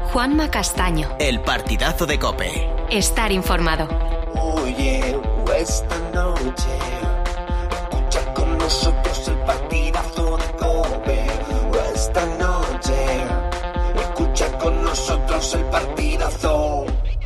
Juanma Castaño. El partidazo de COPE. Estar informado. Oye, esta noche escucha con nosotros el partidazo de COPE. Esta noche escucha con nosotros el partidazo.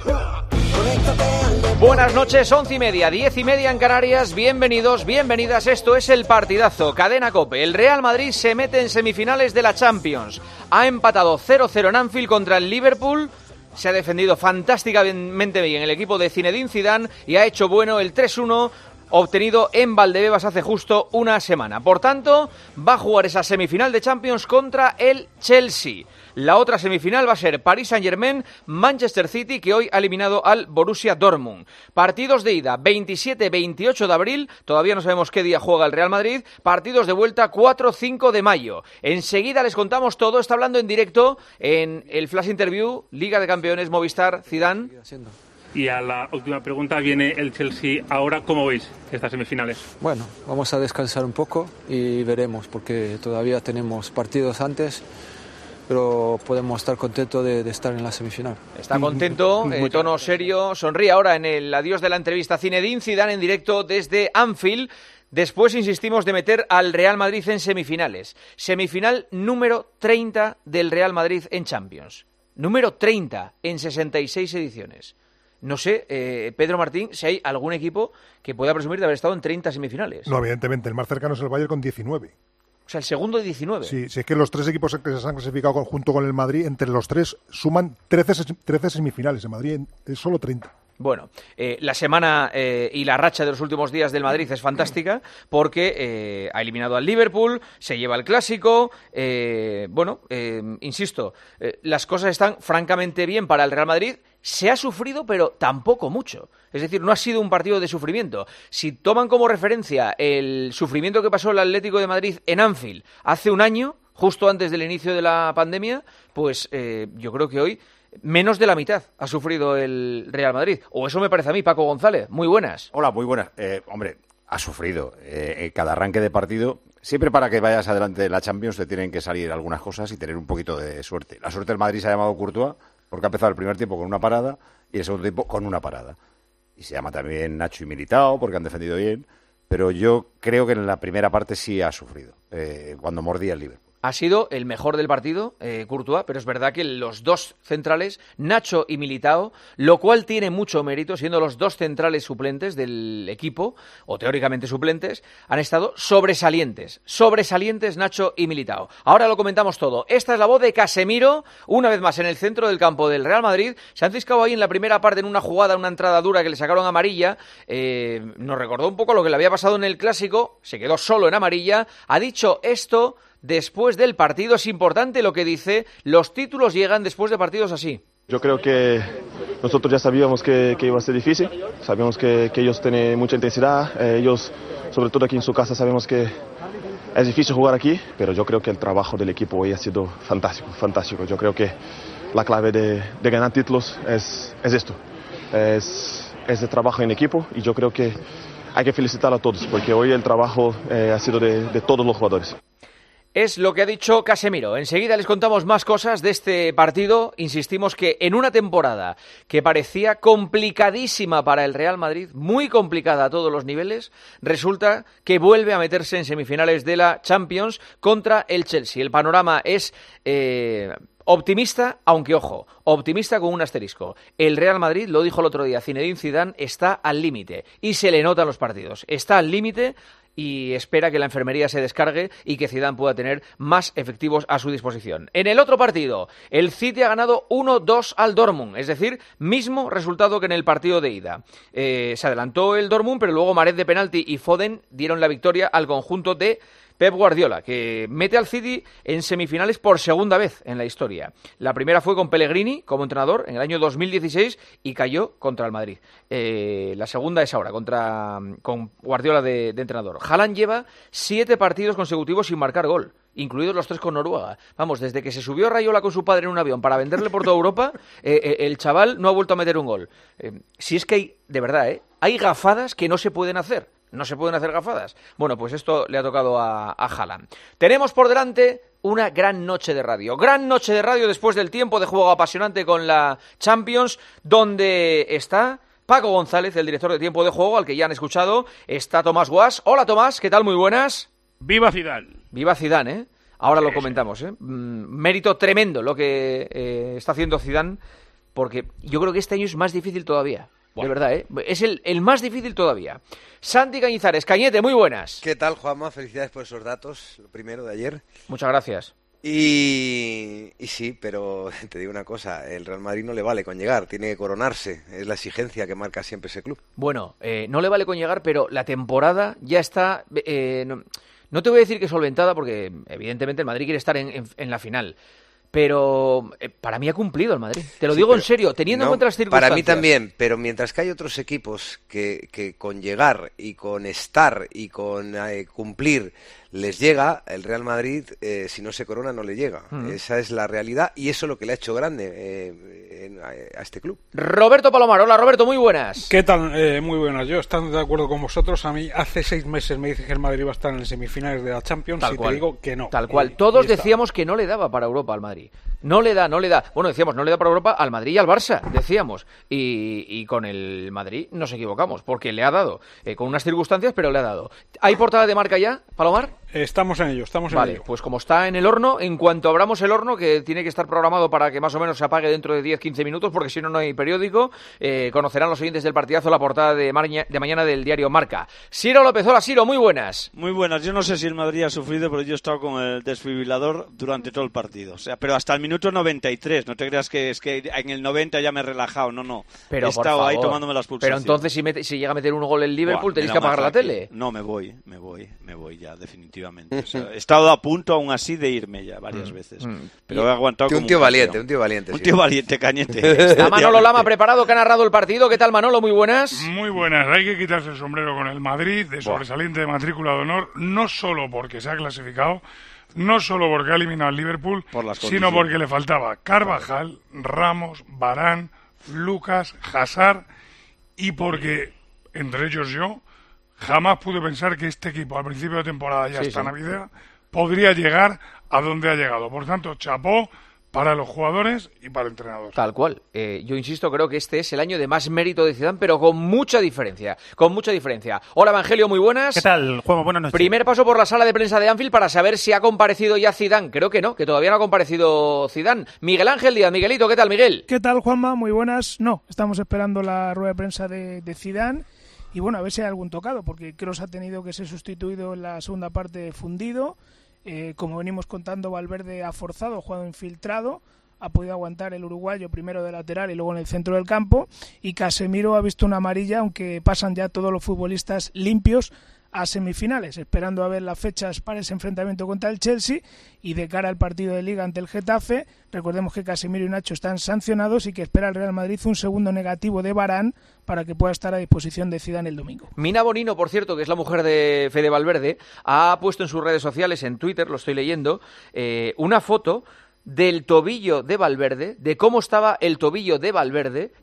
Buenas noches, 11:30, 10:30 en Canarias. Bienvenidos, bienvenidas. Esto es el partidazo. Cadena COPE. El Real Madrid se mete en semifinales de la Champions. Ha empatado 0-0 en Anfield contra el Liverpool. Se ha defendido fantásticamente bien el equipo de Zinedine Zidane y ha hecho bueno el 3-1 obtenido en Valdebebas hace justo una semana. Por tanto, va a jugar esa semifinal de Champions contra el Chelsea. La otra semifinal va a ser Paris Saint-Germain, Manchester City, que hoy ha eliminado al Borussia Dortmund. Partidos de ida, 27-28 de abril, todavía no sabemos qué día juega el Real Madrid. Partidos de vuelta, 4-5 de mayo. Enseguida les contamos todo, está hablando en directo en el Flash Interview, Liga de Campeones, Movistar, Zidane. Y a la última pregunta viene el Chelsea. Ahora, ¿cómo veis estas semifinales? Bueno, vamos a descansar un poco y veremos, porque todavía tenemos partidos antes, pero podemos estar contentos de estar en la semifinal. Está contento, tono serio, sonríe ahora en el adiós de la entrevista. Zinedine Zidane en directo desde Anfield. Después insistimos de meter al Real Madrid en semifinales. Semifinal número 30 del Real Madrid en Champions. Número 30 en 66 ediciones. No sé, Pedro Martín, si hay algún equipo que pueda presumir de haber estado en 30 semifinales. No, evidentemente, el más cercano es el Bayern con 19. O sea, el segundo de 19. Sí, si es que los tres equipos que se han clasificado junto con el Madrid, entre los tres suman 13 semifinales. El Madrid es solo 30. Bueno, la semana y la racha de los últimos días del Madrid es fantástica porque ha eliminado al Liverpool, se lleva el Clásico, insisto, las cosas están francamente bien para el Real Madrid. Se ha sufrido, pero tampoco mucho. Es decir, no ha sido un partido de sufrimiento. Si toman como referencia el sufrimiento que pasó el Atlético de Madrid en Anfield hace un año, justo antes del inicio de la pandemia, pues yo creo que hoy menos de la mitad ha sufrido el Real Madrid. O eso me parece a mí. Paco González, muy buenas. Hola, muy buenas. Hombre, ha sufrido. Cada arranque de partido, siempre para que vayas adelante en la Champions te tienen que salir algunas cosas y tener un poquito de suerte. La suerte del Madrid se ha llamado Courtois, porque ha empezado el primer tiempo con una parada y el segundo tiempo con una parada. Y se llama también Nacho y Militao, porque han defendido bien. Pero yo creo que en la primera parte sí ha sufrido, cuando mordía el Liverpool. Ha sido el mejor del partido, Courtois, pero es verdad que los dos centrales, Nacho y Militao, lo cual tiene mucho mérito, siendo los dos centrales suplentes del equipo, o teóricamente suplentes, han estado sobresalientes. Sobresalientes Nacho y Militao. Ahora lo comentamos todo. Esta es la voz de Casemiro, una vez más en el centro del campo del Real Madrid. Se han ciscado ahí en la primera parte en una jugada, una entrada dura que le sacaron amarilla. Nos recordó un poco lo que le había pasado en el Clásico. Se quedó solo en amarilla. Ha dicho esto después del partido. Es importante lo que dice. Los títulos llegan después de partidos así. Yo creo que nosotros ya sabíamos que iba a ser difícil. Sabíamos que ellos tienen mucha intensidad. Ellos, sobre todo aquí en su casa, sabemos que es difícil jugar aquí. Pero yo creo que el trabajo del equipo hoy ha sido fantástico, fantástico. Yo creo que la clave de ganar títulos es esto. Es el trabajo en equipo. Y yo creo que hay que felicitar a todos, porque hoy el trabajo ha sido de todos los jugadores. Es lo que ha dicho Casemiro. Enseguida les contamos más cosas de este partido. Insistimos que en una temporada que parecía complicadísima para el Real Madrid, muy complicada a todos los niveles, resulta que vuelve a meterse en semifinales de la Champions contra el Chelsea. El panorama es optimista, aunque ojo, optimista con un asterisco. El Real Madrid, lo dijo el otro día Zinedine Zidane, está al límite y se le notan los partidos. Está al límite y espera que la enfermería se descargue y que Zidane pueda tener más efectivos a su disposición. En el otro partido, el City ha ganado 1-2 al Dortmund, es decir, mismo resultado que en el partido de ida. Se adelantó el Dortmund, pero luego Mahrez de penalti y Foden dieron la victoria al conjunto de Pep Guardiola, que mete al City en semifinales por segunda vez en la historia. La primera fue con Pellegrini como entrenador en el año 2016 y cayó contra el Madrid. La segunda es ahora, con Guardiola de entrenador. Haaland lleva 7 partidos consecutivos sin marcar gol, incluidos los 3 con Noruega. Vamos, desde que se subió Raiola con su padre en un avión para venderle por toda Europa, el chaval no ha vuelto a meter un gol. Si es que hay, de verdad, hay gafadas que no se pueden hacer. no se pueden hacer gafadas. Bueno, pues esto le ha tocado a Haaland. Tenemos por delante una gran noche de radio. Gran noche de radio después del tiempo de juego apasionante con la Champions, donde está Paco González, el director de tiempo de juego, al que ya han escuchado. Está Tomás Guas. Hola, Tomás, ¿qué tal? Muy buenas. ¡Viva Zidane! Viva Zidane, ¿eh? Ahora lo comentamos, ¿eh? Mérito tremendo lo que está haciendo Zidane, porque yo creo que este año es más difícil todavía. Bueno. De verdad, ¿eh? Es el más difícil todavía. Santi Cañizares, Cañete, muy buenas. ¿Qué tal, Juanma? Felicidades por esos datos, lo primero de ayer. Muchas gracias. Y sí, pero te digo una cosa, el Real Madrid no le vale con llegar, tiene que coronarse, es la exigencia que marca siempre ese club. Bueno, no le vale con llegar, pero la temporada ya está... no te voy a decir que solventada, porque evidentemente el Madrid quiere estar en la final. Pero para mí ha cumplido el Madrid. Te lo digo en serio, teniendo en cuenta las circunstancias. Para mí también, pero mientras que hay otros equipos que con llegar y con estar y con cumplir les llega, el Real Madrid, si no se corona, no le llega. Esa es la realidad y eso es lo que le ha hecho grande a este club. Roberto Palomar, hola Roberto, muy buenas. ¿Qué tal? Muy buenas. Yo estando de acuerdo con vosotros, a mí hace 6 meses me dice que el Madrid va a estar en semifinales de la Champions tal y cual. Te digo que no. Tal cual. Todos decíamos que no le daba para Europa al Madrid. No le da. Bueno, decíamos, no le da para Europa al Madrid y al Barça, decíamos. Y con el Madrid nos equivocamos, porque le ha dado, con unas circunstancias, pero le ha dado. ¿Hay portada de marca ya, Palomar? Estamos en ello, Vale, pues como está en el horno, en cuanto abramos el horno, que tiene que estar programado para que más o menos se apague dentro de 10-15 minutos, porque si no, no hay periódico, conocerán los oyentes del partidazo la portada de mañana del diario Marca. Ciro López, hola Ciro, muy buenas. Muy buenas, yo no sé si el Madrid ha sufrido, pero yo he estado con el desfibrilador durante todo el partido, o sea, pero hasta el minuto 93, no te creas que es que en el 90 ya me he relajado, no. Pero he estado ahí tomándome las pulsaciones. Pero entonces si llega a meter un gol el Liverpool, tenéis que apagar la tele. No, me voy ya, definitivamente. O sea, he estado a punto aún así de irme ya varias veces. Pero he aguantado como un tío valiente. Un tío valiente, Cañete. Está Manolo Lama preparado, que ha narrado el partido. ¿Qué tal, Manolo? Muy buenas. Muy buenas. Hay que quitarse el sombrero con el Madrid, de sobresaliente de matrícula de honor, no solo porque se ha clasificado, no solo porque ha eliminado al Liverpool, sino porque le faltaba Carvajal, Ramos, Varane, Lucas, Hazard, y porque, entre ellos yo, jamás pude pensar que este equipo al principio de temporada ya esta Navidad podría llegar a donde ha llegado. Por tanto, chapó para los jugadores y para el entrenador. Tal cual. Yo insisto, creo que este es el año de más mérito de Zidane, pero con mucha diferencia. Hola, Evangelio, muy buenas. ¿Qué tal, Juanma? Buenas noches. Primer paso por la sala de prensa de Anfield para saber si ha comparecido ya Zidane. Creo que no, que todavía no ha comparecido Zidane. Miguel Ángel Díaz. Miguelito, ¿qué tal, Miguel? ¿Qué tal, Juanma? Muy buenas. No, estamos esperando la rueda de prensa de Zidane. Y bueno, a ver si hay algún tocado, porque Kroos ha tenido que ser sustituido en la segunda parte fundido. Como venimos contando, Valverde ha forzado, ha jugado infiltrado, ha podido aguantar el uruguayo primero de lateral y luego en el centro del campo. Y Casemiro ha visto una amarilla, aunque pasan ya todos los futbolistas limpios a semifinales, esperando a ver las fechas para ese enfrentamiento contra el Chelsea y de cara al partido de Liga ante el Getafe. Recordemos que Casemiro y Nacho están sancionados y que espera el Real Madrid un segundo negativo de Varane para que pueda estar a disposición de Zidane el domingo. Mina Bonino, por cierto, que es la mujer de Fede Valverde, ha puesto en sus redes sociales, en Twitter, lo estoy leyendo, una foto del tobillo de Valverde, de cómo estaba el tobillo de Valverde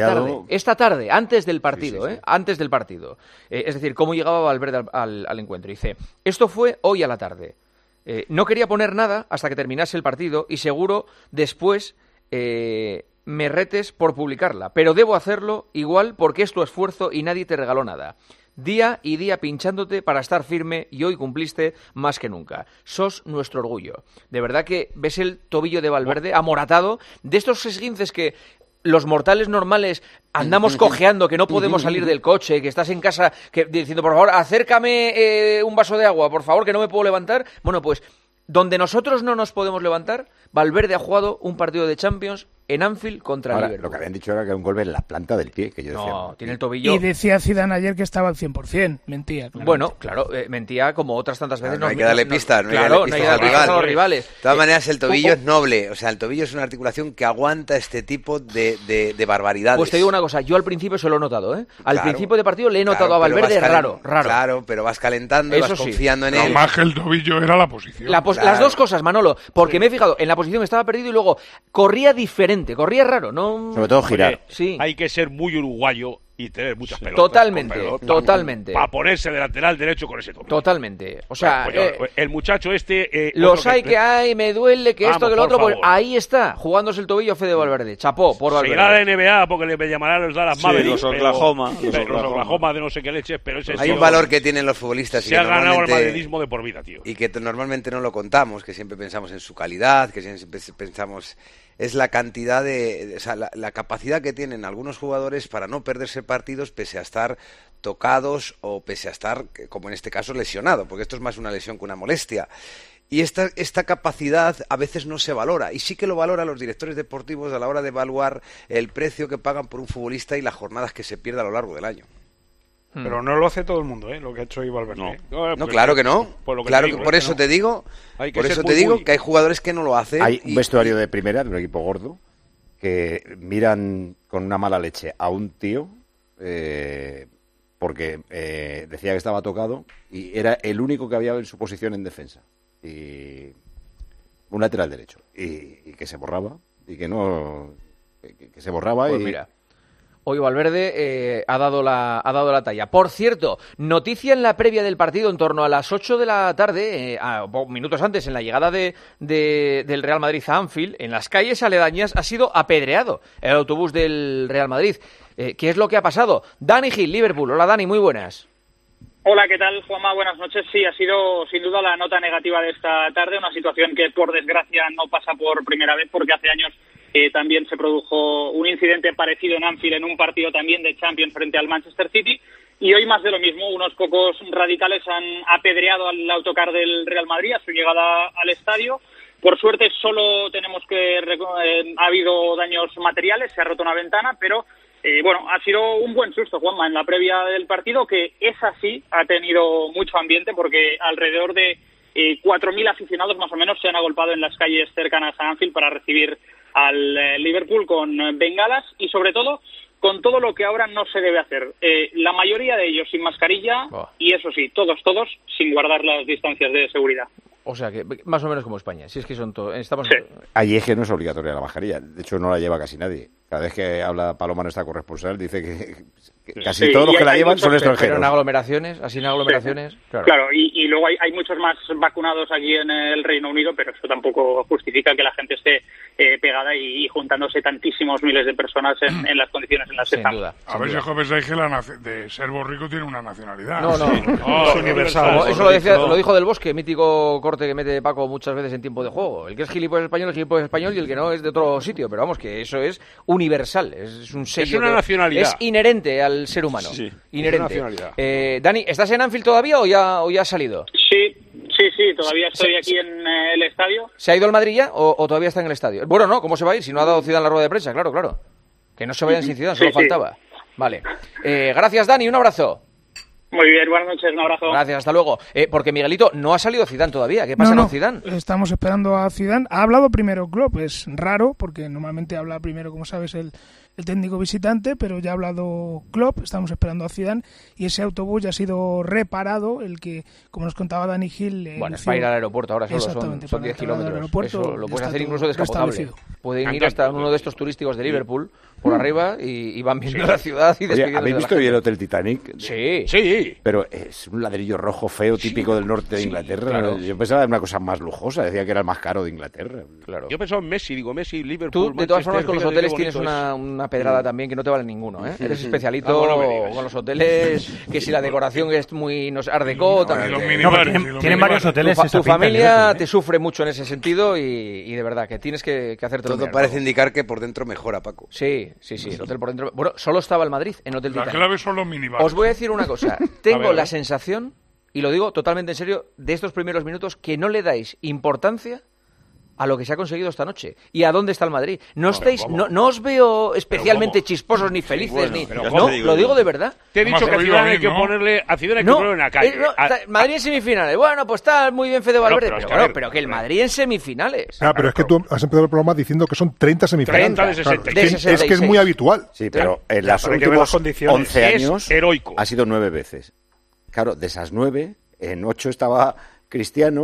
esta tarde, antes del partido, sí. Antes del partido. Es decir, cómo llegaba Valverde al encuentro. Dice, esto fue hoy a la tarde. No quería poner nada hasta que terminase el partido y seguro después me retes por publicarla, pero debo hacerlo igual porque es tu esfuerzo y nadie te regaló nada. Día y día pinchándote para estar firme y hoy cumpliste más que nunca. Sos nuestro orgullo. De verdad que ves el tobillo de Valverde amoratado, de estos esguinces que los mortales normales andamos cojeando, que no podemos salir del coche, que estás en casa diciendo, por favor, acércame un vaso de agua, por favor, que no me puedo levantar. Bueno, pues donde nosotros no nos podemos levantar, Valverde ha jugado un partido de Champions en Anfield contra Liverpool. Lo que habían dicho era que un golpe en la planta del pie, que yo decía. No, tiene el tobillo. Y decía Zidane ayer que estaba al 100%. Mentía. Claramente. Bueno, claro, mentía como otras tantas veces. No hay que darle pistas, no hay que darle pistas a los rivales. De todas maneras, el tobillo es noble. O sea, el tobillo es una articulación que aguanta este tipo de barbaridades. Pues te digo una cosa, yo al principio se lo he notado, ¿eh? Al principio de partido le he notado a Valverde raro. Claro, pero vas calentando y vas confiando en él. Lo más que el tobillo era la posición. Las dos cosas, Manolo, porque me he fijado, en la posición estaba perdido y luego corría diferente, corría raro. No... Sobre todo girar. Sí. Hay que ser muy uruguayo y tener muchas pelotas. Totalmente. Para ponerse de lateral derecho con ese toque. Totalmente. O sea, el muchacho los hay que hay, me duele, que esto, que lo otro. Pues ahí está, jugándose el tobillo Fede Valverde. Chapó por Valverde. Seguirá la NBA porque le llamarán los Dallas Mavericks. Los Oklahoma de no sé qué leches, pero ese hay un valor que tienen los futbolistas. Se ha ganado el madridismo de por vida, tío. Y que normalmente no lo contamos, que siempre pensamos en su calidad, que siempre pensamos... Es la cantidad o sea, la capacidad que tienen algunos jugadores para no perderse partidos pese a estar tocados o pese a estar, como en este caso, lesionado, porque esto es más una lesión que una molestia. Y esta capacidad a veces no se valora, y sí que lo valoran los directores deportivos a la hora de evaluar el precio que pagan por un futbolista y las jornadas que se pierde a lo largo del año. Pero no lo hace todo el mundo, lo que ha hecho Valverde. No, claro que no. Por eso te digo que hay jugadores que no lo hacen. Hay un vestuario de primera de un equipo gordo que miran con una mala leche a un tío porque decía que estaba tocado y era el único que había en su posición en defensa. Y un lateral derecho. Y que se borraba. Y que no... Que se borraba pues mira. Hoy Valverde ha dado la talla. Por cierto, noticia en la previa del partido en torno a las 8 de la tarde, minutos antes, en la llegada del Real Madrid a Anfield, en las calles aledañas ha sido apedreado el autobús del Real Madrid. ¿Qué es lo que ha pasado? Dani Gil, Liverpool. Hola Dani, muy buenas. Hola, ¿qué tal, Juanma? Buenas noches. Sí, ha sido sin duda la nota negativa de esta tarde, una situación que por desgracia no pasa por primera vez, porque hace años también se produjo un incidente parecido en Anfield en un partido también de Champions frente al Manchester City, y hoy más de lo mismo. Unos pocos radicales han apedreado al autocar del Real Madrid a su llegada al estadio. Por suerte solo tenemos ha habido daños materiales, se ha roto una ventana, pero ha sido un buen susto, Juanma, en la previa del partido, que esa sí ha tenido mucho ambiente, porque alrededor de 4.000 aficionados más o menos se han agolpado en las calles cercanas a Anfield para recibir al Liverpool con bengalas y sobre todo con todo lo que ahora no se debe hacer. La mayoría de ellos sin mascarilla y eso sí, todos sin guardar las distancias de seguridad. O sea que más o menos como España, si es que son todos... Sí. Allí es que no es obligatoria la mascarilla, de hecho no la lleva casi nadie. Cada vez que habla Paloma, nuestra corresponsal, dice que casi todos los que la llevan son extranjeros. Pero en aglomeraciones, sí. Claro, y luego hay muchos más vacunados aquí en el Reino Unido, pero eso tampoco justifica que la gente esté pegada y juntándose tantísimos miles de personas en las condiciones en las que estamos. A ver si os pensáis que de ser borrico tiene una nacionalidad. No. Es universal. Eso lo dijo Del Bosque, mítico corte que mete Paco muchas veces en tiempo de juego. El que es gilipollas español es gilipollas español y el que no es de otro sitio. Pero vamos, que eso es universal. Es un sello. Es una nacionalidad. Es inherente al ser humano. Sí, inherente. Es una nacionalidad. Dani, ¿estás en Anfield todavía o ya has salido? Sí, todavía estoy aquí en el estadio. ¿Se ha ido al Madrid ya o todavía está en el estadio? Bueno, no, ¿cómo se va a ir? Si no ha dado Zidane la rueda de prensa, claro. Que no se vayan sin Zidane, solo faltaba. Vale. Gracias, Dani, un abrazo. Muy bien, buenas noches, un abrazo. Gracias, hasta luego. Porque Miguelito, no ha salido Zidane todavía. ¿Qué pasa con Zidane? Estamos esperando a Zidane. Ha hablado primero Klopp, es raro, porque normalmente habla primero, como sabes, el técnico visitante, pero ya ha hablado Klopp, estamos esperando a Zidane, y ese autobús ya ha sido reparado, el que, como nos contaba Dani Gil... Bueno, es para ir al aeropuerto, ahora solo son 10 kilómetros. Eso lo puedes hacer incluso descapotable. Pueden ir hasta uno de estos turísticos de Liverpool, por arriba, y van viendo la ciudad y despidiéndose. ¿Habéis visto hoy el Hotel Titanic? Sí. Pero es un ladrillo rojo feo típico del norte de Inglaterra. Claro. Yo pensaba en una cosa más lujosa, decía que era el más caro de Inglaterra. Claro. Yo pensaba en Messi, Liverpool... Tú, de todas formas, con los hoteles tienes una pedrada también que no te vale ninguno, ¿eh? Eres especialito con los hoteles, que si la decoración es muy art déco, también. Tienen varios hoteles. Tu familia te sufre mucho en ese sentido y de verdad que tienes que hacerte todo parece indicar que por dentro mejora, Paco. Sí, el hotel por dentro. Bueno, solo estaba el Madrid en Hotel Titanic. La clave son los minibares. Os voy a decir una cosa. Tengo la sensación, y lo digo totalmente en serio, de estos primeros minutos, que no le dais importancia a lo que se ha conseguido esta noche y a dónde está el Madrid. No os veo especialmente chisposos ni felices lo digo de verdad. Te he dicho que a Zidane hay que ponerle en la calle. Madrid en semifinales. Bueno, pues está muy bien Fede Valverde, pero que el Madrid en semifinales. Pero es que tú has empezado el programa diciendo que son 30 semifinales. 30 de 66. De 66. Es que es muy habitual. Sí, pero en los últimos 11 años ha sido 9 veces. Claro, de esas 9, en 8 estaba Cristiano.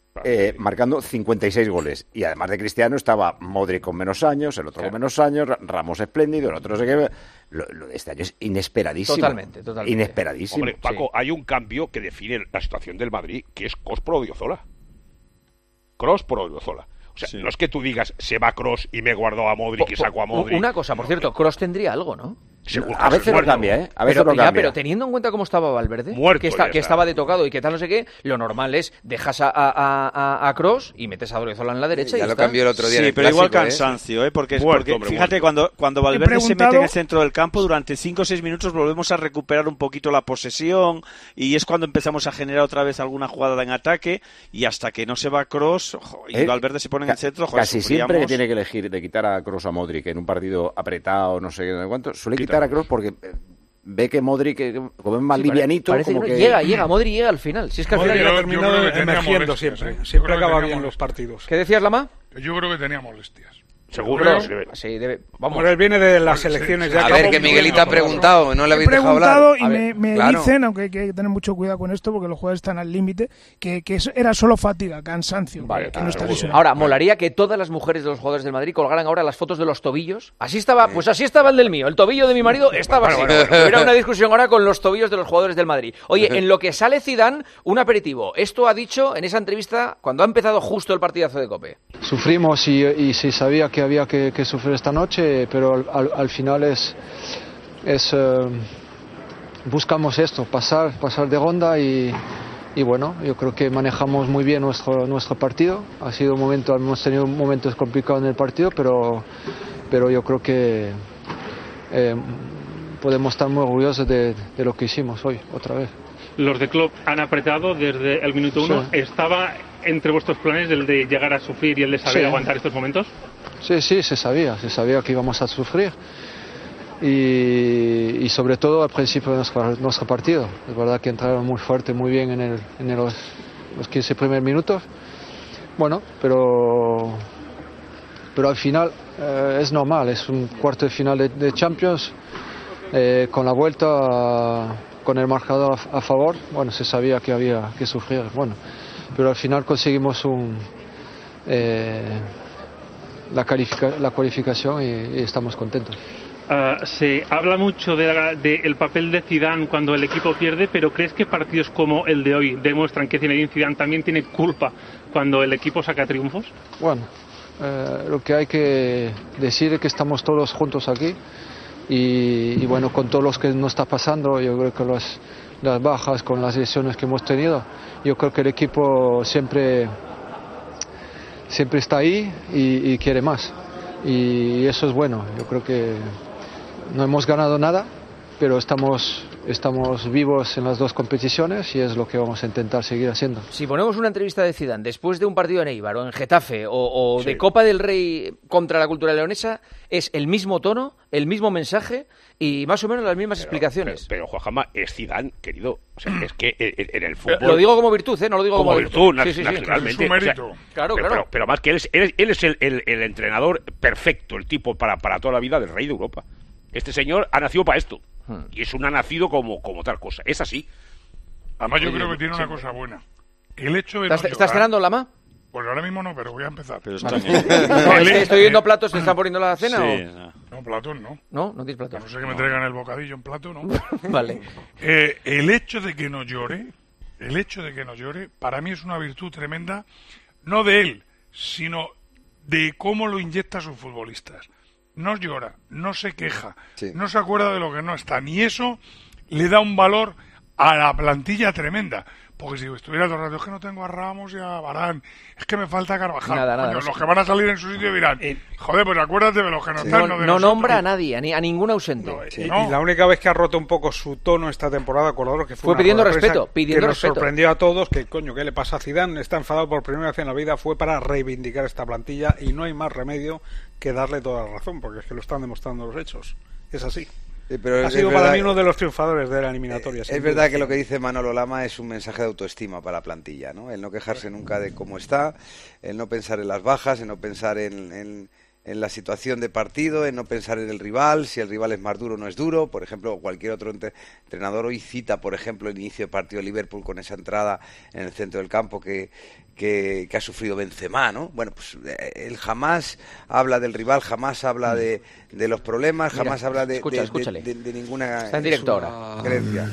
marcando 56 goles. Y además de Cristiano estaba Modric con menos años, el otro con menos años, Ramos espléndido, el otro no sé qué. Lo de este año es inesperadísimo. Totalmente. Inesperadísimo. Hombre, Paco, hay un cambio que define la situación del Madrid, que es Kroos por Odriozola. Kroos por Odriozola. O sea, no es que tú digas, se va Kroos y me guardó a Modric y saco a Modric. Una cosa, por cierto, Kroos tendría algo, ¿no? A veces lo cambia, ¿eh? A veces lo cambia. Pero teniendo en cuenta cómo estaba Valverde, Muerto, que estaba de tocado y que tal no sé qué, lo normal es dejas a Kroos y metes a Odriozola en la derecha y ya lo cambió el otro día. Sí, pero igual cansancio, porque fíjate, cuando Valverde se mete en el centro del campo, durante 5 o 6 minutos volvemos a recuperar un poquito la posesión y es cuando empezamos a generar otra vez alguna jugada en ataque y hasta que no se va Kroos y Valverde se pone en el centro, casi siempre que tiene que elegir de quitar a Kroos a Modric en un partido apretado, no sé cuánto, suele quitar a Kroos porque ve que Modric como es más livianito, parece como que que llega, Modric llega al final. Si es que al final ha terminado emergiendo siempre acaba bien los partidos. ¿Qué decías, Lama? Yo creo que tenía molestias. Seguro. Vamos. Él viene de las elecciones ya. A ver, que Miguelito ha preguntado, no le habéis dejado hablar. Y me dicen, aunque hay que tener mucho cuidado con esto porque los jugadores están al límite, que eso era solo fatiga, cansancio. Que no está lesionado. Ahora, molaría que todas las mujeres de los jugadores del Madrid colgaran ahora las fotos de los tobillos. Así estaba el del mío. El tobillo de mi marido estaba así. Hubiera una discusión ahora con los tobillos de los jugadores del Madrid. Oye, en lo que sale Zidane, un aperitivo. Esto ha dicho en esa entrevista cuando ha empezado justo el partidazo de COPE. Sufrimos y se sabía que había que sufrir esta noche, pero al final buscamos esto, pasar de ronda y bueno, yo creo que manejamos muy bien nuestro partido. Hemos tenido momentos complicados en el partido, pero yo creo que podemos estar muy orgullosos de lo que hicimos hoy, otra vez. Los de Klopp han apretado desde el minuto 1. Sí. ¿Estaba entre vuestros planes el de llegar a sufrir y el de saber aguantar estos momentos? Sí, se sabía que íbamos a sufrir y sobre todo al principio de nuestro partido. Es verdad que entraron muy fuerte, muy bien en los 15 primeros minutos. Bueno, pero al final es normal, es un cuarto de final de Champions con la vuelta, con el marcador a favor. Bueno, se sabía que había que sufrir, bueno, pero al final conseguimos la cualificación y estamos contentos. Se habla mucho del papel de Zidane cuando el equipo pierde, pero ¿crees que partidos como el de hoy demuestran que Zinedine Zidane también tiene culpa cuando el equipo saca triunfos? Bueno, lo que hay que decir es que estamos todos juntos aquí y bueno, con todo lo que nos está pasando, yo creo que las bajas, con las lesiones que hemos tenido, yo creo que el equipo siempre está ahí y quiere más y eso es bueno. Yo creo que no hemos ganado nada, pero estamos vivos en las dos competiciones y es lo que vamos a intentar seguir haciendo. Si ponemos una entrevista de Zidane después de un partido en Eibar o en Getafe o de Copa del Rey contra la Cultural Leonesa, es el mismo tono, el mismo mensaje y más o menos las mismas explicaciones. Pero Juanjama, es Zidane, querido. O sea, es que en el fútbol... Lo digo como virtud, no lo digo como virtud. Naturalmente. Es su mérito. Claro. Pero más que él es el entrenador perfecto, el tipo para toda la vida del rey de Europa. Este señor ha nacido para esto. Y es ha nacido como tal cosa. Es así. Además, yo creo que tiene una cosa buena. El hecho de ¿Estás cenando, Lama? Pues ahora mismo no, pero voy a empezar. Pero estoy viendo platos, ¿te están poniendo la cena? Sí, ¿o? No, platos no. No tienes platos. A no sé que me traigan el bocadillo en plato, ¿no? Vale. El hecho de que no llore, para mí es una virtud tremenda, no de él, sino de cómo lo inyecta a sus futbolistas. No llora, no se queja, no se acuerda de lo que no está, ni eso le da un valor a la plantilla tremenda. Porque si estuviera todo el rato, es que no tengo a Ramos y a Varane, es que me falta Carvajal. Nada, los que van a salir en su sitio dirán, joder, pues acuérdate de los que no están. No nombra a nadie, a ningún ausente. Y la única vez que ha roto un poco su tono esta temporada, acordaros que fue pidiendo respeto, que nos sorprendió a todos, que coño, ¿qué le pasa a Zidane? Está enfadado por primera vez en la vida, fue para reivindicar esta plantilla y no hay más remedio que darle toda la razón, porque es que lo están demostrando los hechos. Es así. Pero ha sido para mí uno de los triunfadores de la eliminatoria. Es verdad que lo que dice Manolo Lama es un mensaje de autoestima para la plantilla, ¿no? El no quejarse nunca de cómo está, el no pensar en las bajas, el no pensar en en la situación de partido, en no pensar en el rival, si el rival es más duro o no es duro. Por ejemplo, cualquier otro entrenador hoy cita, por ejemplo, el inicio de partido de Liverpool con esa entrada en el centro del campo que ha sufrido Benzema, ¿no? Bueno, pues él jamás habla del rival, jamás habla de los problemas, jamás habla de ninguna... Está en directo ahora. Creencia.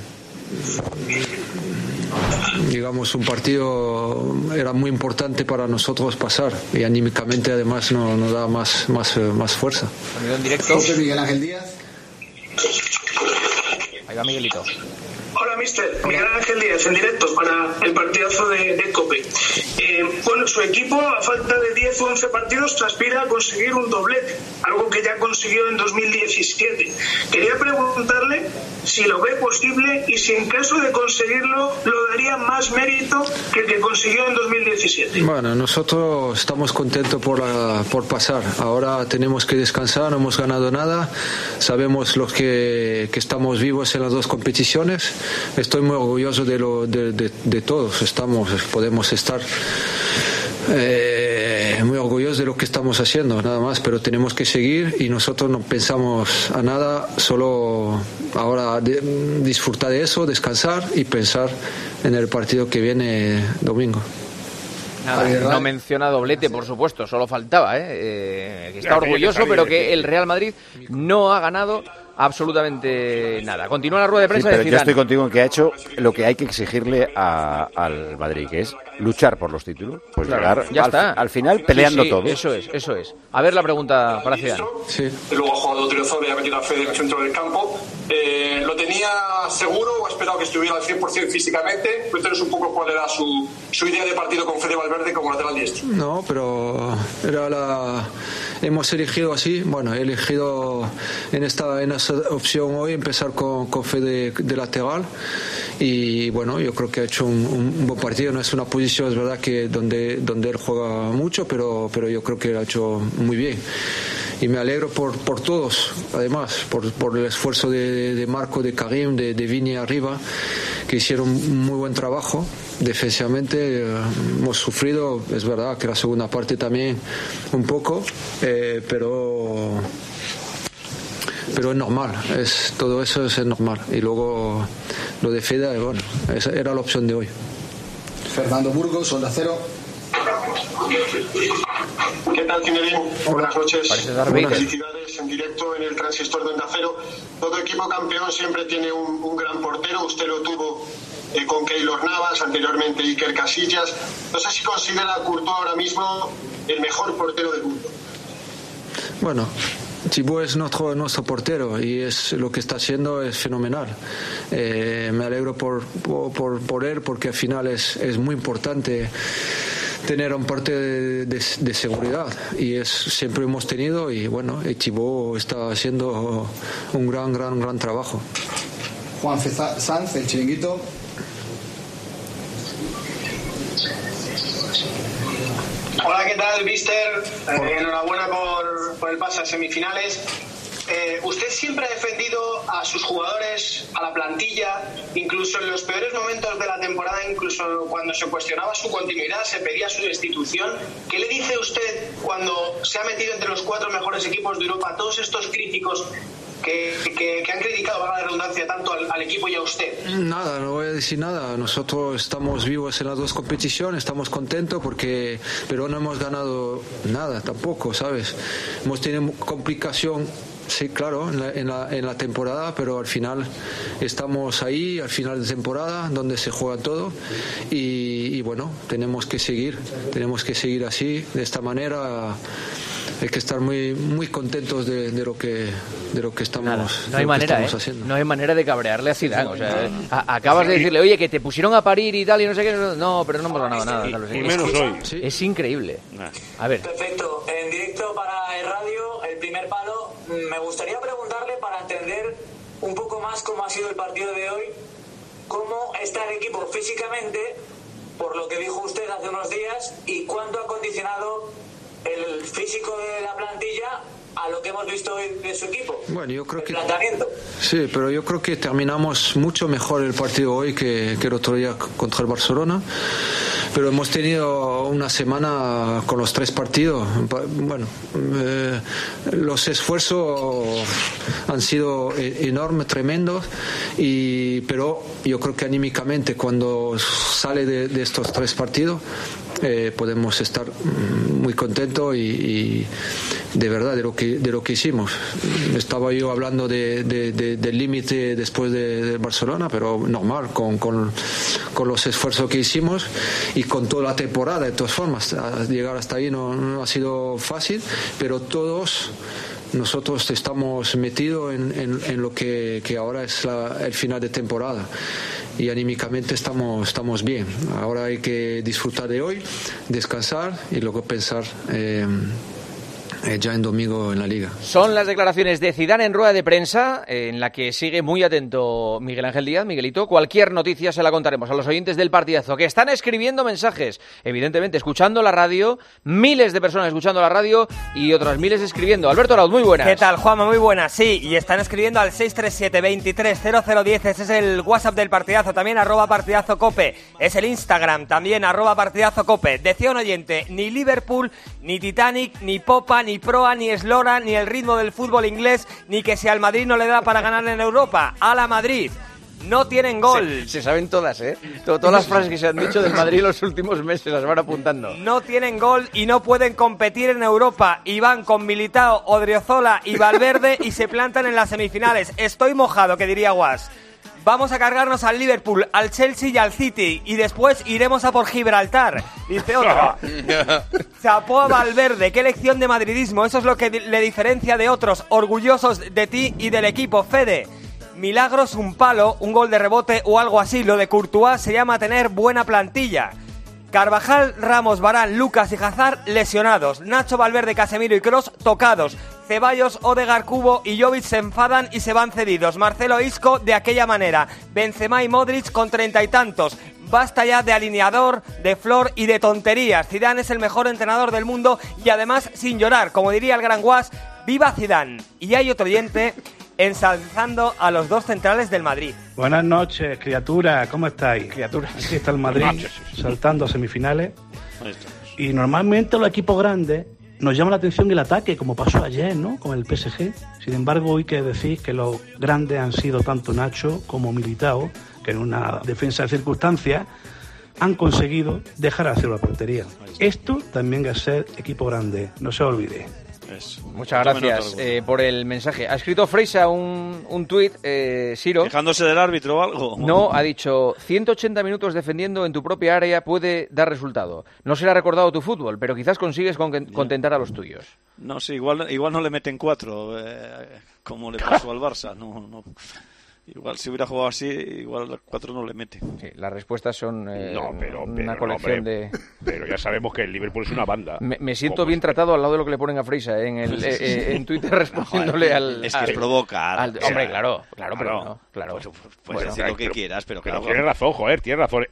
Digamos, un partido era muy importante para nosotros pasar y anímicamente además nos da más fuerza. En directo. Miguel Ángel Díaz. Ahí va Miguelito. Hola, mister. Miguel Ángel Díaz, en directo para el partidazo de COPE. Bueno, su equipo, a falta de 10 o 11 partidos, aspira a conseguir un doblete, algo que ya consiguió en 2017. Quería preguntarle si lo ve posible y si en caso de conseguirlo lo daría más mérito que el que consiguió en 2017. Bueno, nosotros estamos contentos por pasar. Ahora tenemos que descansar, no hemos ganado nada. Sabemos los que estamos vivos en las dos competiciones. Estoy muy orgulloso de todos. Podemos estar muy orgullosos de lo que estamos haciendo, nada más, pero tenemos que seguir y nosotros no pensamos a nada, solo ahora disfrutar de eso, descansar y pensar en el partido que viene domingo. Nada, no menciona doblete, por supuesto, solo faltaba, que está orgulloso, pero que el Real Madrid no ha ganado absolutamente nada. Continúa la rueda de prensa de Zidane. Yo estoy contigo en que ha hecho lo que hay que exigirle al Madrid, que es luchar por los títulos, pues claro, llegar ya está. Al final peleando todo. Eso es. A ver la pregunta para Zidane. Sí. Luego ha jugado Odriozola y ha metido a Fede en el centro del campo. ¿Lo tenía seguro o ha esperado que estuviera al 100% físicamente? Cuéntanos un poco cuál era su idea de partido con Fede Valverde como lateral diestro. No, pero hemos elegido así. Bueno, he elegido en esa opción hoy empezar con Fede de lateral y bueno, yo creo que ha hecho un buen partido. No es una posición, es verdad, que donde él juega mucho, pero yo creo que lo ha hecho muy bien. Y me alegro por todos, además, por el esfuerzo de Marco, de Karim, de Vini arriba, que hicieron un muy buen trabajo. Defensivamente hemos sufrido, es verdad que la segunda parte también un poco, pero es normal, todo eso es normal. Y luego lo de Fede, bueno, esa era la opción de hoy. Fernando Burgos, Onda Cero. ¿Qué tal, Zinedine? Buenas noches. Buenas. Felicidades en directo en el transistor de Onda Cero. Todo equipo campeón siempre tiene un gran portero. Usted lo tuvo con Keylor Navas, anteriormente Iker Casillas. No sé si considera a Courtois ahora mismo el mejor portero del mundo. Bueno, Thibaut es nuestro portero y lo que está haciendo es fenomenal. Me alegro por él, porque al final es muy importante tener un parte de seguridad y siempre hemos tenido, y bueno, Thibaut está haciendo un gran trabajo. Juan Sanz, El Chiringuito. Hola, ¿qué tal, mister? Enhorabuena por el pase a semifinales. Usted siempre ha defendido a sus jugadores, a la plantilla, incluso en los peores momentos de la temporada, incluso cuando se cuestionaba su continuidad, se pedía su destitución. ¿Qué le dice usted cuando se ha metido entre los 4 mejores equipos de Europa a todos estos críticos que han criticado, valga la redundancia, tanto al equipo y a usted? Nada, no voy a decir nada. Nosotros estamos vivos en las dos competiciones, estamos contentos pero no hemos ganado nada tampoco, ¿sabes? Hemos tenido complicación. Sí, claro, en la temporada, pero al final estamos ahí, al final de temporada, donde se juega todo y bueno, tenemos que seguir así, de esta manera. Hay que estar muy contentos de lo que estamos, no hay manera, haciendo. No hay manera de cabrearle a Zidane. O sea, acabas de decirle, oye, que te pusieron a parir y tal y no sé qué. No, pero no hemos ganado nada. Y menos hoy. Es increíble. A ver. Perfecto. En directo para el radio, el primer palo. Me gustaría preguntarle, para entender un poco más cómo ha sido el partido de hoy, cómo está el equipo físicamente, por lo que dijo usted hace unos días, y cuánto ha condicionado el físico de la plantilla a lo que hemos visto hoy de su equipo. Bueno, yo creo planteamiento. Sí, pero yo creo que terminamos mucho mejor el partido hoy que el otro día contra el Barcelona. pero hemos tenido una semana con los 3 partidos. Bueno, los esfuerzos han sido enormes, tremendos, pero yo creo que anímicamente cuando sale de estos 3 partidos podemos estar muy contentos y de verdad de lo que hicimos. Estaba yo hablando del límite después de Barcelona, pero normal, con los esfuerzos que hicimos y con toda la temporada. De todas formas, llegar hasta ahí no ha sido fácil, pero todos nosotros estamos metidos en lo que ahora es el final de temporada y anímicamente estamos bien. Ahora hay que disfrutar de hoy, descansar y luego pensar ya en domingo en la Liga. Son las declaraciones de Zidane en rueda de prensa, en la que sigue muy atento Miguel Ángel Díaz. Miguelito, cualquier noticia se la contaremos a los oyentes del partidazo, que están escribiendo mensajes, evidentemente escuchando la radio, miles de personas escuchando la radio y otras miles escribiendo. Alberto Arauz, muy buenas. ¿Qué tal, Juanma? Muy buenas, sí, y están escribiendo al 637-230010, ese es el WhatsApp del partidazo, también @partidazocope, es el Instagram, también @partidazocope. Decía un oyente, ni Liverpool, ni Titanic, ni Popa, ni proa, ni eslora, ni el ritmo del fútbol inglés, ni que si al Madrid no le da para ganar en Europa. ¡A la Madrid! No tienen gol. Se saben todas, ¿eh? Todas las frases que se han dicho del Madrid en los últimos meses las van apuntando. No tienen gol y no pueden competir en Europa. Y van con Militao, Odriozola y Valverde y se plantan en las semifinales. Estoy mojado, que diría Guas. Vamos a cargarnos al Liverpool, al Chelsea y al City y después iremos a por Gibraltar, dice otro. Chapó a Valverde, qué lección de madridismo, eso es lo que le diferencia de otros, orgullosos de ti y del equipo. Fede, milagros, un palo, un gol de rebote o algo así, lo de Courtois se llama tener buena plantilla. Carvajal, Ramos, Varane, Lucas y Hazard lesionados. Nacho, Valverde, Casemiro y Kroos tocados. Ceballos, Odegaard, Kubo y Jovic se enfadan y se van cedidos. Marcelo, Isco de aquella manera. Benzema y Modric con 30 y tantos. Basta ya de alineador, de flor y de tonterías. Zidane es el mejor entrenador del mundo y además sin llorar. Como diría el gran Guas, ¡viva Zidane! Y hay otro oyente ensalzando a los 2 centrales del Madrid. Buenas noches, criatura, ¿cómo estáis? Criatura. Aquí está el Madrid saltando a semifinales. Y normalmente los equipos grandes nos llama la atención el ataque, como pasó ayer, ¿no? Con el PSG. Sin embargo, hoy que decís que los grandes han sido tanto Nacho como Militao, que en una defensa de circunstancias han conseguido dejar hacer la portería. Esto también es ser equipo grande, no se olvide. Muchas gracias por el mensaje. Ha escrito Freisa un tuit, Siro. ¿Quejándose del árbitro o algo? No, ha dicho, 180 minutos defendiendo en tu propia área puede dar resultado. No será recordado tu fútbol, pero quizás consigues contentar a los tuyos. No, sí, igual no le meten 4, como le pasó al Barça. No. Igual si hubiera jugado así, igual 4 no le mete. Sí, las respuestas son una colección de... Pero ya sabemos que el Liverpool es una banda. Me siento bien tratado al lado de lo que le ponen a Freisa en Twitter respondiéndole al... Es que provoca. Hombre, claro. Puedes decir lo que quieras, pero claro. Tienes razón, joder, tienes razón.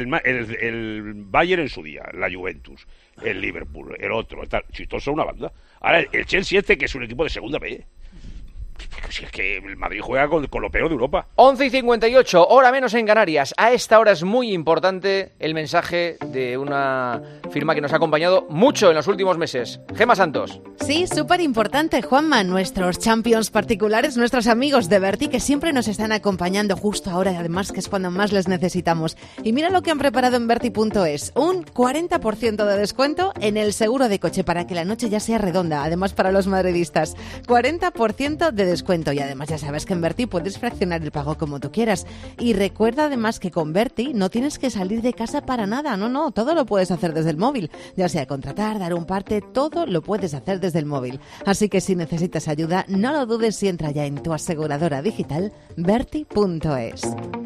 El Bayern en su día, la Juventus, el Liverpool, el otro, si todos son una banda. Ahora, el Chelsea que es un equipo de segunda B. Si es que el Madrid juega con lo peor de Europa. 11:58, hora menos en Canarias. A esta hora es muy importante el mensaje de una firma que nos ha acompañado mucho en los últimos meses. Gemma Santos. Sí, súper importante, Juanma. Nuestros champions particulares, nuestros amigos de Berti, que siempre nos están acompañando justo ahora, y además que es cuando más les necesitamos. Y mira lo que han preparado en Berti.es. Un 40% de descuento en el seguro de coche para que la noche ya sea redonda. Además, para los madridistas, 40% de descuento. Y además ya sabes que en Berti puedes fraccionar el pago como tú quieras. Y recuerda además que con Berti no tienes que salir de casa para nada. No, todo lo puedes hacer desde el móvil. Ya sea contratar, dar un parte, todo lo puedes hacer desde el móvil. Así que si necesitas ayuda, no lo dudes y entra ya en tu aseguradora digital Berti.es.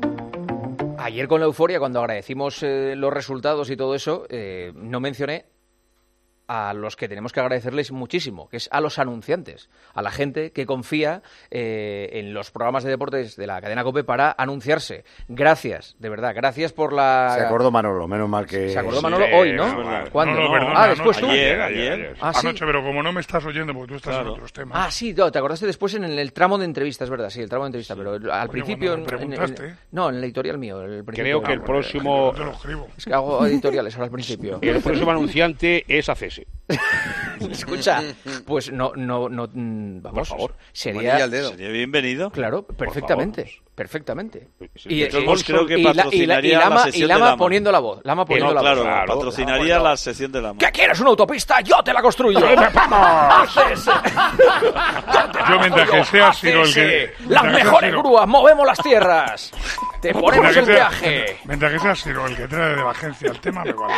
Ayer con la euforia, cuando agradecimos los resultados y todo eso, no mencioné a los que tenemos que agradecerles muchísimo, que es a los anunciantes, a la gente que confía en los programas de deportes de la cadena COPE para anunciarse. Gracias, de verdad, gracias por la... Se acordó Manolo, menos mal que... Se acordó Manolo hoy, ¿no? ¿Cuándo? No, perdona, después tú. Ayer. Ah, ¿sí? Anoche, pero como no me estás oyendo porque tú estás en otros temas. Ah, sí, no, te acordaste después en el tramo de entrevistas, ¿verdad? Sí, el tramo de entrevista, pero al principio... No, en el editorial mío. Creo que el próximo... Es que hago editoriales ahora al principio. El próximo anunciante es ACS. Escucha, pues no, vamos, por favor, sería bienvenido. Claro, perfectamente. Y creo que patrocinaría la sección de Lama poniendo la voz. Lama poniendo la voz. Claro, patrocinaría la sección de Lama. ¿Qué quieres? ¿Una autopista? ¡Yo te la construyo! ¡Vamos! Yo mientras que sea Ciro el que... ¡Las mejores grúas! ¡Movemos las tierras! ¡Te ponemos el viaje! Mientras que sea Ciro el que trae de emergencia el tema, me vale.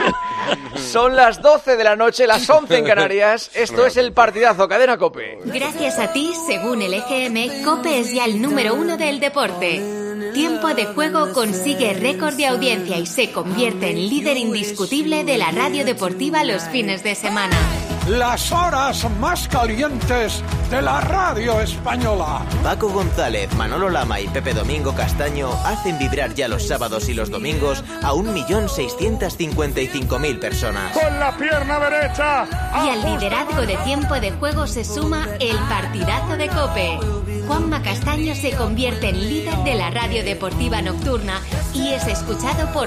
Son las 12 de la noche, las 11 en Canarias. Esto es el partidazo, Cadena COPE. Gracias a ti, según el EGM, COPE es ya el número 1 del deporte. Tiempo de Juego consigue récord de audiencia y se convierte en líder indiscutible de la radio deportiva los fines de semana. Las horas más calientes de la radio española. Paco González, Manolo Lama y Pepe Domingo Castaño hacen vibrar ya los sábados y los domingos a 1.655.000 personas. Con la pierna derecha. Y al liderazgo de Tiempo de Juego se suma el partidazo de COPE. Juanma Castaño se convierte en líder de la radio deportiva nocturna y es escuchado por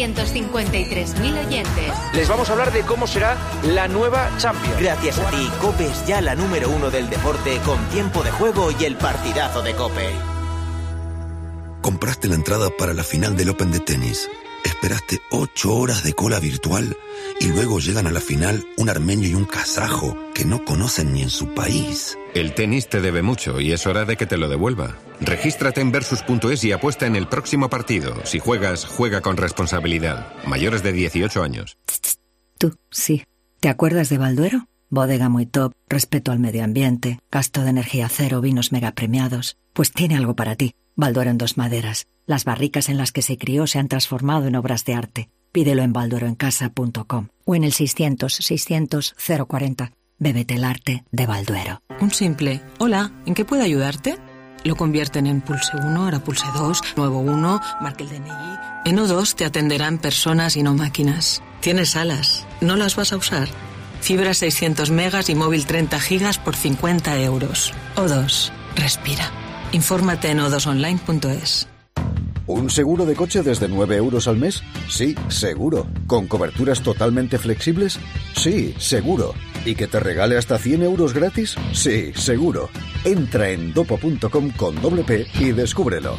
753.000 oyentes. Les vamos a hablar de cómo será la nueva Champions. Gracias a ti, COPE es ya la número 1 del deporte con Tiempo de Juego y el partidazo de COPE. Compraste la entrada para la final del Open de tenis. Esperaste 8 horas de cola virtual y luego llegan a la final un armenio y un kazajo que no conocen ni en su país. El tenis te debe mucho y es hora de que te lo devuelva. Regístrate en Versus.es y apuesta en el próximo partido. Si juegas, juega con responsabilidad. Mayores de 18 años. Tú, sí. ¿Te acuerdas de Balduero? Bodega muy top, respeto al medio ambiente, gasto de energía cero, vinos mega premiados. Pues tiene algo para ti. Balduero en 2 maderas. Las barricas en las que se crió se han transformado en obras de arte. Pídelo en baldueroencasa.com o en el 600-600-040. Bébete el arte de Balduero. Un simple «Hola, ¿en qué puedo ayudarte?» lo convierten en pulse 1, ahora pulse 2, nuevo 1, marque el DNI. En O2 te atenderán personas y no máquinas. Tienes alas, ¿no las vas a usar? Fibra 600 megas y móvil 30 gigas por 50 euros. O2, respira. Infórmate en o2online.es. ¿Un seguro de coche desde 9 euros al mes? Sí, seguro. ¿Con coberturas totalmente flexibles? Sí, seguro. ¿Y que te regale hasta 100 euros gratis? Sí, seguro. Entra en dopo.com con doble P y descúbrelo.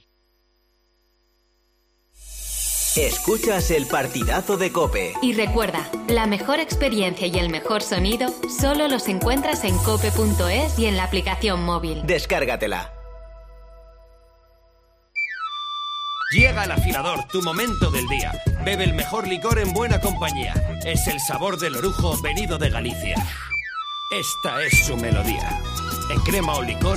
Escuchas el partidazo de COPE. Y recuerda, la mejor experiencia y el mejor sonido solo los encuentras en cope.es y en la aplicación móvil. Descárgatela. Llega el afilador, tu momento del día. Bebe el mejor licor en buena compañía. Es el sabor del orujo venido de Galicia. Esta es su melodía. En crema o licor.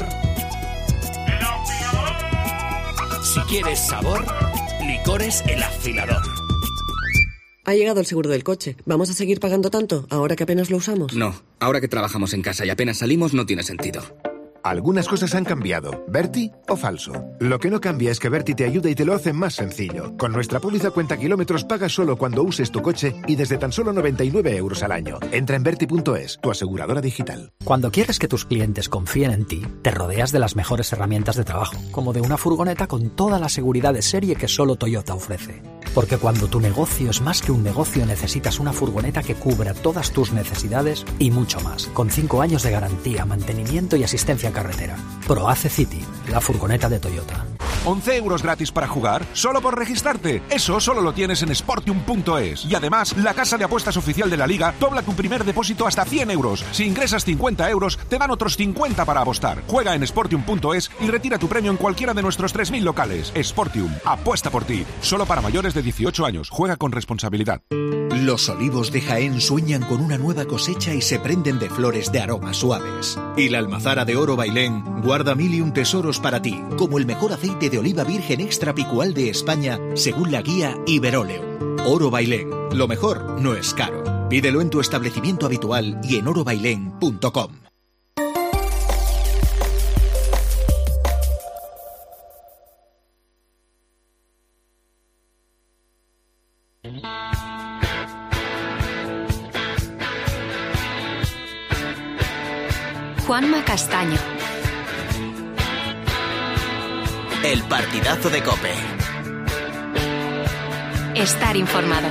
Si quieres sabor, Licores El Afilador. Ha llegado el seguro del coche. ¿Vamos a seguir pagando tanto ahora que apenas lo usamos? No, ahora que trabajamos en casa y apenas salimos no tiene sentido. Algunas cosas han cambiado. ¿Berti o falso? Lo que no cambia es que Berti te ayuda y te lo hace más sencillo. Con nuestra póliza cuenta kilómetros pagas solo cuando uses tu coche y desde tan solo 99 euros al año. Entra en Berti.es, tu aseguradora digital. Cuando quieres que tus clientes confíen en ti, te rodeas de las mejores herramientas de trabajo, como de una furgoneta con toda la seguridad de serie que solo Toyota ofrece. Porque cuando tu negocio es más que un negocio, necesitas una furgoneta que cubra todas tus necesidades y mucho más, con 5 años de garantía, mantenimiento y asistencia carretera. ProAce City, la furgoneta de Toyota. 11 euros gratis para jugar, solo por registrarte. Eso solo lo tienes en Sportium.es. Y además, la casa de apuestas oficial de la Liga dobla tu primer depósito hasta 100 euros. Si ingresas 50 euros, te dan otros 50 para apostar. Juega en Sportium.es y retira tu premio en cualquiera de nuestros 3.000 locales. Sportium, apuesta por ti. Solo para mayores de 18 años. Juega con responsabilidad. Los olivos de Jaén sueñan con una nueva cosecha y se prenden de flores de aromas suaves. Y la almazara de Oro Bailén guarda 1000 y un tesoros para ti, como el mejor aceite de oliva virgen extra picual de España, según la guía Iberóleo. Oro Bailén, lo mejor no es caro. Pídelo en tu establecimiento habitual y en orobailén.com. Juanma Castaño. El partidazo de COPE. Estar informado.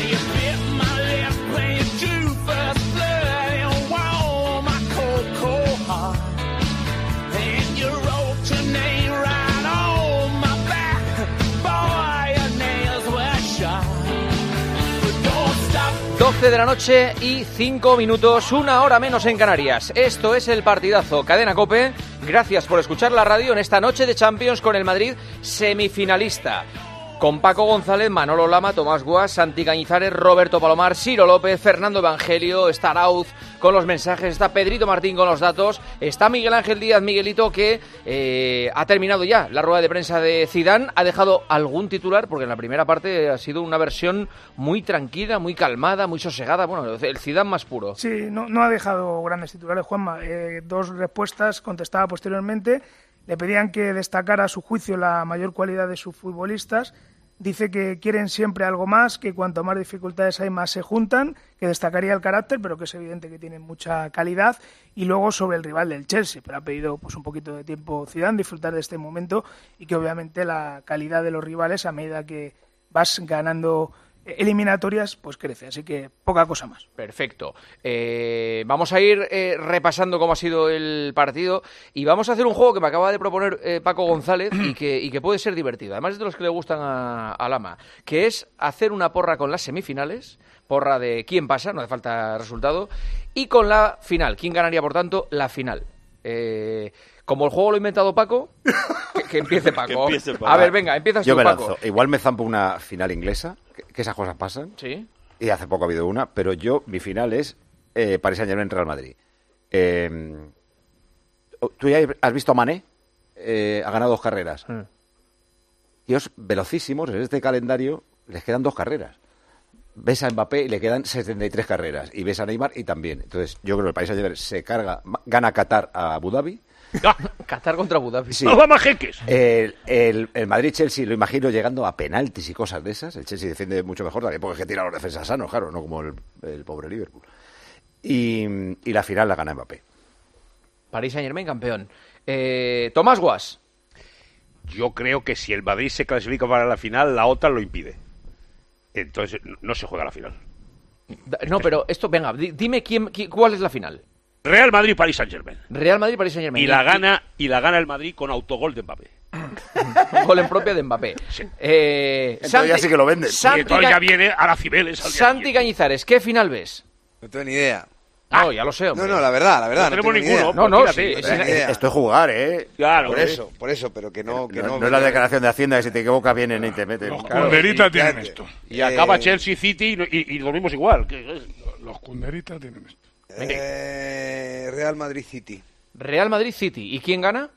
De la noche y 5 minutos, 1 hora menos en Canarias. Esto es el partidazo, Cadena COPE. Gracias por escuchar la radio en esta noche de Champions con el Madrid semifinalista. Con Paco González, Manolo Lama, Tomás Guas, Santi Cañizares, Roberto Palomar, Ciro López, Fernando Evangelio, está Arauz con los mensajes, está Pedrito Martín con los datos, está Miguel Ángel Díaz, Miguelito, que ha terminado ya la rueda de prensa de Zidane, ha dejado algún titular, porque en la primera parte ha sido una versión muy tranquila, muy calmada, muy sosegada, bueno, el Zidane más puro. Sí, no ha dejado grandes titulares, Juanma. 2 respuestas, contestaba posteriormente. Le pedían que destacara a su juicio la mayor cualidad de sus futbolistas. Dice que quieren siempre algo más, que cuanto más dificultades hay, más se juntan, que destacaría el carácter, pero que es evidente que tienen mucha calidad. Y luego sobre el rival del Chelsea, pero ha pedido pues un poquito de tiempo Zidane, disfrutar de este momento y que obviamente la calidad de los rivales, a medida que vas ganando eliminatorias, pues crece, así que poca cosa más. Perfecto. Vamos a ir repasando cómo ha sido el partido y vamos a hacer un juego que me acaba de proponer Paco González y que puede ser divertido, además es de los que le gustan a Lama, que es hacer una porra con las semifinales, porra de quién pasa, no hace falta resultado, y con la final, quién ganaría por tanto la final. Como el juego lo ha inventado Paco, que empiece Paco. A ver, venga, empiezas tú, Paco. Lanzo. Igual me zampo una final inglesa, que esas cosas pasan. Sí. Y hace poco ha habido una, pero mi final es Paris Saint-Germain Real Madrid. ¿Tú ya has visto a Mané? Ha ganado 2 carreras. Tíos velocísimos, en este calendario les quedan 2 carreras. Ves a Mbappé y le quedan 73 carreras. Y ves a Neymar y también. Entonces, yo creo que el Paris Saint-Germain se carga, gana Qatar a Abu Dhabi. Qatar contra Abu Dhabi. Sí. ¡No va más jeques! El Madrid-Chelsea lo imagino llegando a penaltis y cosas de esas. El Chelsea defiende mucho mejor también porque es que tira a los defensas sanos, claro, no como el pobre Liverpool. Y la final la gana Mbappé. Paris Saint-Germain campeón. Tomás Guas. Yo creo que si el Madrid se clasifica para la final, la OTAN lo impide. Entonces no se juega la final. No, pero esto, venga, dime cuál es la final. Real Madrid-Paris Saint-Germain. Real Madrid-Paris Saint-Germain. Y la gana el Madrid con autogol de Mbappé. Gol en propia de Mbappé. Sí. Entonces ya sí que lo venden. Entonces ya viene a la Cibeles. Santi Cañizares, ¿qué final ves? No tengo ni idea. No, ya lo sé, hombre. No, la verdad. No tenemos ninguno. No, sí. Esto es jugar, ¿eh? Claro. Por eso, pero que no... No es la declaración de Hacienda que si te equivocas vienen y te meten. Los Cunderitas tienen esto. Y acaba Chelsea City y dormimos igual. Los Cunderitas tienen esto. Real Madrid City. Real Madrid City. ¿Y quién gana?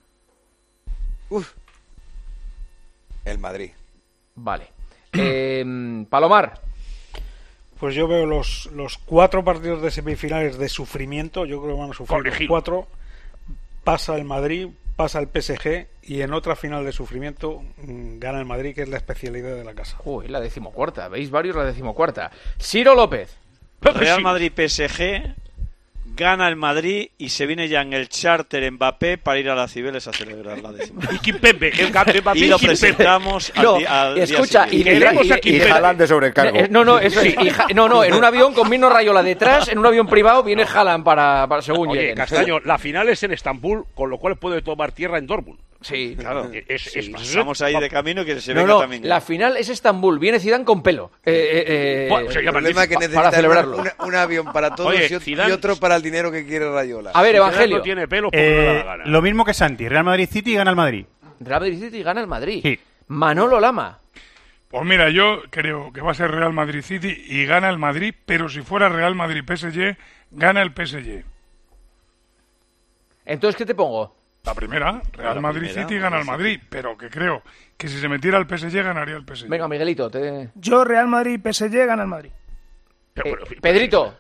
El Madrid. Vale. Palomar. Pues yo veo los 4 partidos de semifinales de sufrimiento. Yo creo que van a sufrir los 4. Pasa el Madrid, pasa el PSG y en otra final de sufrimiento gana el Madrid, que es la especialidad de la casa. Uy, la 14ª. ¿Veis varios? La 14ª. Ciro López. Real Madrid PSG, gana el Madrid y se viene ya en el charter Mbappé para ir a la Cibeles a celebrar la 10ª. Y Kimpembe, el Mbappé y lo presentamos al escucha, día siguiente. Y Haaland de sobrecargo. En un avión con Mino Raiola detrás, en un avión privado viene Haaland para según Oye, lleguen. Castaño, la final es en Estambul, con lo cual puede tomar tierra en Dortmund. Sí, claro. Estamos ahí de camino que se ve que también. La final es Estambul, viene Zidane con pelo. El problema es que necesitan un avión para todos. Oye, y otro para el dinero que quiere Raiola. A ver, Evangelio. No tiene pelo porque no da la gana. Lo mismo que Santi, Real Madrid City y gana el Madrid. Real Madrid City y gana el Madrid. Sí. Manolo Lama. Pues mira, yo creo que va a ser Real Madrid City y gana el Madrid, pero si fuera Real Madrid PSG, gana el PSG. Entonces, ¿qué te pongo? La primera, Real Madrid City gana el Madrid, pero que creo que si se metiera el PSG ganaría el PSG. Venga, Miguelito, Yo, Real Madrid PSG gana el Madrid. Pedrito.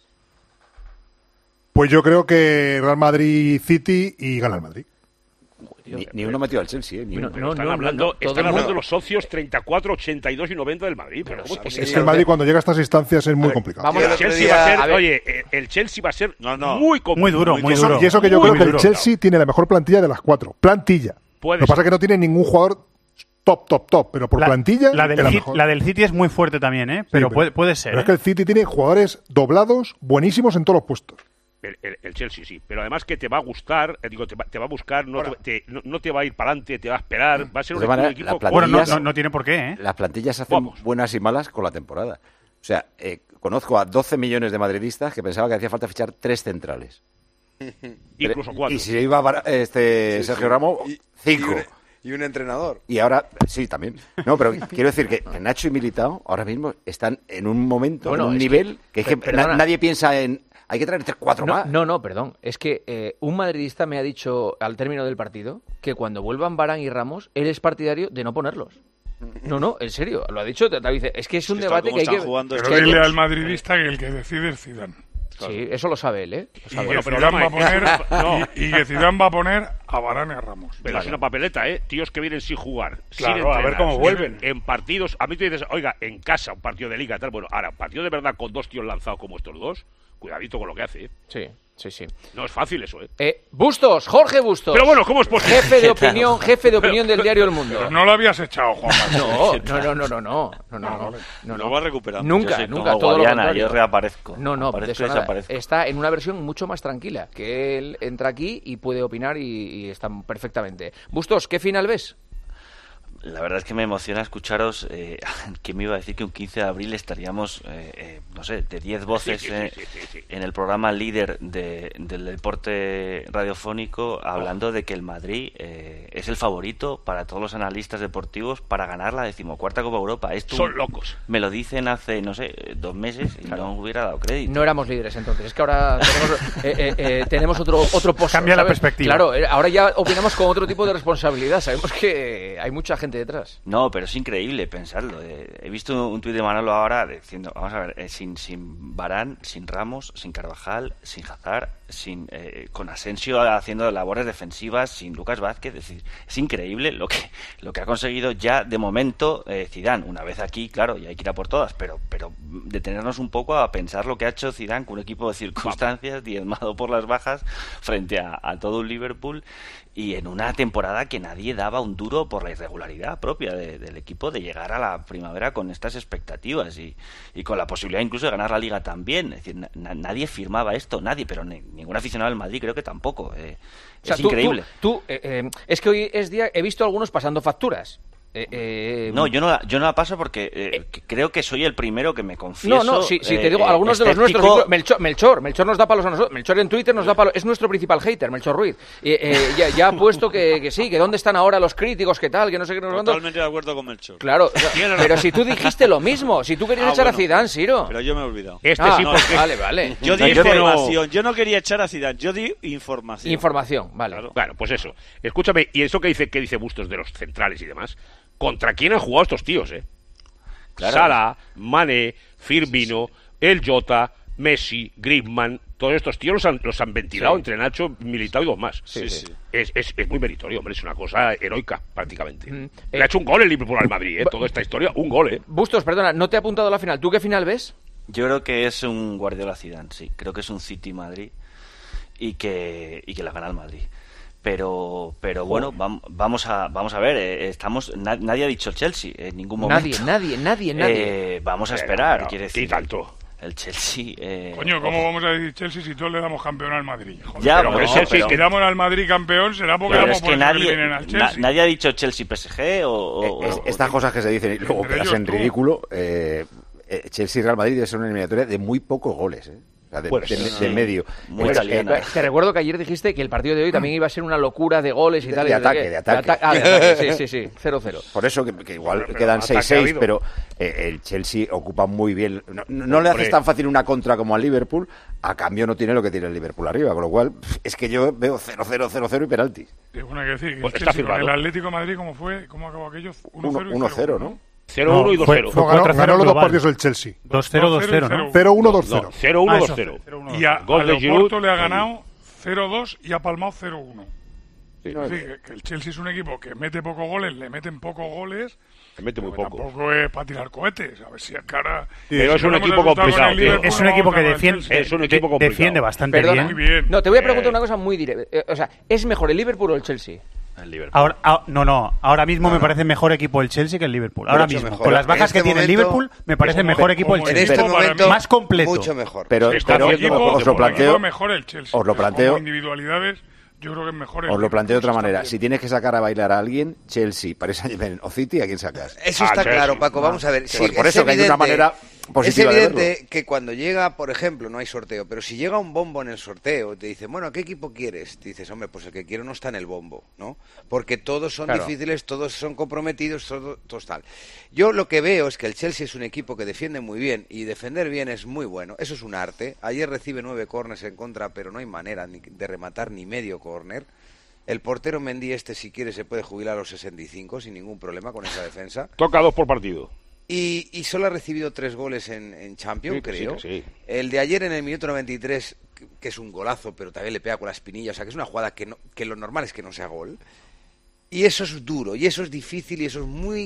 Pues yo creo que Real Madrid-City y gana el Madrid. Ni uno metió al Chelsea, ni uno. Están hablando los socios 34, 82 y 90 del Madrid. Pero ¿cómo es que el Madrid cuando llega a estas instancias es muy complicado. El Chelsea va a ser muy complicado. Muy duro. Y eso que yo creo que el Chelsea tiene la mejor plantilla de las 4. Plantilla. Lo que pasa es que no tiene ningún jugador top, pero por plantilla la del City es muy fuerte también, pero puede ser. Pero es que el City tiene jugadores doblados, buenísimos en todos los puestos. El Chelsea sí, pero además que te va a gustar, te va a buscar, no te va a ir para adelante, te va a esperar, va a ser un equipo... Bueno, no tiene por qué, Las plantillas hacen buenas y malas con la temporada. O sea, conozco a 12 millones de madridistas que pensaban que hacía falta fichar 3 centrales. Incluso 4. Y si se iba Sergio Ramos, 5. Y un entrenador. Y ahora, sí, también. No, pero quiero decir que Nacho y Militao ahora mismo están en un momento, en un nivel que nadie piensa en... Hay que traer 4 más. No, perdón. Es que un madridista me ha dicho al término del partido que cuando vuelvan Varane y Ramos, él es partidario de no ponerlos. No, en serio, lo ha dicho David. Es que es un debate que hay que... Pero dile al madridista que el que decide es Zidane. Claro. Sí, eso lo sabe él, ¿eh? Y que Zidane va a poner a Varane y a Ramos. Pero es una papeleta, tíos que vienen sin jugar, claro, sin entrenar, a ver cómo vuelven. En partidos, a mí tú dices, oiga, en casa, un partido de liga, tal, bueno, ahora, partido de verdad con 2 tíos lanzados como estos dos, cuidadito con lo que hace, Sí. No es fácil eso, Bustos, Jorge Bustos. Pero bueno, ¿cómo es posible? Jefe de opinión del diario El Mundo. Pero no lo habías echado, Juan. No. Lo va a recuperar. Nunca. Todo Guadiana, yo reaparezco. No, está en una versión mucho más tranquila, que él entra aquí y puede opinar y está perfectamente. Bustos, ¿qué final ves? La verdad es que me emociona escucharos. ¿Quién me iba a decir que un 15 de abril estaríamos, no sé, de 10 voces en el programa líder del deporte radiofónico hablando de que el Madrid es el favorito para todos los analistas deportivos para ganar la 14ª Copa Europa? Son locos. Me lo dicen hace, no sé, 2 meses y no hubiera dado crédito. No éramos líderes entonces. Es que ahora tenemos otro post. Cambia la perspectiva. Claro, ahora ya opinamos con otro tipo de responsabilidad. Sabemos que hay mucha gente detrás. No, pero es increíble pensarlo. He visto un tuit de Manolo ahora diciendo, vamos a ver, sin Varane, sin Ramos, sin Carvajal, sin Hazard, con Asensio haciendo labores defensivas, sin Lucas Vázquez. Es decir, es increíble lo que ha conseguido ya de momento Zidane. Una vez aquí, claro, ya hay que ir a por todas, pero detenernos un poco a pensar lo que ha hecho Zidane con un equipo de circunstancias diezmado por las bajas frente a todo un Liverpool, y en una temporada que nadie daba un duro por la irregularidad propia del equipo de llegar a la primavera con estas expectativas y con la posibilidad incluso de ganar la Liga también. Es decir, nadie firmaba esto, pero ningún aficionado del Madrid creo que tampoco. Es increíble. Es que hoy es día, he visto algunos pasando facturas. No, yo no la paso porque creo que soy el primero que me confieso. Sí, te digo, algunos de los nuestros. Melchor nos da palos a nosotros. Melchor en Twitter nos da palos. Es nuestro principal hater, Melchor Ruiz. Ya ha puesto que sí, que dónde están ahora los críticos, que tal, que no sé qué. Totalmente de acuerdo con Melchor. Claro, pero si tú dijiste lo mismo, si tú querías echar a Zidane, Ciro. Pero yo me he olvidado. Vale. Yo di información. Yo no quería echar a Zidane, yo di información. Información, vale. Claro, pues eso. Escúchame, y eso que dice Bustos de los centrales y demás. ¿Contra quién han jugado estos tíos, Claro. Salah, Mané, Firmino, El Jota, Messi, Griezmann, todos estos tíos los han ventilado entre Nacho, Militao y 2 más. Sí. Es muy meritorio, hombre, es una cosa heroica, prácticamente. Le ha hecho un gol el Liverpool al Madrid, toda esta historia, un gol, Bustos, perdona, no te he apuntado a la final. ¿Tú qué final ves? Yo creo que es un Guardiola Zidane, sí. Creo que es un City-Madrid y que la gana el Madrid. Pero bueno, vamos a ver. Nadie ha dicho el Chelsea en ningún momento. Nadie. Vamos a esperar, quiere decir. Y tanto. El Chelsea. Coño, ¿cómo vamos a decir Chelsea si todos le damos campeón al Madrid? Joder, ya, pero si damos al Madrid campeón será porque damos por eliminen al Chelsea. Nadie ha dicho Chelsea PSG estas cosas que se dicen y luego quedas en ridículo. Chelsea y Real Madrid debe ser una eliminatoria de muy pocos goles, de medio. Muy italiana. Te recuerdo que ayer dijiste que el partido de hoy también iba a ser una locura de goles y tal. De ataque. Sí, 0-0. Por eso que igual quedan 6-6, pero el Chelsea ocupa muy bien. No le haces tan fácil una contra como al Liverpool, a cambio no tiene lo que tiene el Liverpool arriba, con lo cual es que yo veo 0-0, 0-0 y penaltis. Bueno, hay que decir que el Chelsea con el Atlético de Madrid, ¿cómo fue? ¿Cómo acabó aquello? 1-0, 1-0, ¿no? 0-1 y 2-0. Ganó los dos partidos el Chelsea. 2-0, 2-0, ¿no? 0-1, 2-0. 0-1, 2-0. Y al Oporto le ha ganado 0-2 y ha palmado 0-1. Sí, que el Chelsea es un equipo que mete pocos goles, le meten pocos goles. Se mete muy poco. Tampoco es para tirar cohetes. A ver si cara. Pero es un equipo complicado. Es un equipo que defiende bastante bien. Muy bien. No, te voy a preguntar una cosa muy directa. O sea, ¿es mejor el Liverpool o el Chelsea? El Liverpool. Ahora mismo me parece mejor equipo el Chelsea que el Liverpool. Ahora mismo, mejor. Con las bajas que tiene el Liverpool, me parece mejor equipo el Chelsea. En este momento, más completo. Mucho mejor. Pero os lo planteo. Mejor el Chelsea. Os lo planteo. Como individualidades. Yo creo que es mejor. Os lo planteo de otra manera. Si tienes que sacar a bailar a alguien, Chelsea, Paris Saint-Germain o City, ¿a quién sacas? Eso está claro, Paco. Vamos a ver. Por eso que hay una manera positiva es evidente que cuando llega, por ejemplo, no hay sorteo, pero si llega un bombo en el sorteo, te dicen, bueno, ¿qué equipo quieres? Te dices, hombre, pues el que quiero no está en el bombo, ¿no? Porque todos son difíciles, todos son comprometidos, todos tal. Yo lo que veo es que el Chelsea es un equipo que defiende muy bien y defender bien es muy bueno. Eso es un arte. Ayer recibe 9 córners en contra, pero no hay manera de rematar ni medio córner. El portero Mendy si quiere, se puede jubilar a los 65 sin ningún problema con esa defensa. Toca 2 por partido. Y solo ha recibido 3 goles en Champions, creo. Sí. El de ayer en el minuto 93, que es un golazo, pero también le pega con la espinilla. O sea, que es una jugada que lo normal es que no sea gol. Y eso es duro, y eso es difícil, y eso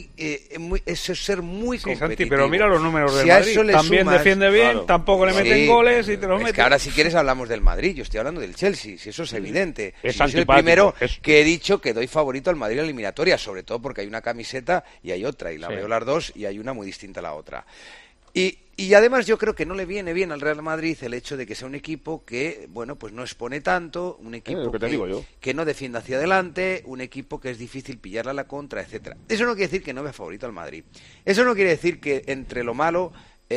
es eso es ser muy competitivo. Santi, pero mira los números del Madrid. También defiende bien, tampoco le meten goles y te los meten. Es que ahora si quieres hablamos del Madrid, yo estoy hablando del Chelsea, si eso es evidente. Yo soy el primero que he dicho que doy favorito al Madrid en la eliminatoria, sobre todo porque hay una camiseta y hay otra, y la veo las dos, y hay una muy distinta a la otra. Y además yo creo que no le viene bien al Real Madrid el hecho de que sea un equipo que, bueno, pues no expone tanto, un equipo que no defiende hacia adelante, un equipo que es difícil pillarle a la contra, etcétera. Eso no quiere decir que no vea favorito al Madrid. Eso no quiere decir que entre lo malo,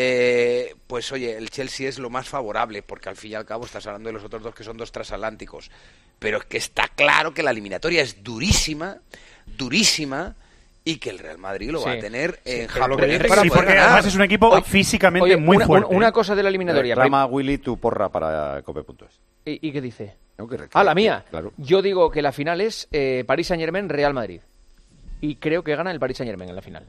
pues oye, el Chelsea es lo más favorable, porque al fin y al cabo estás hablando de los otros dos que son 2 transatlánticos. Pero es que está claro que la eliminatoria es durísima, y que el Real Madrid lo va a tener en Japón para poder ganar. Además es un equipo físicamente muy fuerte. Una cosa de la eliminatoria. Reclama Willy tu porra para Cope.es. ¿Y qué dice? La mía. Claro. Yo digo que la final es Paris Saint-Germain, Real Madrid. Y creo que gana el Paris Saint-Germain en la final.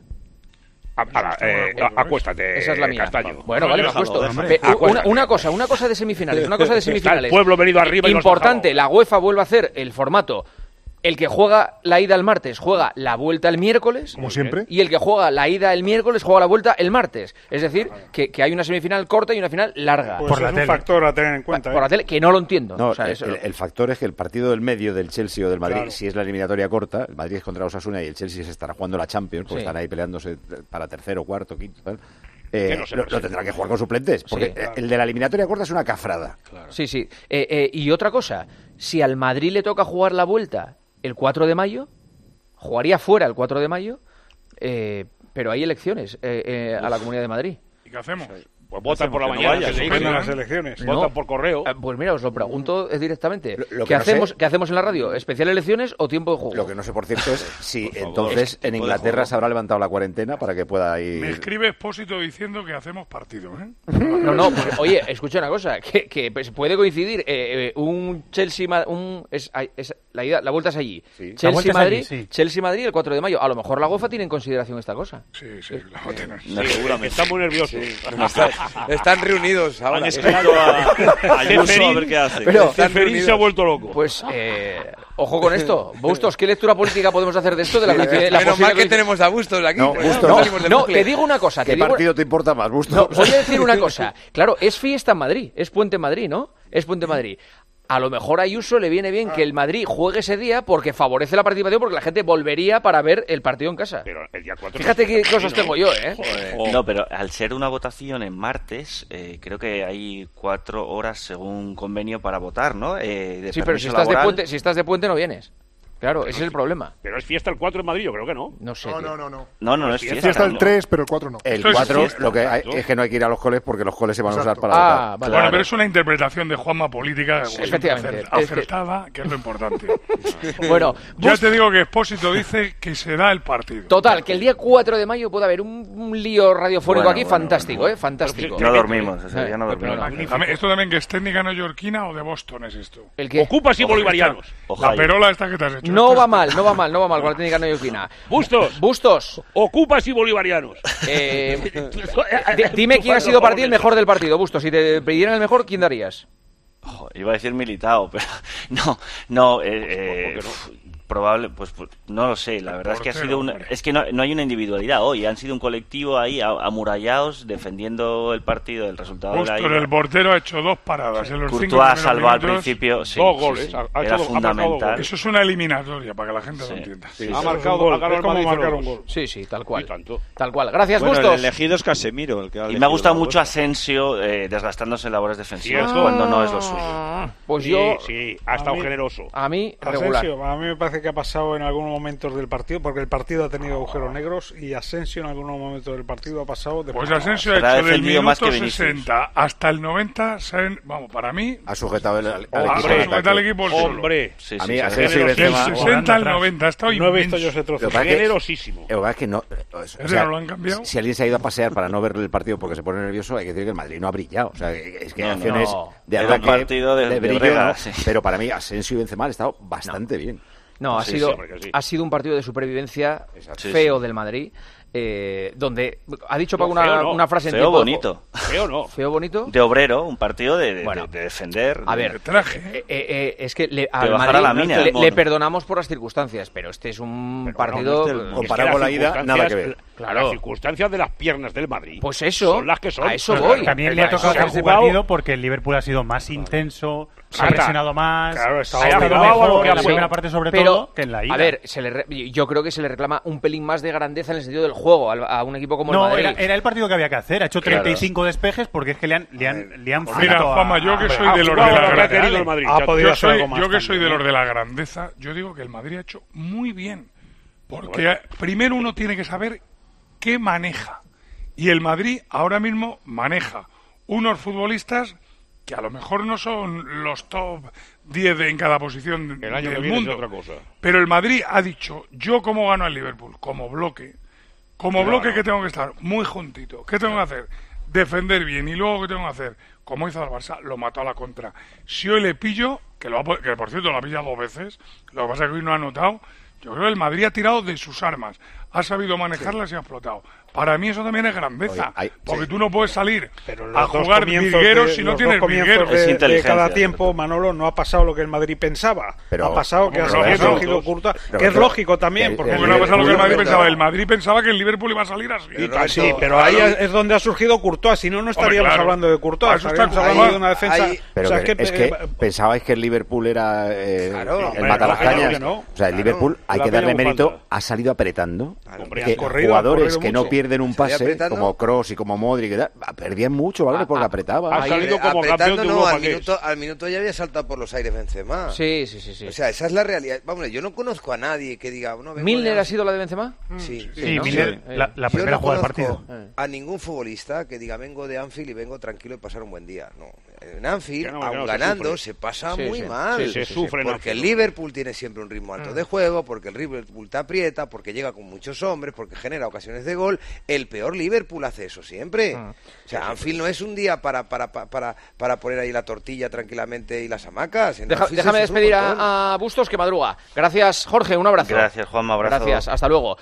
Acuéstate, esa es la mía. Castaño. Bueno, vale, me acuesto. Una cosa de semifinales. El pueblo venido arriba. Importante, la UEFA vuelve a hacer el formato. El que juega la ida el martes juega la vuelta el miércoles. Como siempre. Y el que juega la ida el miércoles juega la vuelta el martes. Es decir, que hay una semifinal corta y una final larga. Pues es un factor a tener en cuenta. Por la tele, que no lo entiendo. No, o sea, el factor es que el partido del medio del Chelsea o del Madrid, si es la eliminatoria corta, el Madrid es contra Osasuna y el Chelsea se estará jugando la Champions, porque están ahí peleándose para tercero, cuarto, quinto, tal. Lo tendrá que jugar con suplentes, porque el de la eliminatoria corta es una cafrada. Claro. Sí. Y otra cosa, si al Madrid le toca jugar la vuelta el 4 de mayo, jugaría fuera el 4 de mayo, pero hay elecciones a la Comunidad de Madrid. ¿Y qué hacemos? Pues votan por la mañana, que se las elecciones. Votan por correo. Pues mira, os lo pregunto directamente. ¿Qué hacemos en la radio? ¿Especial elecciones o tiempo de juego? Lo que no sé, por cierto, es si entonces en Inglaterra se habrá levantado la cuarentena para que pueda ir... Me escribe Expósito diciendo que hacemos partido, ¿eh? No, pues, oye, escucha una cosa, que pues, puede coincidir un Chelsea... la vuelta es allí. Sí. Chelsea-Madrid el 4 de mayo. A lo mejor la UEFA tiene en consideración esta cosa. Sí, la va a tener. Seguramente. Está muy nervioso. Están reunidos ahora. Han escrito a Ayuso a ver qué hace. Pero Ceferín se ha vuelto loco. Pues, ojo con esto. Bustos, ¿qué lectura política podemos hacer de esto? De la menos mal que tenemos a Bustos aquí. No, te digo una cosa. ¿Qué partido te importa más, Bustos? No, voy a decir una cosa. Claro, es fiesta en Madrid. Es Puente en Madrid, ¿no? Es Puente en Madrid. A lo mejor a Ayuso le viene bien que el Madrid juegue ese día porque favorece la participación, porque la gente volvería para ver el partido en casa. Pero el día 4 Fíjate qué cosas tengo yo, ¿eh? No, pero al ser una votación en martes, creo que hay 4 horas según convenio para votar, ¿no? Sí, pero si estás de puente no vienes. Claro, ese es el problema. Pero es fiesta el 4 en Madrid, yo creo que no. No sé. No es fiesta. Fiesta el 3, pero el 4 no. El 4 lo que hay es que no hay que ir a los coles porque los coles se van a usar para votar. Vale. Bueno, pero es una interpretación de Juanma política efectivamente acertada, que es lo importante. Bueno, ya te digo que Expósito dice que se da el partido. Total, que el día 4 de mayo puede haber un lío radiofónico aquí fantástico, fantástico. No dormimos, ese día no dormimos. Esto también que es técnica neoyorquina o de Boston es esto. El que ocupas y bolivarianos. La perola esta que te has hecho. No va mal con la técnica neoyorquina. Bustos. Ocupas y bolivarianos. Dime quién ha sido para ti el mejor del partido, Bustos. Si te pidieran el mejor, ¿quién darías? Iba a decir Militao, pero no. Probable, pues no lo sé. La verdad es que ha sido no hay una individualidad hoy. Han sido un colectivo ahí amurallados defendiendo el partido, el resultado de la ida. El portero ha hecho 2 paradas en los 5 Courtois ha salvado al principio 2 goles. Era fundamental. Eso es una eliminatoria para que la gente lo entienda. Ha marcado un gol. Sí, tal cual. Tal cual. Gracias, Bustos. El elegido es Casemiro. Y me ha gustado mucho Asensio desgastándose en labores defensivas cuando no es lo suyo. Pues sí, ha estado generoso. A mí, regular. A mí me parece que ha pasado en algunos momentos del partido, porque el partido ha tenido agujeros negros, y Asensio en algunos momentos del partido ha pasado Pues Asensio ha hecho del minuto 60 hasta el 90, para mí ha sujetado al equipo hombre. A mí Asensio del 60 al 90 ha estado inmenso. Yo ese trozo generosísimo. Es que no lo han cambiado. Si alguien se ha ido a pasear para no ver el partido porque se pone nervioso, hay que decir que el Madrid no ha brillado. O sea, es que acciones de ataque de brillo, pero para mí Asensio y Benzema han estado bastante bien. No, ha sido un partido de supervivencia feo del Madrid, donde ha dicho Paco una frase en tiempo bonito. Feo bonito. De obrero, un partido de defender. A ver, es que al Madrid le perdonamos por las circunstancias, pero este es un partido comparado con la ida, nada que ver. Claro. Las circunstancias de las piernas del Madrid. Pues eso, son las que son. A eso voy. También le ha tocado hacer ese partido porque el Liverpool ha sido más intenso, se ha presionado más, ha estado mejor en la primera parte sobre todo que en la ida. A ver, yo creo que se le reclama un pelín más de grandeza en el sentido del juego a un equipo como el Madrid. Era el partido que había que hacer. Ha hecho 35 despejes porque es que le han Mira, Juanma, yo que soy de los de la grandeza, yo que soy de los de la grandeza, yo digo que el Madrid ha hecho muy bien. Porque primero uno tiene que saber qué maneja. Y el Madrid ahora mismo maneja unos futbolistas que a lo mejor no son los top 10 en cada posición del mundo. Otra cosa. Pero el Madrid ha dicho, yo cómo gano al Liverpool, como bloque que tengo que estar muy juntito. ¿Qué tengo que hacer? Defender bien. Y luego ¿qué tengo que hacer? Como hizo el Barça, lo mató a la contra. Si hoy le pillo, que por cierto lo ha pillado 2 veces, lo que pasa es que hoy no ha anotado. Yo creo que el Madrid ha tirado de sus armas, ha sabido manejarlas y ha explotado. Para mí eso también es grandeza, porque tú no puedes salir a jugar virgueros si no tienes virgueros. De cada tiempo, Manolo, no ha pasado lo que el Madrid pensaba. Ha pasado que ha surgido Courtois, que es lógico también. Porque no ha pasado lo que el Madrid pensaba. El Madrid pensaba que el Liverpool iba a salir así. Sí, pero ahí es donde ha surgido Courtois. Si no estaríamos hablando de Courtois. Estaríamos hablando de una defensa. Pero es que pensabais que el Liverpool era el matalascañas. O sea, el Liverpool, hay que darle mérito, ha salido apretando. Jugadores que no pierden un pase, como Kroos y como Modric, perdían mucho, ¿vale? Porque apretaba. Ha salido como campeón de Europa. Al minuto ya había saltado por los aires Benzema. Sí. O sea, esa es la realidad. Vamos, yo no conozco a nadie que diga... ¿Milner ha sido la de Benzema? Sí, Milner, la primera jugada del partido. A ningún futbolista que diga vengo de Anfield y vengo tranquilo y pasar un buen día. No. En Anfield, aun ganando, se pasa muy mal. Se sufre. Porque el Liverpool tiene siempre un ritmo alto de juego, porque el Liverpool te aprieta, porque llega con muchos hombres, porque genera ocasiones de gol. El peor Liverpool hace eso siempre. O sea, Anfield no es un día para poner ahí la tortilla tranquilamente y las hamacas. Déjame despedir a Bustos, que madruga. Gracias, Jorge, un abrazo. Gracias, Juanma, abrazo. Gracias, hasta luego.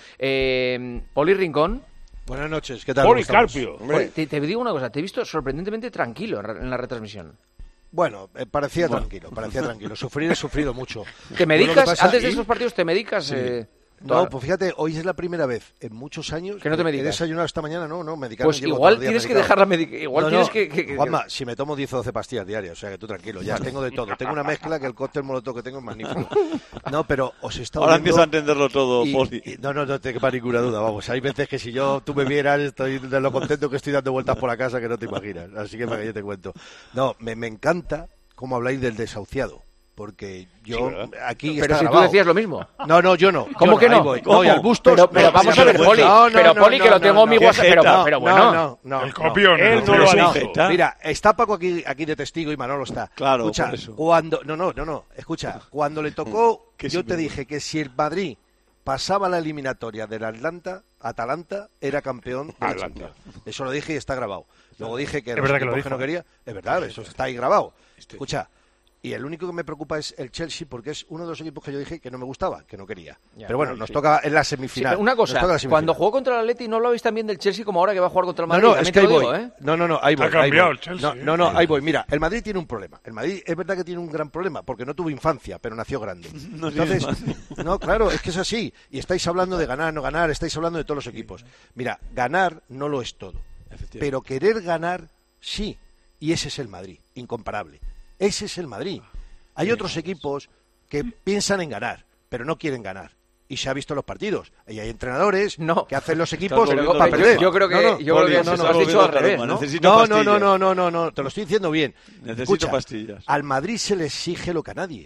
Poli Rincón. Buenas noches, ¿qué tal? Policarpio. Te digo una cosa, te he visto sorprendentemente tranquilo en la retransmisión. Bueno, parecía tranquilo. Sufrir he sufrido mucho. ¿Te medicas? Antes de estos partidos te medicas... Sí. No, pues fíjate, hoy es la primera vez en muchos años que no te medicas. He desayunado esta mañana, no, medicaron. Pues igual tienes que dejar la medicación. Igual tienes que... Juanma, si me tomo 10 o 12 pastillas diarias, o sea que tú tranquilo, ya tengo de todo. Tengo una mezcla que el cóctel molotov que tengo es magnífico. No, pero os he estado Ahora empiezo a entenderlo todo, Poli. No te quepa ninguna duda, vamos. Hay veces que si tú me vieras, estoy de lo contento que estoy dando vueltas por la casa que no te imaginas. Así que para que yo te cuento. No, me encanta cómo habláis del desahuciado. Porque yo aquí pero está si grabado. Tú decías lo mismo. No, yo no. ¿Cómo que no? Voy al Bustos. Pero vamos a ver, Poli. Poli, que lo tengo en mi WhatsApp. Pero bueno. No. El copión. Él no lo ha. Mira, está Paco aquí de testigo y Manolo está. Claro. Escucha, cuando... No. Escucha, cuando le tocó, yo te dije que si el Madrid pasaba la eliminatoria del Atalanta era campeón de la Champions. Eso lo dije y está grabado. Luego dije que es verdad que lo no quería. Es verdad, eso está ahí grabado. Escucha. Y el único que me preocupa es el Chelsea, porque es uno de los equipos que yo dije que no me gustaba, que no quería. Pero bueno, nos toca en la semifinal. Sí, una cosa, cuando jugó contra el Atleti no hablabais también del Chelsea como ahora que va a jugar contra el Madrid. No, es que ahí voy. Ahí voy. Ha cambiado el Chelsea. Ahí voy. Mira, el Madrid tiene un problema. El Madrid es verdad que tiene un gran problema, porque no tuvo infancia, pero nació grande. Entonces, no, claro, es que es así. Y estáis hablando de ganar, no ganar, estáis hablando de todos los equipos. Mira, ganar no lo es todo. Pero querer ganar, sí. Y ese es el Madrid, incomparable. Ese es el Madrid. Hay otros equipos que piensan en ganar, pero no quieren ganar. Y se ha visto en los partidos. Y hay entrenadores que hacen los equipos para perder. Yo creo que lo has dicho al revés, ¿no? No, te lo estoy diciendo bien. Necesito pastillas. Al Madrid se le exige lo que a nadie.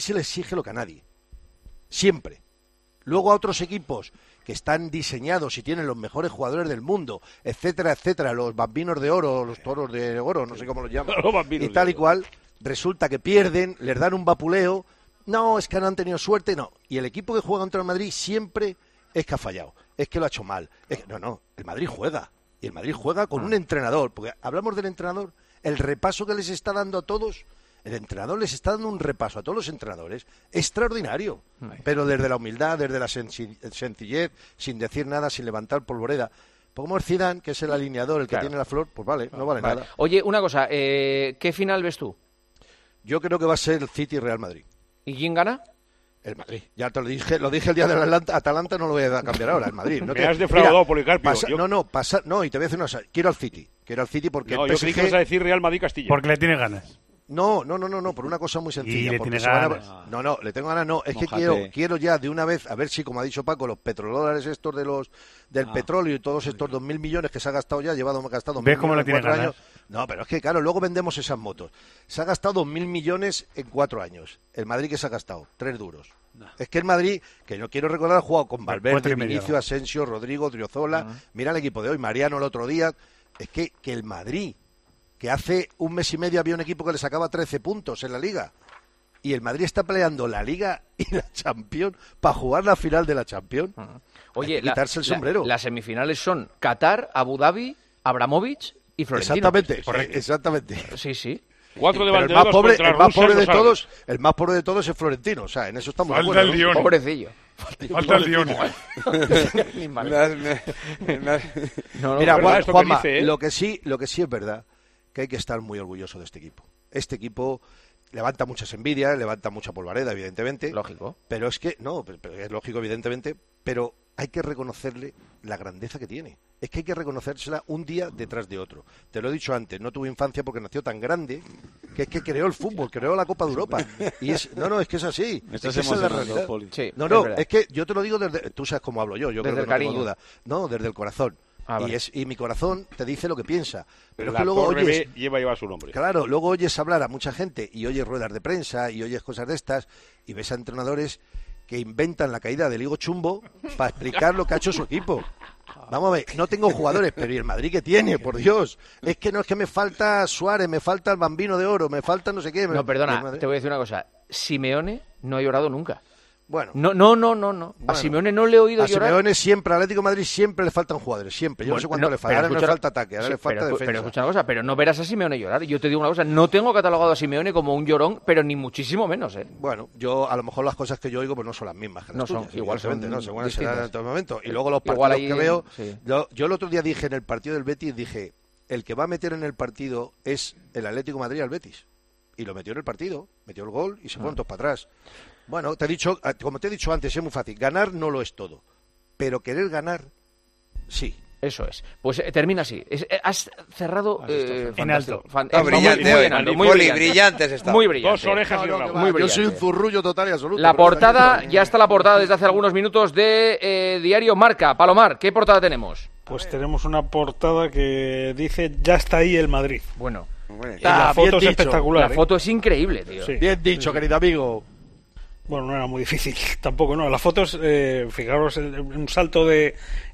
Siempre. Luego a otros equipos que están diseñados y tienen los mejores jugadores del mundo, etcétera, etcétera, los bambinos de oro, los toros de oro, no sé cómo los llaman, y tal y cual, resulta que pierden, les dan un vapuleo, no, es que no han tenido suerte, no. Y el equipo que juega contra el Madrid siempre es que ha fallado, es que lo ha hecho mal. El Madrid juega, y el Madrid juega con un entrenador, porque hablamos del entrenador, el repaso que les está dando a todos, el entrenador les está dando un repaso a todos los entrenadores extraordinario, pero desde la humildad, desde la sencillez, sin decir nada, sin levantar polvoreda. Como es Zidane, que es el alineador, el que tiene la flor, pues vale, no vale nada. Oye, una cosa, ¿qué final ves tú? Yo creo que va a ser el City Real Madrid. ¿Y quién gana? El Madrid. Ya te lo dije el día del Atalanta, no lo voy a cambiar ahora, el Madrid. Me has defraudado, Policarpio. No, y te voy a decir una cosa. Quiero al City porque el PSG... yo creí que ibas a decir Real Madrid-Castilla. Porque le tiene ganas. No, por una cosa muy sencilla. Y le tiene ganas. No, le tengo ganas, no. Es que quiero ya de una vez, a ver si, como ha dicho Paco, los petrodólares estos del petróleo y todos estos 2.000 millones que se ha gastado ya, gastado 2.000 ¿Ves cómo millones le tiene ganas? Años. No, pero es que, claro, luego vendemos esas motos. Se ha gastado 2.000 millones en 4 años. El Madrid, que se ha gastado 3 duros. Es que el Madrid, que no quiero recordar, ha jugado con Valverde, Vinicius, Asensio, Rodrigo, Driozola. Mira el equipo de hoy, Mariano el otro día. Es que el Madrid, que hace un mes y medio había un equipo que le sacaba 13 puntos en la Liga, y el Madrid está peleando la Liga y la Champions para jugar la final de la Champions. Oye, quitarse el sombrero. Las semifinales son Qatar, Abu Dhabi, Abramovich y Florentino. Exactamente. Sí. 4 de el más pobre de todos es Florentino, o sea, en eso estamos de acuerdo. Falta el Lione. Pobrecillo. Falta el Lione. Mira, Juanma, lo que sí es verdad, que hay que estar muy orgulloso de este equipo. Este equipo levanta muchas envidias, levanta mucha polvareda, evidentemente. Lógico. Pero es que, es lógico, evidentemente, pero hay que reconocerle la grandeza que tiene. Es que hay que reconocérsela un día detrás de otro. Te lo he dicho antes, no tuvo infancia porque nació tan grande que es que creó el fútbol, creó la Copa de Europa. Y es que es así. Estás esa es la realidad. Poli. Sí, es que yo te lo digo desde... Tú sabes cómo hablo yo creo que no tengo duda. No, desde el corazón. Vale. Y mi corazón te dice lo que piensa. Pero que luego oyes, lleva su nombre. Claro, luego oyes hablar a mucha gente y oyes ruedas de prensa y oyes cosas de estas y ves a entrenadores que inventan la caída del higo chumbo para explicar lo que ha hecho su equipo. Vamos a ver, no tengo jugadores, pero ¿y el Madrid qué tiene? Por Dios. Es que me falta Suárez, me falta el Bambino de Oro, me falta no sé qué. No, perdona, te voy a decir una cosa. Simeone no ha llorado nunca. Bueno. No. Bueno, a Simeone no le he oído llorar. A Simeone siempre, al Atlético de Madrid siempre le faltan jugadores, siempre. Yo no sé cuánto le falta. Ahora no le falta ataque, ahora le falta defensa. Pero escucha una cosa, pero no verás a Simeone llorar. Yo te digo una cosa, no tengo catalogado a Simeone como un llorón, pero ni muchísimo menos, ¿eh? Bueno, yo a lo mejor las cosas que yo oigo pues no son las mismas que las tuyas, son, igual son no, según serán en todo momento. Y luego los partidos que veo, sí. Yo el otro día dije en el partido del Betis, dije, el que va a meter en el partido es el Atlético de Madrid al Betis. Y lo metió en el partido, metió el gol y se fueron todos para atrás. Bueno, como te he dicho antes, es muy fácil. Ganar no lo es todo, pero querer ganar, sí. Eso es. Pues termina así. Has cerrado en alto. Brillante, muy brillantes está. Muy brillante. Dos orejas y una muy brillante. Yo soy un zurrullo total y absoluto. La portada, ya está la portada desde hace algunos minutos de Diario Marca. Palomar, ¿qué portada tenemos? Pues tenemos una portada que dice, ya está ahí el Madrid. Bueno. La foto es espectacular. La foto es increíble, tío. Sí. Bien dicho, querido amigo. Bueno, no era muy difícil, tampoco, no. La foto es, fijaros, un salto de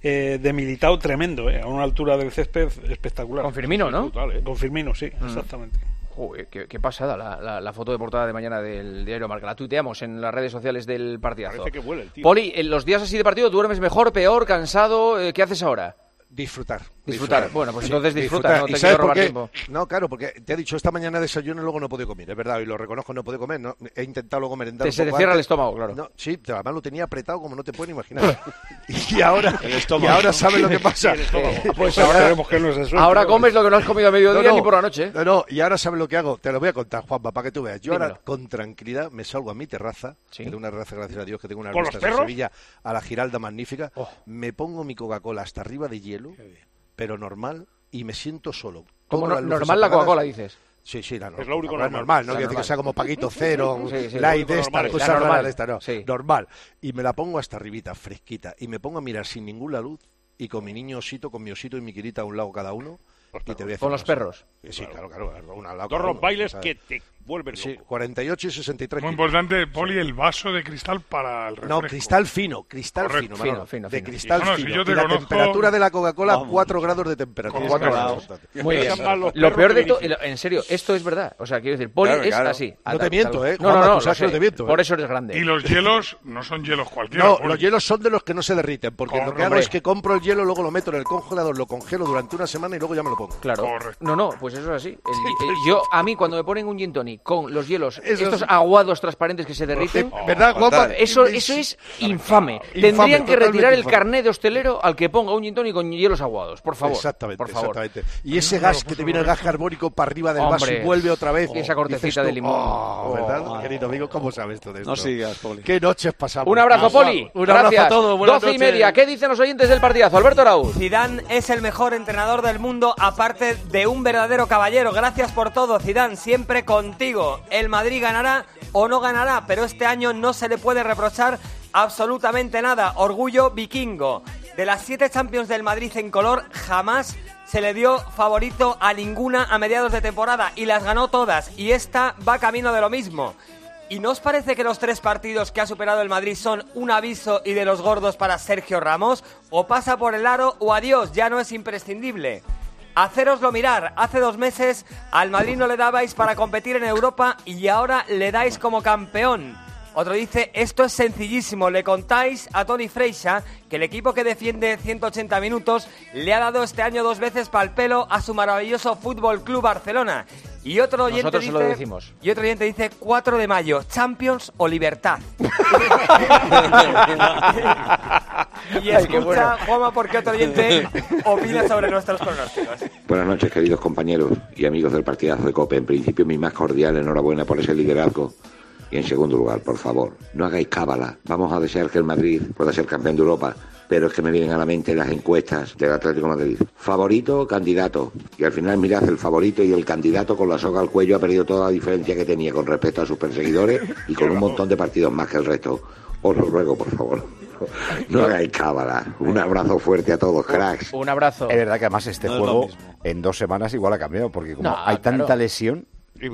Militao tremendo, a una altura del césped espectacular. Con Firmino, ¿no? Brutal, Con Firmino, sí, exactamente. Joder, qué pasada la foto de portada de mañana del Diario Marca. La tuiteamos en las redes sociales del partidazo. Parece que vuela el tío. Poli, en los días así de partido, ¿duermes mejor, peor, cansado? ¿Qué haces ahora? Disfrutar. Disfrutar. Bueno, pues entonces disfruta, no te quiero robar tiempo. No, claro, porque te he dicho, esta mañana desayuno y luego no he podido comer, es verdad, y lo reconozco, no he podido comer, no, he intentado luego merendar. Se te cierra el estómago, claro. No, sí, además lo tenía apretado como no te pueden imaginar. y ahora sabes lo que pasa. Pues ahora comes lo que no has comido a mediodía ni por la noche. No, y ahora sabes lo que hago, te lo voy a contar, Juanma, para que tú veas. Yo ahora con tranquilidad me salgo a mi terraza, que tengo una terraza, gracias a Dios, que tengo una vista de Sevilla a la Giralda magnífica, me pongo mi Coca-Cola hasta arriba de hielo, pero normal, y me siento solo. ¿Cómo normal la Coca-Cola, dices? Sí, la normal. Es lo único normal. No quiero decir que sea como Paquito Cero, light de esta, cosa rara de esta, no. Normal. Y me la pongo hasta arribita, fresquita, y me pongo a mirar sin ninguna luz, y con mi niño osito, con mi osito y mi quirita a un lado cada uno, y te voy a con los perros. Sí, claro. Dos rompbailes que te vuelven loco. Sí, 48 y 63. Muy importante, Poli, el vaso de cristal para el refresco. No, cristal fino, fino. De cristal fino. Si yo te y la conozco... temperatura de la Coca-Cola, 4 grados de temperatura. 4 grados. Muy bien. Lo peor de todo, en serio, esto es verdad. O sea, quiero decir, Poli es así. No te miento, ¿eh? No te miento. Por eso eres grande. Y los hielos no son hielos cualquiera. No, los hielos son de los que no se derriten, porque lo que hago es que compro el hielo, luego lo meto en el congelador, lo congelo durante una semana y luego ya me lo pongo. Claro. No, pues eso es así. A mí, cuando me ponen un gin tonic con los hielos, estos aguados transparentes que se derriten, ¿verdad, Juanma? Eso es infame. Tendrían que retirar el carnet de hostelero al que ponga un gin tonic con hielos aguados, por favor. Exactamente. Y ese gas que te viene el gas carbónico para arriba del vaso y vuelve otra vez. Y esa cortecita de limón. ¿Verdad? Querido amigo, ¿cómo sabes todo esto? No sigas, Poli. Qué noches pasamos. Un abrazo, Poli. Un abrazo a todos. 12:30. ¿Qué dicen los oyentes del partidazo? Alberto Araúz. Zidane es el mejor entrenador del mundo, aparte de un verdadero caballero. Gracias por todo, Zidane, siempre contigo. El Madrid ganará o no ganará, pero este año no se le puede reprochar absolutamente nada. Orgullo vikingo. De las 7 Champions del Madrid en color, jamás se le dio favorito a ninguna a mediados de temporada y las ganó todas, y esta va camino de lo mismo. ¿Y no os parece que los 3 partidos que ha superado el Madrid son un aviso y de los gordos para Sergio Ramos? O pasa por el aro o adiós, ya no es imprescindible. Hacéroslo mirar, hace 2 meses al Madrid no le dabais para competir en Europa y ahora le dais como campeón. Otro dice, esto es sencillísimo, le contáis a Toni Freixa que el equipo que defiende 180 minutos le ha dado este año 2 veces pa'l pelo a su maravilloso Fútbol Club Barcelona. Y otro oyente dice, lo decimos. Y otro oyente dice 4 de mayo, Champions o Libertad. Y escucha, Juanma, por qué otro oyente opina sobre nuestros pronósticos. Buenas noches, queridos compañeros y amigos del partidazo de COPE. En principio, mi más cordial enhorabuena por ese liderazgo. Y en segundo lugar, por favor, no hagáis cábala. Vamos a desear que el Madrid pueda ser campeón de Europa, pero es que me vienen a la mente las encuestas del Atlético de Madrid. Favorito o candidato. Y al final mirad, el favorito y el candidato con la soga al cuello ha perdido toda la diferencia que tenía con respecto a sus perseguidores y con un montón de partidos más que el resto. Os lo ruego, por favor. No hagáis cábala. Un abrazo fuerte a todos, cracks. Un abrazo. Es verdad que además este juego en 2 semanas igual ha cambiado, porque como hay tanta lesión...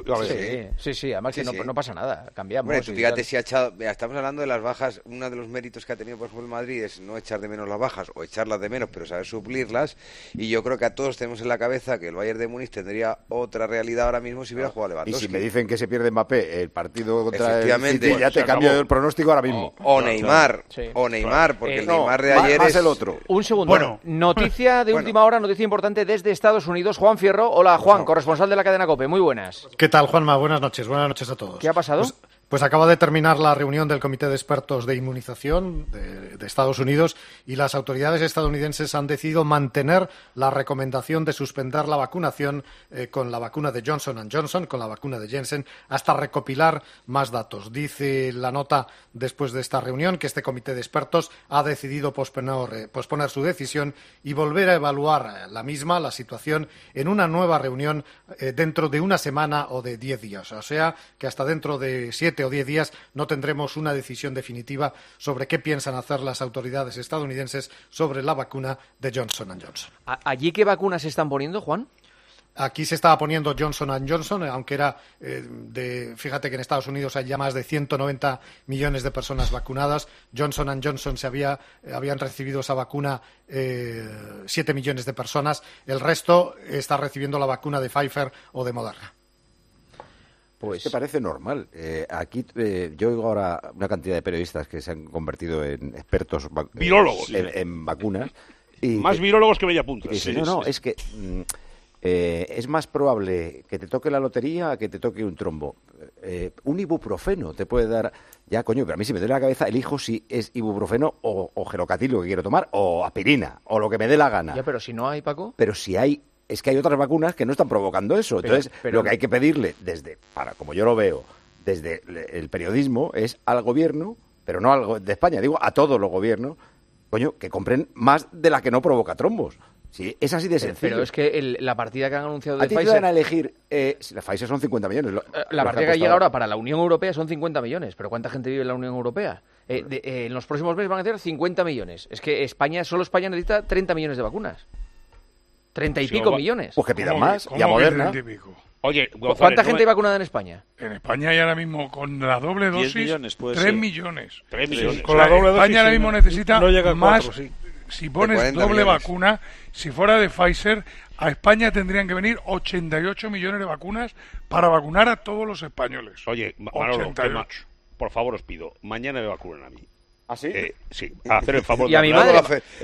Sí, además que no pasa nada, cambiamos. Hombre, tú fíjate si ha echado, estamos hablando de las bajas, uno de los méritos que ha tenido por ejemplo el Madrid es no echar de menos las bajas o echarlas de menos, pero saber suplirlas, y yo creo que a todos tenemos en la cabeza que el Bayern de Múnich tendría otra realidad ahora mismo si hubiera jugado Lewandowski. Y si me dicen que se pierde Mbappé el partido contra el City, ya te cambio el pronóstico ahora mismo. O Neymar, porque el Neymar de ayer es el otro. Un segundo, noticia de última hora, noticia importante desde Estados Unidos. Juan Fierro, hola Juan, corresponsal de la cadena COPE, muy buenas. ¿Qué tal, Juanma? Buenas noches a todos. ¿Qué ha pasado? Pues acaba de terminar la reunión del Comité de Expertos de Inmunización de Estados Unidos y las autoridades estadounidenses han decidido mantener la recomendación de suspender la vacunación con la vacuna de Johnson & Johnson, con la vacuna de Janssen, hasta recopilar más datos. Dice la nota después de esta reunión que este Comité de Expertos ha decidido posponer su decisión y volver a evaluar la situación en una nueva reunión dentro de una semana o de 10 días. O sea, que hasta dentro de 7 o 10 días no tendremos una decisión definitiva sobre qué piensan hacer las autoridades estadounidenses sobre la vacuna de Johnson & Johnson. ¿Allí qué vacunas se están poniendo, Juan? Aquí se estaba poniendo Johnson & Johnson, aunque era fíjate que en Estados Unidos hay ya más de 190 millones de personas vacunadas. Johnson & Johnson habían recibido esa vacuna 7 millones de personas. El resto está recibiendo la vacuna de Pfizer o de Moderna. Pues que parece normal. Aquí yo oigo ahora una cantidad de periodistas que se han convertido en expertos virólogos en vacunas Más virólogos que Mediapunta. Es que es más probable que te toque la lotería que te toque un trombo. Un ibuprofeno te puede dar... Ya, coño, pero a mí si me duele la cabeza, elijo si es ibuprofeno o gelocatil lo que quiero tomar, o aspirina, o lo que me dé la gana. Ya, pero si no hay, Paco... Pero si hay... Es que hay otras vacunas que no están provocando eso. Entonces, lo que hay que pedirle como yo lo veo, desde el periodismo, es al gobierno, pero no de España, digo a todos los gobiernos, coño, que compren más de la que no provoca trombos. Sí, es así de sencillo. Pero es que la partida que han anunciado de Pfizer... A ti te van a elegir... la Pfizer son 50 millones. La partida que llega ahora para la Unión Europea son 50 millones. ¿Pero cuánta gente vive en la Unión Europea? En los próximos meses van a ser 50 millones. Es que solo España necesita 30 millones de vacunas. 30 y pico millones. Pues que pidan más. Y a Moderna. Oye, ¿cuánta gente hay vacunada en España? En España hay ahora mismo, con la doble dosis, 3 millones. 3 millones. Con la doble dosis, España ahora mismo necesita más... Si pones doble vacuna, si fuera de Pfizer, a España tendrían que venir 88 millones de vacunas para vacunar a todos los españoles. Oye, Manolo, por favor os pido, mañana me vacunan a mí. ¿Ah, sí? Sí, a hacer el favor. Y a mi madre,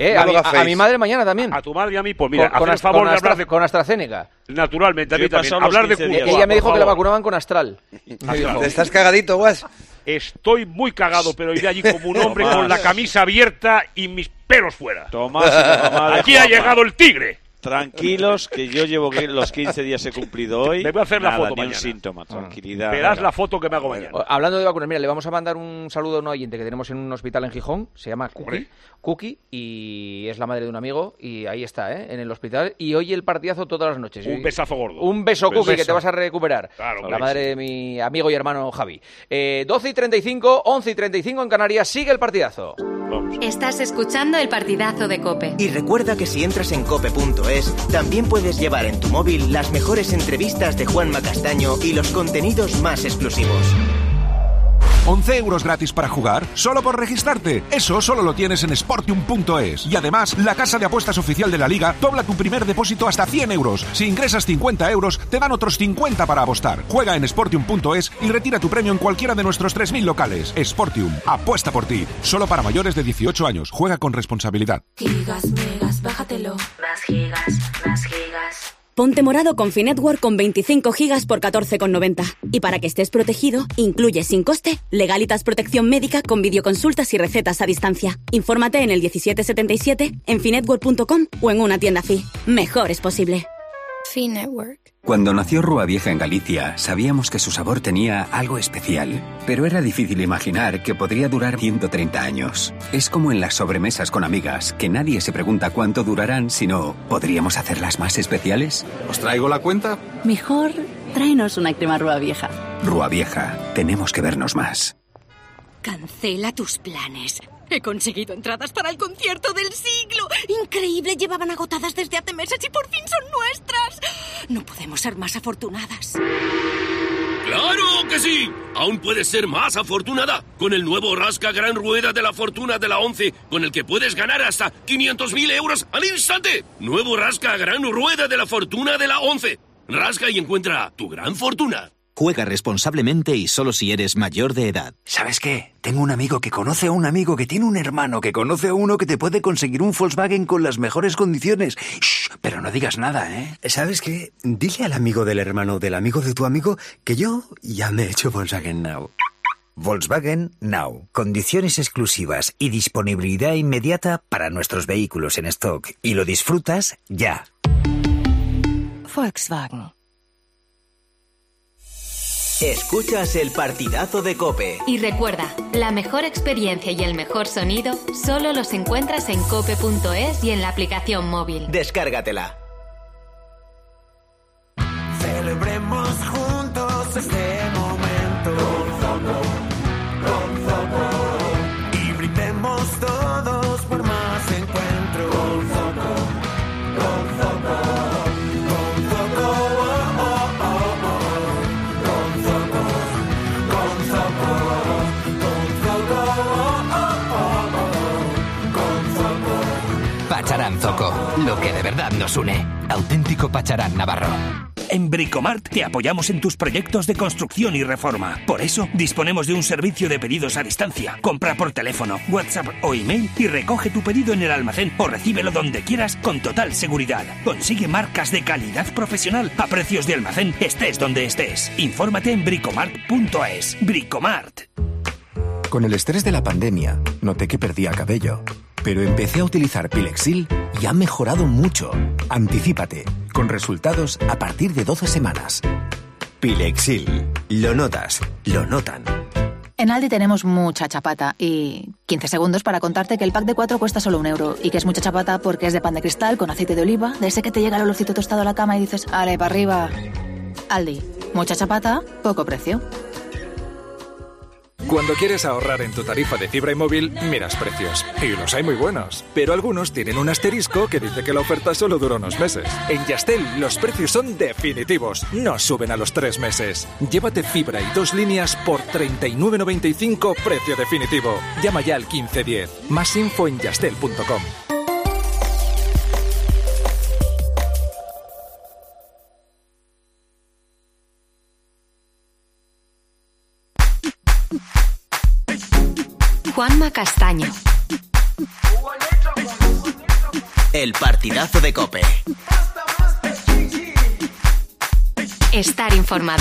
a mi madre mañana también. A tu madre y a mí, pues mira, hacer el favor de hablar con AstraZeneca. Naturalmente, a mí también. Hablar de culo. Ella me dijo que la vacunaban con Astral. ¿Estás cagadito, Guas? Estoy muy cagado, pero iré allí como un hombre con la camisa abierta y mis pelos fuera. Tomás, aquí ha llegado el tigre. Tranquilos, que yo llevo los 15 días he cumplido hoy. Me voy a hacer la foto mañana. Un síntoma, tranquilidad. Verás la foto que me hago mañana. Hablando de vacunas, mira, le vamos a mandar un saludo a un oyente que tenemos en un hospital en Gijón, se llama Cookie, y es la madre de un amigo, y ahí está, en el hospital, y oye el partidazo todas las noches. Un besazo gordo. Un beso, Cookie, que te vas a recuperar. Claro, la madre de mi amigo y hermano Javi. 12:35, 11:35 en Canarias, sigue el partidazo. Vamos. Estás escuchando el partidazo de COPE. Y recuerda que si entras en cope.es, también puedes llevar en tu móvil las mejores entrevistas de Juanma Castaño y los contenidos más exclusivos. 11 euros gratis para jugar, solo por registrarte. Eso solo lo tienes en Sportium.es. Y además, la casa de apuestas oficial de la Liga dobla tu primer depósito hasta 100 euros. Si ingresas 50 euros, te dan otros 50 para apostar. Juega en Sportium.es y retira tu premio en cualquiera de nuestros 3.000 locales. Sportium, apuesta por ti. Solo para mayores de 18 años. Juega con responsabilidad. Gigas, megas, bájatelo. Más gigas, más gigas. Ponte morado con Finetwork con 25 gigas por 14,90. Y para que estés protegido, incluye sin coste Legalitas Protección Médica con videoconsultas y recetas a distancia. Infórmate en el 1777, en finetwork.com o en una tienda Fi. Mejor es posible. Finetwork. Cuando nació Rúa Vieja en Galicia, sabíamos que su sabor tenía algo especial, pero era difícil imaginar que podría durar 130 años. Es como en las sobremesas con amigas, que nadie se pregunta cuánto durarán, sino ¿podríamos hacerlas más especiales? ¿Os traigo la cuenta? Mejor tráenos una crema Rúa Vieja. Rúa Vieja, tenemos que vernos más. Cancela tus planes. He conseguido entradas para el concierto del siglo. Increíble, llevaban agotadas desde hace meses y por fin son nuestras. No podemos ser más afortunadas. ¡Claro que sí! Aún puedes ser más afortunada con el nuevo Rasca Gran Rueda de la Fortuna de la 11, con el que puedes ganar hasta 500.000 euros al instante. Nuevo Rasca Gran Rueda de la Fortuna de la 11. Rasca y encuentra tu gran fortuna. Juega responsablemente y solo si eres mayor de edad. ¿Sabes qué? Tengo un amigo que conoce a un amigo que tiene un hermano que conoce a uno que te puede conseguir un Volkswagen con las mejores condiciones. Shh, pero no digas nada, ¿eh? ¿Sabes qué? Dile al amigo del hermano del amigo de tu amigo que yo ya me he hecho Volkswagen Now. Volkswagen Now. Condiciones exclusivas y disponibilidad inmediata para nuestros vehículos en stock. Y lo disfrutas ya. Volkswagen. Escuchas el partidazo de COPE. Y recuerda, la mejor experiencia y el mejor sonido solo los encuentras en cope.es y en la aplicación móvil. Descárgatela. Celebremos juntos este momento. Con Zoco. Y brindemos todos por más encuentros. Con Zoco. Pacharán Zoco, lo que de verdad nos une. Auténtico Pacharán navarro. En Bricomart te apoyamos en tus proyectos de construcción y reforma. Por eso, disponemos de un servicio de pedidos a distancia. Compra por teléfono, WhatsApp o email y recoge tu pedido en el almacén o recíbelo donde quieras con total seguridad. Consigue marcas de calidad profesional a precios de almacén, estés donde estés. Infórmate en bricomart.es. Bricomart. Con el estrés de la pandemia, noté que perdía cabello. Pero empecé a utilizar Pilexil y ha mejorado mucho. Anticípate, con resultados a partir de 12 semanas. Pilexil. Lo notas, lo notan. En Aldi tenemos mucha chapata y 15 segundos para contarte que el pack de 4 cuesta solo €1 y que es mucha chapata porque es de pan de cristal con aceite de oliva, de ese que te llega el olorcito tostado a la cama y dices, ¡ale, para arriba! Aldi. Mucha chapata, poco precio. Cuando quieres ahorrar en tu tarifa de fibra y móvil, miras precios. Y los hay muy buenos. Pero algunos tienen un asterisco que dice que la oferta solo dura unos meses. En Yastel, los precios son definitivos. No suben a los 3 meses. Llévate fibra y 2 líneas por 39,95 precio definitivo. Llama ya al 1510. Más info en yastel.com. Juanma Castaño. El partidazo de COPE. Estar informado.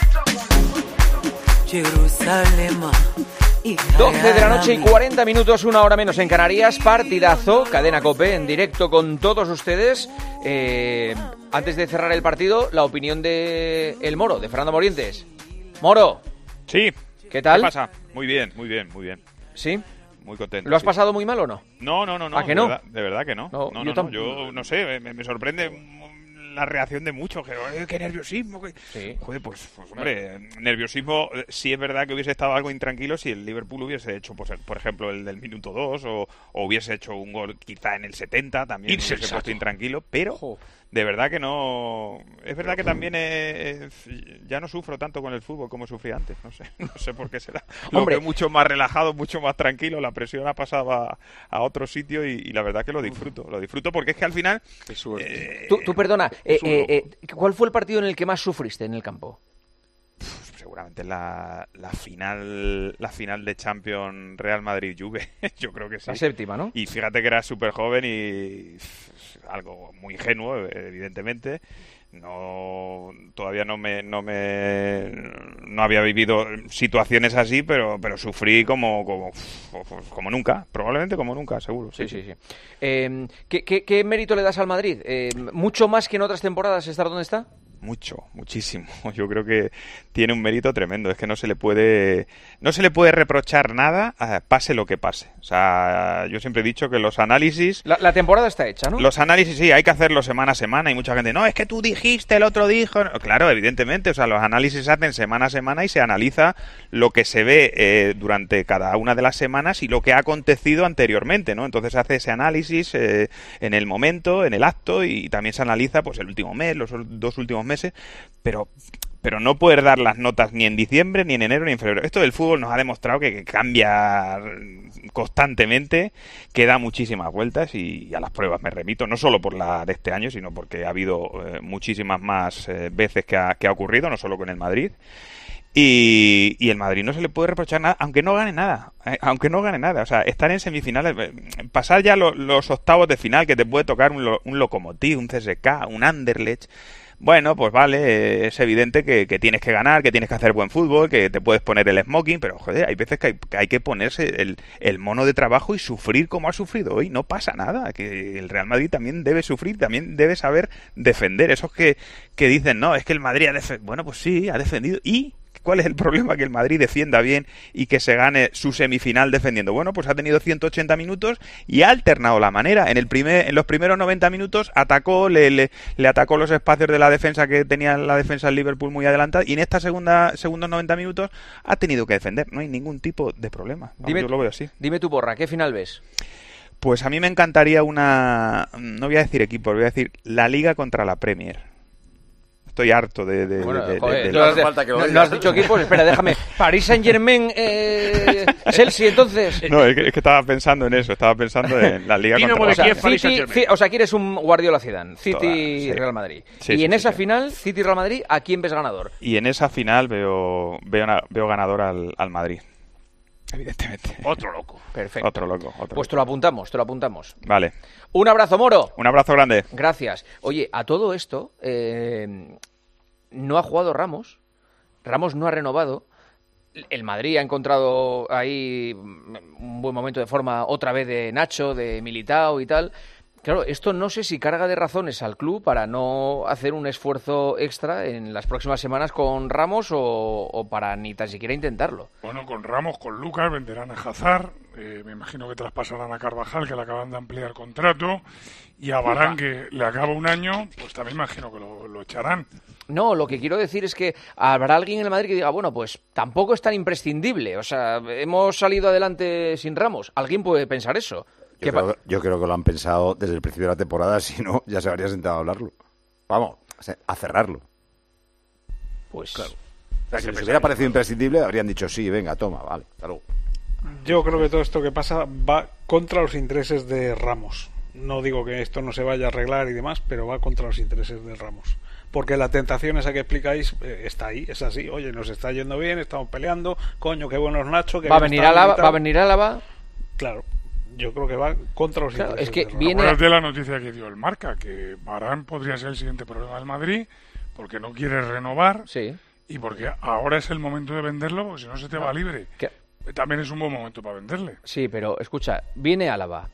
12 de la noche y 40 minutos, 1 hora menos en Canarias. Partidazo, cadena COPE, en directo con todos ustedes. Antes de cerrar el partido, la opinión de El Moro, de Fernando Morientes. Moro. Sí. ¿Qué tal? ¿Qué pasa? Muy bien, muy bien, muy bien. ¿Sí? Muy contento. ¿Lo has pasado muy mal o no? No. ¿A que no? De verdad que no. No, yo no sé, me sorprende la reacción de muchos. ¡Qué nerviosismo! Sí. Joder, pues hombre, nerviosismo. Sí es verdad que hubiese estado algo intranquilo si el Liverpool hubiese hecho, pues, por ejemplo, el del minuto 2 o hubiese hecho un gol quizá en el 70, también hubiese puesto intranquilo, pero... De verdad que no... Es verdad que también ya no sufro tanto con el fútbol como sufrí antes. No sé por qué será. Hombre, mucho más relajado, mucho más tranquilo. La presión ha pasado a otro sitio y la verdad que lo disfruto. Lo disfruto porque es que al final... Tú perdona, ¿cuál fue el partido en el que más sufriste en el campo? Seguramente la final de Champions Real Madrid-Juve. Yo creo que sí. La séptima, ¿no? Y fíjate que era súper joven y algo muy ingenuo, evidentemente. Todavía no había vivido situaciones así, pero sufrí como nunca, probablemente como nunca, seguro. Sí. ¿Qué mérito le das al Madrid? ¿Mucho más que en otras temporadas estar donde está? Muchísimo. Yo creo que tiene un mérito tremendo. Es que no se le puede reprochar nada, pase lo que pase. O sea, yo siempre he dicho que los análisis... La temporada está hecha, ¿no? Los análisis sí, hay que hacerlo semana a semana y mucha gente, no, es que tú dijiste, el otro dijo... No, claro, evidentemente, o sea, los análisis se hacen semana a semana y se analiza lo que se ve durante cada una de las semanas y lo que ha acontecido anteriormente, ¿no? Entonces se hace ese análisis en el momento, en el acto y también se analiza pues el último mes, los 2 últimos meses, pero no poder dar las notas ni en diciembre, ni en enero, ni en febrero. Esto del fútbol nos ha demostrado que cambia constantemente, que da muchísimas vueltas y a las pruebas me remito, no solo por la de este año, sino porque ha habido muchísimas más veces que ha ocurrido, no solo con el Madrid. Y el Madrid no se le puede reprochar nada, aunque no gane nada. O sea, estar en semifinales, pasar ya los octavos de final, que te puede tocar un Lokomotiv, un CSKA, un Anderlecht. Bueno, pues vale, es evidente que tienes que ganar, que tienes que hacer buen fútbol, que te puedes poner el smoking, pero joder, hay veces que hay que ponerse el mono de trabajo y sufrir como ha sufrido hoy. No pasa nada, que el Real Madrid también debe sufrir, también debe saber defender. Esos que dicen, no, es que el Madrid ha defendido. Bueno, pues sí, ha defendido. ¿Y cuál es el problema? Que el Madrid defienda bien y que se gane su semifinal defendiendo. Bueno, pues ha tenido 180 minutos y ha alternado la manera. En los primeros 90 minutos atacó, le atacó los espacios de la defensa que tenía la defensa del Liverpool muy adelantada, y en esta segundos 90 minutos ha tenido que defender. No hay ningún tipo de problema. Yo lo veo así. Dime tu porra, ¿qué final ves? Pues a mí me encantaría no voy a decir equipo, voy a decir la Liga contra la Premier. Estoy harto de no has dicho equipos, espera, déjame. Paris Saint-Germain, Chelsea, entonces. No, es que estaba pensando en eso, estaba pensando en la Liga City, o sea, quieres un Guardiola Zidane, City y Real Madrid. Sí, y en esa final, City y Real Madrid, ¿a quién ves ganador? Y en esa final veo ganador al Madrid. Evidentemente. Otro loco. Perfecto. Otro loco. Pues te lo apuntamos. Vale. Un abrazo, Moro. Un abrazo grande. Gracias. Oye, a todo esto, no ha jugado Ramos no ha renovado, el Madrid ha encontrado ahí un buen momento de forma otra vez de Nacho, de Militao y tal. Claro, esto no sé si carga de razones al club para no hacer un esfuerzo extra en las próximas semanas con Ramos o para ni tan siquiera intentarlo. Bueno, con Ramos, con Lucas, venderán a Hazard, me imagino que traspasarán a Carvajal, que le acaban de ampliar contrato, y a Varane, que le acaba un año, pues también imagino que lo echarán. No, lo que quiero decir es que habrá alguien en el Madrid que diga, bueno, pues tampoco es tan imprescindible, o sea, hemos salido adelante sin Ramos. ¿Alguien puede pensar eso? Yo creo que lo han pensado desde el principio de la temporada, si no, ya se habría sentado a hablarlo. Vamos, a cerrarlo. Pues claro. O sea, si les hubiera parecido imprescindible, habrían dicho sí, venga, toma, vale, hasta luego. Yo creo que todo esto que pasa va contra los intereses de Ramos. No digo que esto no se vaya a arreglar y demás, pero va contra los intereses de Ramos. Porque la tentación esa que explicáis está ahí, es así. Oye, nos está yendo bien, estamos peleando, coño, qué buenos Nacho. ¿Va a venir Álava? Claro. Yo creo que va contra los intereses. Es que acuérdate la noticia que dio el Marca, que Varane podría ser el siguiente problema del Madrid, porque no quiere renovar, y porque ahora es el momento de venderlo, porque si no se te va libre. También es un buen momento para venderle. Sí, pero escucha, viene Álava.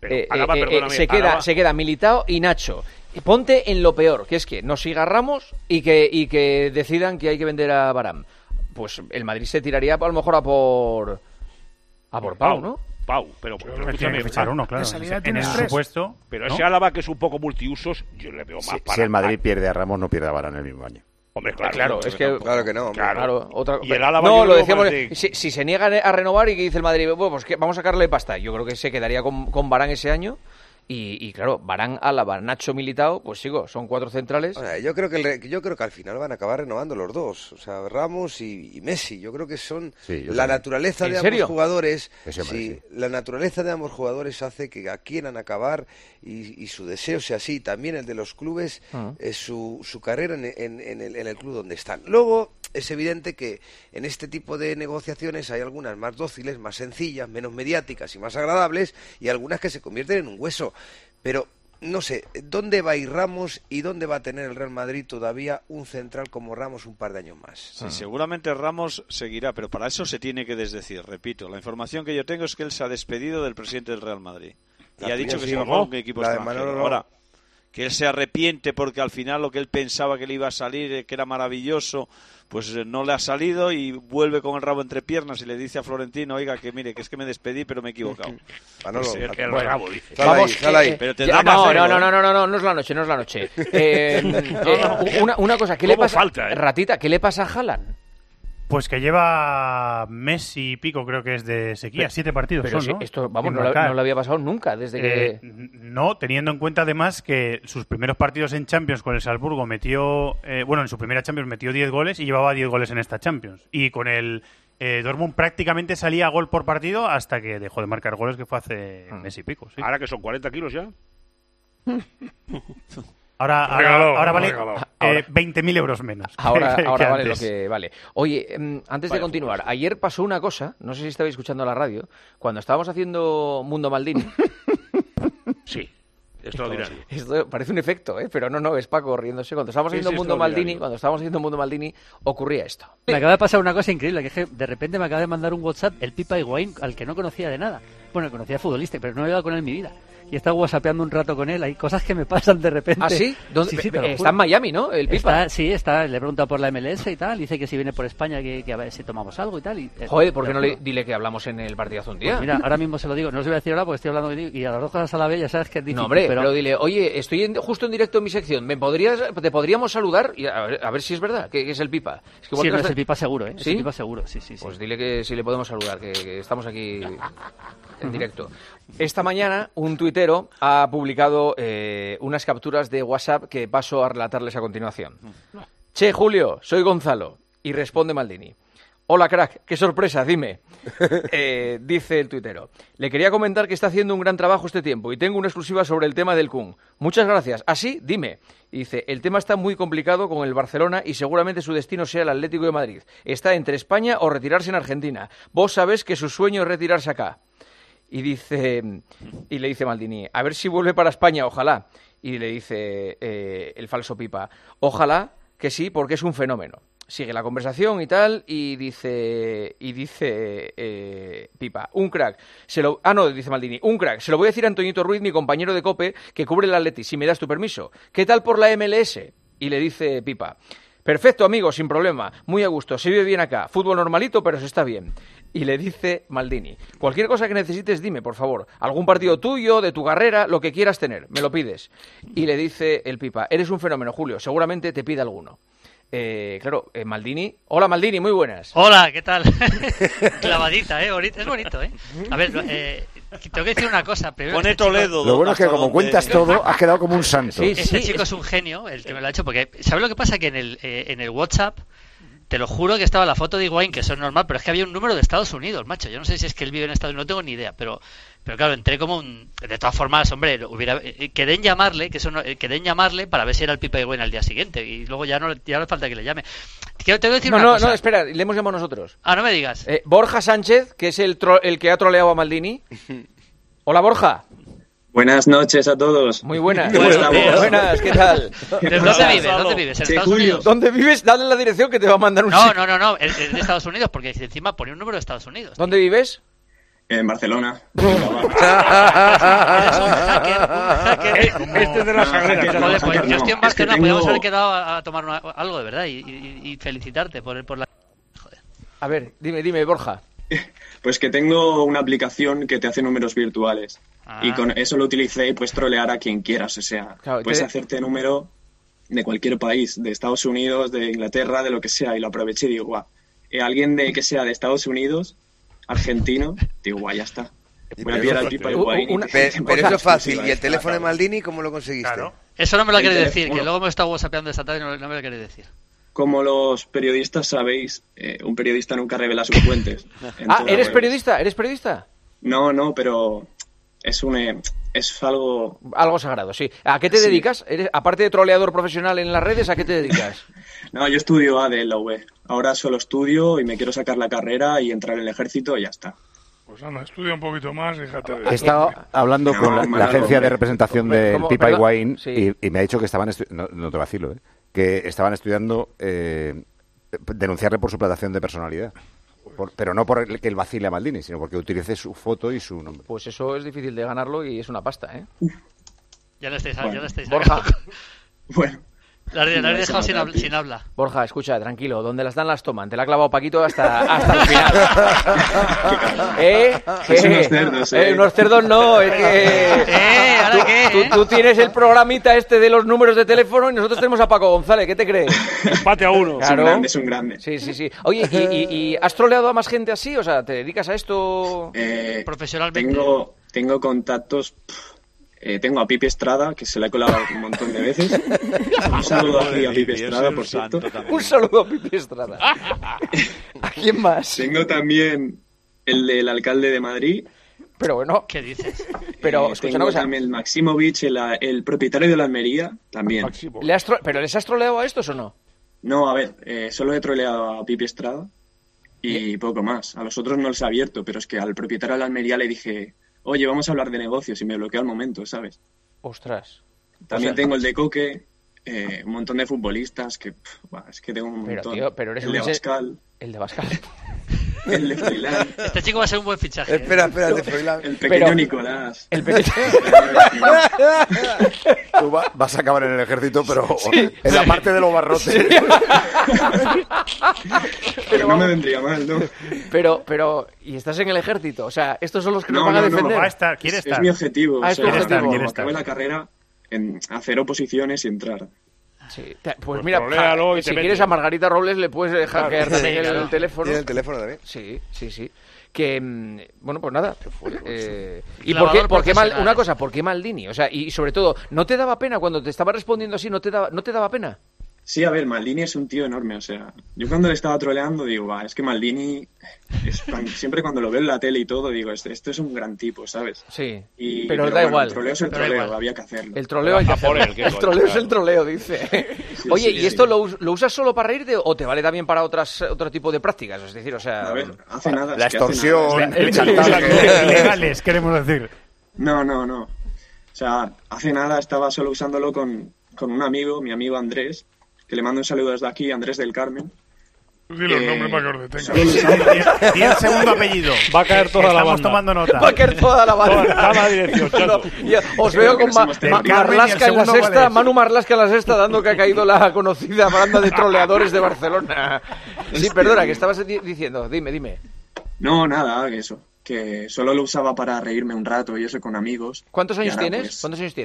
Álava, se queda Militao y Nacho. Ponte en lo peor, que es que no siga Ramos y que decidan que hay que vender a Varane. Pues el Madrid se tiraría a lo mejor a por Pau, ¿no? Pau, pero tiene que fichar uno, claro. En ese supuesto. Pero ese Álava, que es un poco multiusos, yo le veo más para. Si el Madrid pierde a Ramos, no pierde a Varane el mismo año. Hombre, claro que no. Claro. Y el Álava, no, lo decíamos. Si se niega a renovar y que dice el Madrid, bueno, pues que vamos a sacarle pasta. Yo creo que se quedaría con Varane ese año. Y claro, Varane, Álava, Nacho, Militao, pues son 4 centrales. O sea, yo creo que al final van a acabar renovando los dos, o sea, Ramos y Messi. Yo creo que son la naturaleza de ambos jugadores. La naturaleza de ambos jugadores hace que quieran acabar y su deseo sea así. También el de los clubes, su carrera en el club donde están. Luego es evidente que en este tipo de negociaciones hay algunas más dóciles, más sencillas, menos mediáticas y más agradables, y algunas que se convierten en un hueso. Pero no sé, ¿dónde va a ir Ramos y dónde va a tener el Real Madrid todavía un central como Ramos un par de años más? Sí, seguramente Ramos seguirá, pero para eso se tiene que desdecir. Repito, la información que yo tengo es que él se ha despedido del presidente del Real Madrid y ha dicho que se va a jugar un equipo extranjero. Ahora, que él se arrepiente porque al final lo que él pensaba que le iba a salir, que era maravilloso, pues no le ha salido, y vuelve con el rabo entre piernas y le dice a Florentino, oiga, que mire, que es que me despedí pero me he equivocado. El rabo, dice. Sal ahí. Pero no es la noche. Una cosa, ¿qué le pasa? Ratita, ¿qué le pasa a Haaland? Pues que lleva mes y pico, creo que es de sequía, 7 partidos pero son, ¿no? Esto, vamos, no le había pasado nunca desde que... No, teniendo en cuenta además que sus primeros partidos en Champions con el Salzburgo metió... en su primera Champions metió 10 goles y llevaba 10 goles en esta Champions. Y con el Dortmund prácticamente salía gol por partido hasta que dejó de marcar goles, que fue hace mes y pico. Sí. Ahora que son 40 kilos ya. Ahora vale 20.000 euros menos. Ahora vale lo que vale. Oye, antes de continuar, ayer pasó una cosa, no sé si estabais escuchando la radio, cuando estábamos haciendo Mundo Maldini. Sí, extraordinario. Esto parece un efecto, pero no, es Paco riéndose. Cuando estábamos haciendo Mundo Maldini, ocurría esto. Me acaba de pasar una cosa increíble, que es que de repente me acaba de mandar un WhatsApp el Pipa Higuaín, al que no conocía de nada. Bueno, conocía futbolista, pero no he ido con él en mi vida. Y he estado whatsappeando un rato con él. Hay cosas que me pasan de repente. ¿Ah, sí? Sí, está en Miami, ¿no? El Pipa. Está. Le he preguntado por la MLS y tal. Dice que si viene por España, que a ver si tomamos algo y tal. Joder, ¿por qué no dile que hablamos en el partidazo un día? Pues mira, ahora mismo se lo digo. No os voy a decir ahora porque estoy hablando contigo. Y a las dos cosas a la vez ya sabes que es difícil. No, hombre, pero dile, oye, estoy justo en directo en mi sección. ¿Te podríamos saludar? Y a ver si es verdad que es el Pipa. Es que sí, no es el Pipa seguro, ¿eh? ¿Sí? Es el Pipa seguro, sí. Pues dile que si le podemos saludar, que estamos aquí en directo. Esta mañana, un tuit tuitero ha publicado unas capturas de WhatsApp que paso a relatarles a continuación. Che, Julio, soy Gonzalo. Y responde Maldini. Hola, crack, qué sorpresa, dime. Dice el tuitero. Le quería comentar que está haciendo un gran trabajo este tiempo y tengo una exclusiva sobre el tema del Kun. Muchas gracias. ¿Ah, sí? Dime. Y dice, el tema está muy complicado con el Barcelona y seguramente su destino sea el Atlético de Madrid. Está entre España o retirarse en Argentina. Vos sabés que su sueño es retirarse acá. Y le dice Maldini, a ver si vuelve para España, ojalá. Y le dice el falso Pipa, ojalá que sí, porque es un fenómeno. Sigue la conversación y tal, y dice Pipa, un crack. Dice Maldini, un crack. Se lo voy a decir a Antoñito Ruiz, mi compañero de COPE, que cubre el Atleti, si me das tu permiso. ¿Qué tal por la MLS? Y le dice Pipa, perfecto, amigo, sin problema, muy a gusto, se vive bien acá, fútbol normalito, pero se está bien. Y le dice Maldini, cualquier cosa que necesites dime, por favor, algún partido tuyo, de tu carrera, lo que quieras tener, me lo pides. Y le dice el Pipa, eres un fenómeno, Julio, seguramente te pida alguno. Maldini. Hola, Maldini, muy buenas. Hola, ¿qué tal? Clavadita, es bonito, A ver, tengo que decir una cosa. Primero, Pone Toledo. Lo bueno es que como cuentas todo, has quedado como un santo. Este chico es un genio, el que me lo ha hecho, porque ¿sabes lo que pasa? Que en el WhatsApp, te lo juro que estaba la foto de Higuaín, que eso es normal, pero es que había un número de Estados Unidos, macho. Yo no sé si es que él vive en Estados Unidos, no tengo ni idea, pero claro, entré como un... De todas formas, hombre, quedé en llamarle para ver si era el Pipa Higuaín al día siguiente, y luego ya no hace falta que le llame. Tengo que decir una cosa. No, espera, le hemos llamado nosotros. Ah, no me digas. Borja Sánchez, que es el que ha troleado a Maldini. Hola, Borja. Buenas noches a todos. Muy buenas. Buenas, ¿qué tal? ¿Dónde vives? ¿En Estados Unidos? ¿Dónde vives? Dale la dirección que te va a mandar un... No, es de Estados Unidos, porque encima pone un número de Estados Unidos. ¿Dónde vives? En Barcelona. Eres un hacker. Este es de la Sagrera. Pues yo estoy en Barcelona, podríamos haber quedado a tomar algo de verdad y felicitarte por la... Joder. A ver, dime, Borja. Pues que tengo una aplicación que te hace números virtuales. Y con eso lo utilicé y puedes trolear a quien quieras. O sea, claro, puedes hacerte número de cualquier país, de Estados Unidos, de Inglaterra, de lo que sea. Y lo aproveché y digo, guau, alguien que sea de Estados Unidos, argentino, digo, guau, ya está. Voy a pillar al Pipa Higuaín. Pero eso es fácil. ¿Y el teléfono de Maldini cómo lo conseguiste? Claro. Eso no me lo queréis decir, que luego me he estado whatsappeando esta tarde y no me lo queréis decir. Como los periodistas sabéis, un periodista nunca revela sus fuentes. ¿Eres periodista? ¿Eres periodista? No, pero es algo... Algo sagrado, sí. ¿A qué te dedicas? Aparte de troleador profesional en las redes, ¿a qué te dedicas? No, yo estudio AD en la UB. Ahora solo estudio y me quiero sacar la carrera y entrar en el ejército y ya está. Pues anda, estudia un poquito más, fíjate. He estado hablando con la agencia de representación del Pipa Higuaín y me ha dicho que estaban estudiando... No te vacilo, que estaban estudiando denunciarle por suplantación de personalidad. Pero no por que él vacile a Maldini, sino porque utilice su foto y su nombre. Pues eso es difícil de ganarlo y es una pasta, ¿eh? Ya lo estáis Borja. Bueno. La he dejado sin habla. Borja, escucha, tranquilo, donde las dan las toman. Te la ha clavado Paquito hasta el final. Unos cerdos, unos cerdos no, es que... Tú tienes el programita este de los números de teléfono y nosotros tenemos a Paco González, ¿qué te crees? Empate a uno. Claro. Es un grande. Sí. Oye, ¿y has troleado a más gente así? O sea, ¿te dedicas a esto profesionalmente? Tengo contactos... tengo a Pipi Estrada, que se le ha colado un montón de veces. Un saludo aquí a Pipi Estrada, por cierto. Un saludo a Pipi Estrada. ¿A quién más? Tengo también el del alcalde de Madrid. Pero bueno... ¿Qué dices? Pero escucha una cosa. También el Maximovic, el propietario de la Almería, también. ¿Pero les has troleado a estos o no? No, a ver, solo he troleado a Pipi Estrada y poco más. A los otros no les he abierto, pero es que al propietario de la Almería le dije... Oye, vamos a hablar de negocios y me bloqueó al momento, ¿sabes? Ostras. También tengo el de Coque, un montón de futbolistas que... es que tengo un montón. Pero eres el de Bascal. El de Bascal. El de Froilán. Este chico va a ser un buen fichaje. Espera, el de Froilán. El pequeño Nicolás. El pequeño... Tú vas a acabar en el ejército, pero en la parte de los barrotes. Sí. Pero no me vendría mal, ¿no? Pero, ¿y estás en el ejército? O sea, estos son los que nos van a defender. No. ¿Quiere estar? Es mi objetivo. Es tu objetivo. Acabé la carrera en hacer oposiciones y entrar. Sí. Pues mira, si quieres a Margarita Robles le puedes hackear también el teléfono. ¿Tiene el teléfono también? Sí. Que, bueno, pues nada. ¿Y por qué mal? Una cosa, ¿por qué Maldini? O sea, y sobre todo, ¿no te daba pena cuando te estaba respondiendo así? ¿No te daba pena? Sí, a ver, Maldini es un tío enorme, o sea, yo cuando le estaba troleando digo, es que Maldini, siempre cuando lo veo en la tele y todo, digo, esto es un gran tipo, ¿sabes? Sí, pero da igual. El troleo es el troleo, había que hacerlo. El troleo hay que hacerlo. El troleo es el troleo, dice. Sí, oye, ¿y esto lo usas solo para reírte o te vale también para otro tipo de prácticas? Es decir, o sea... A ver, hace nada. La extorsión, el chantaje. Ilegales, queremos decir. No. O sea, hace nada estaba solo usándolo con un amigo, mi amigo Andrés, que le mando un saludo desde aquí, Andrés del Carmen. Dile el nombre para que os detenga. Y el segundo apellido. Va a caer toda la banda. Estamos tomando nota. Va a caer toda la banda. Toda dirección, chato. Os veo con Marlaska en la sexta, Manu Marlaska en la sexta, dando que ha caído la conocida banda de troleadores de Barcelona. Sí, perdona, que estabas diciendo. Dime. No, nada, eso. Que solo lo usaba para reírme un rato y eso con amigos. ¿Cuántos años tienes?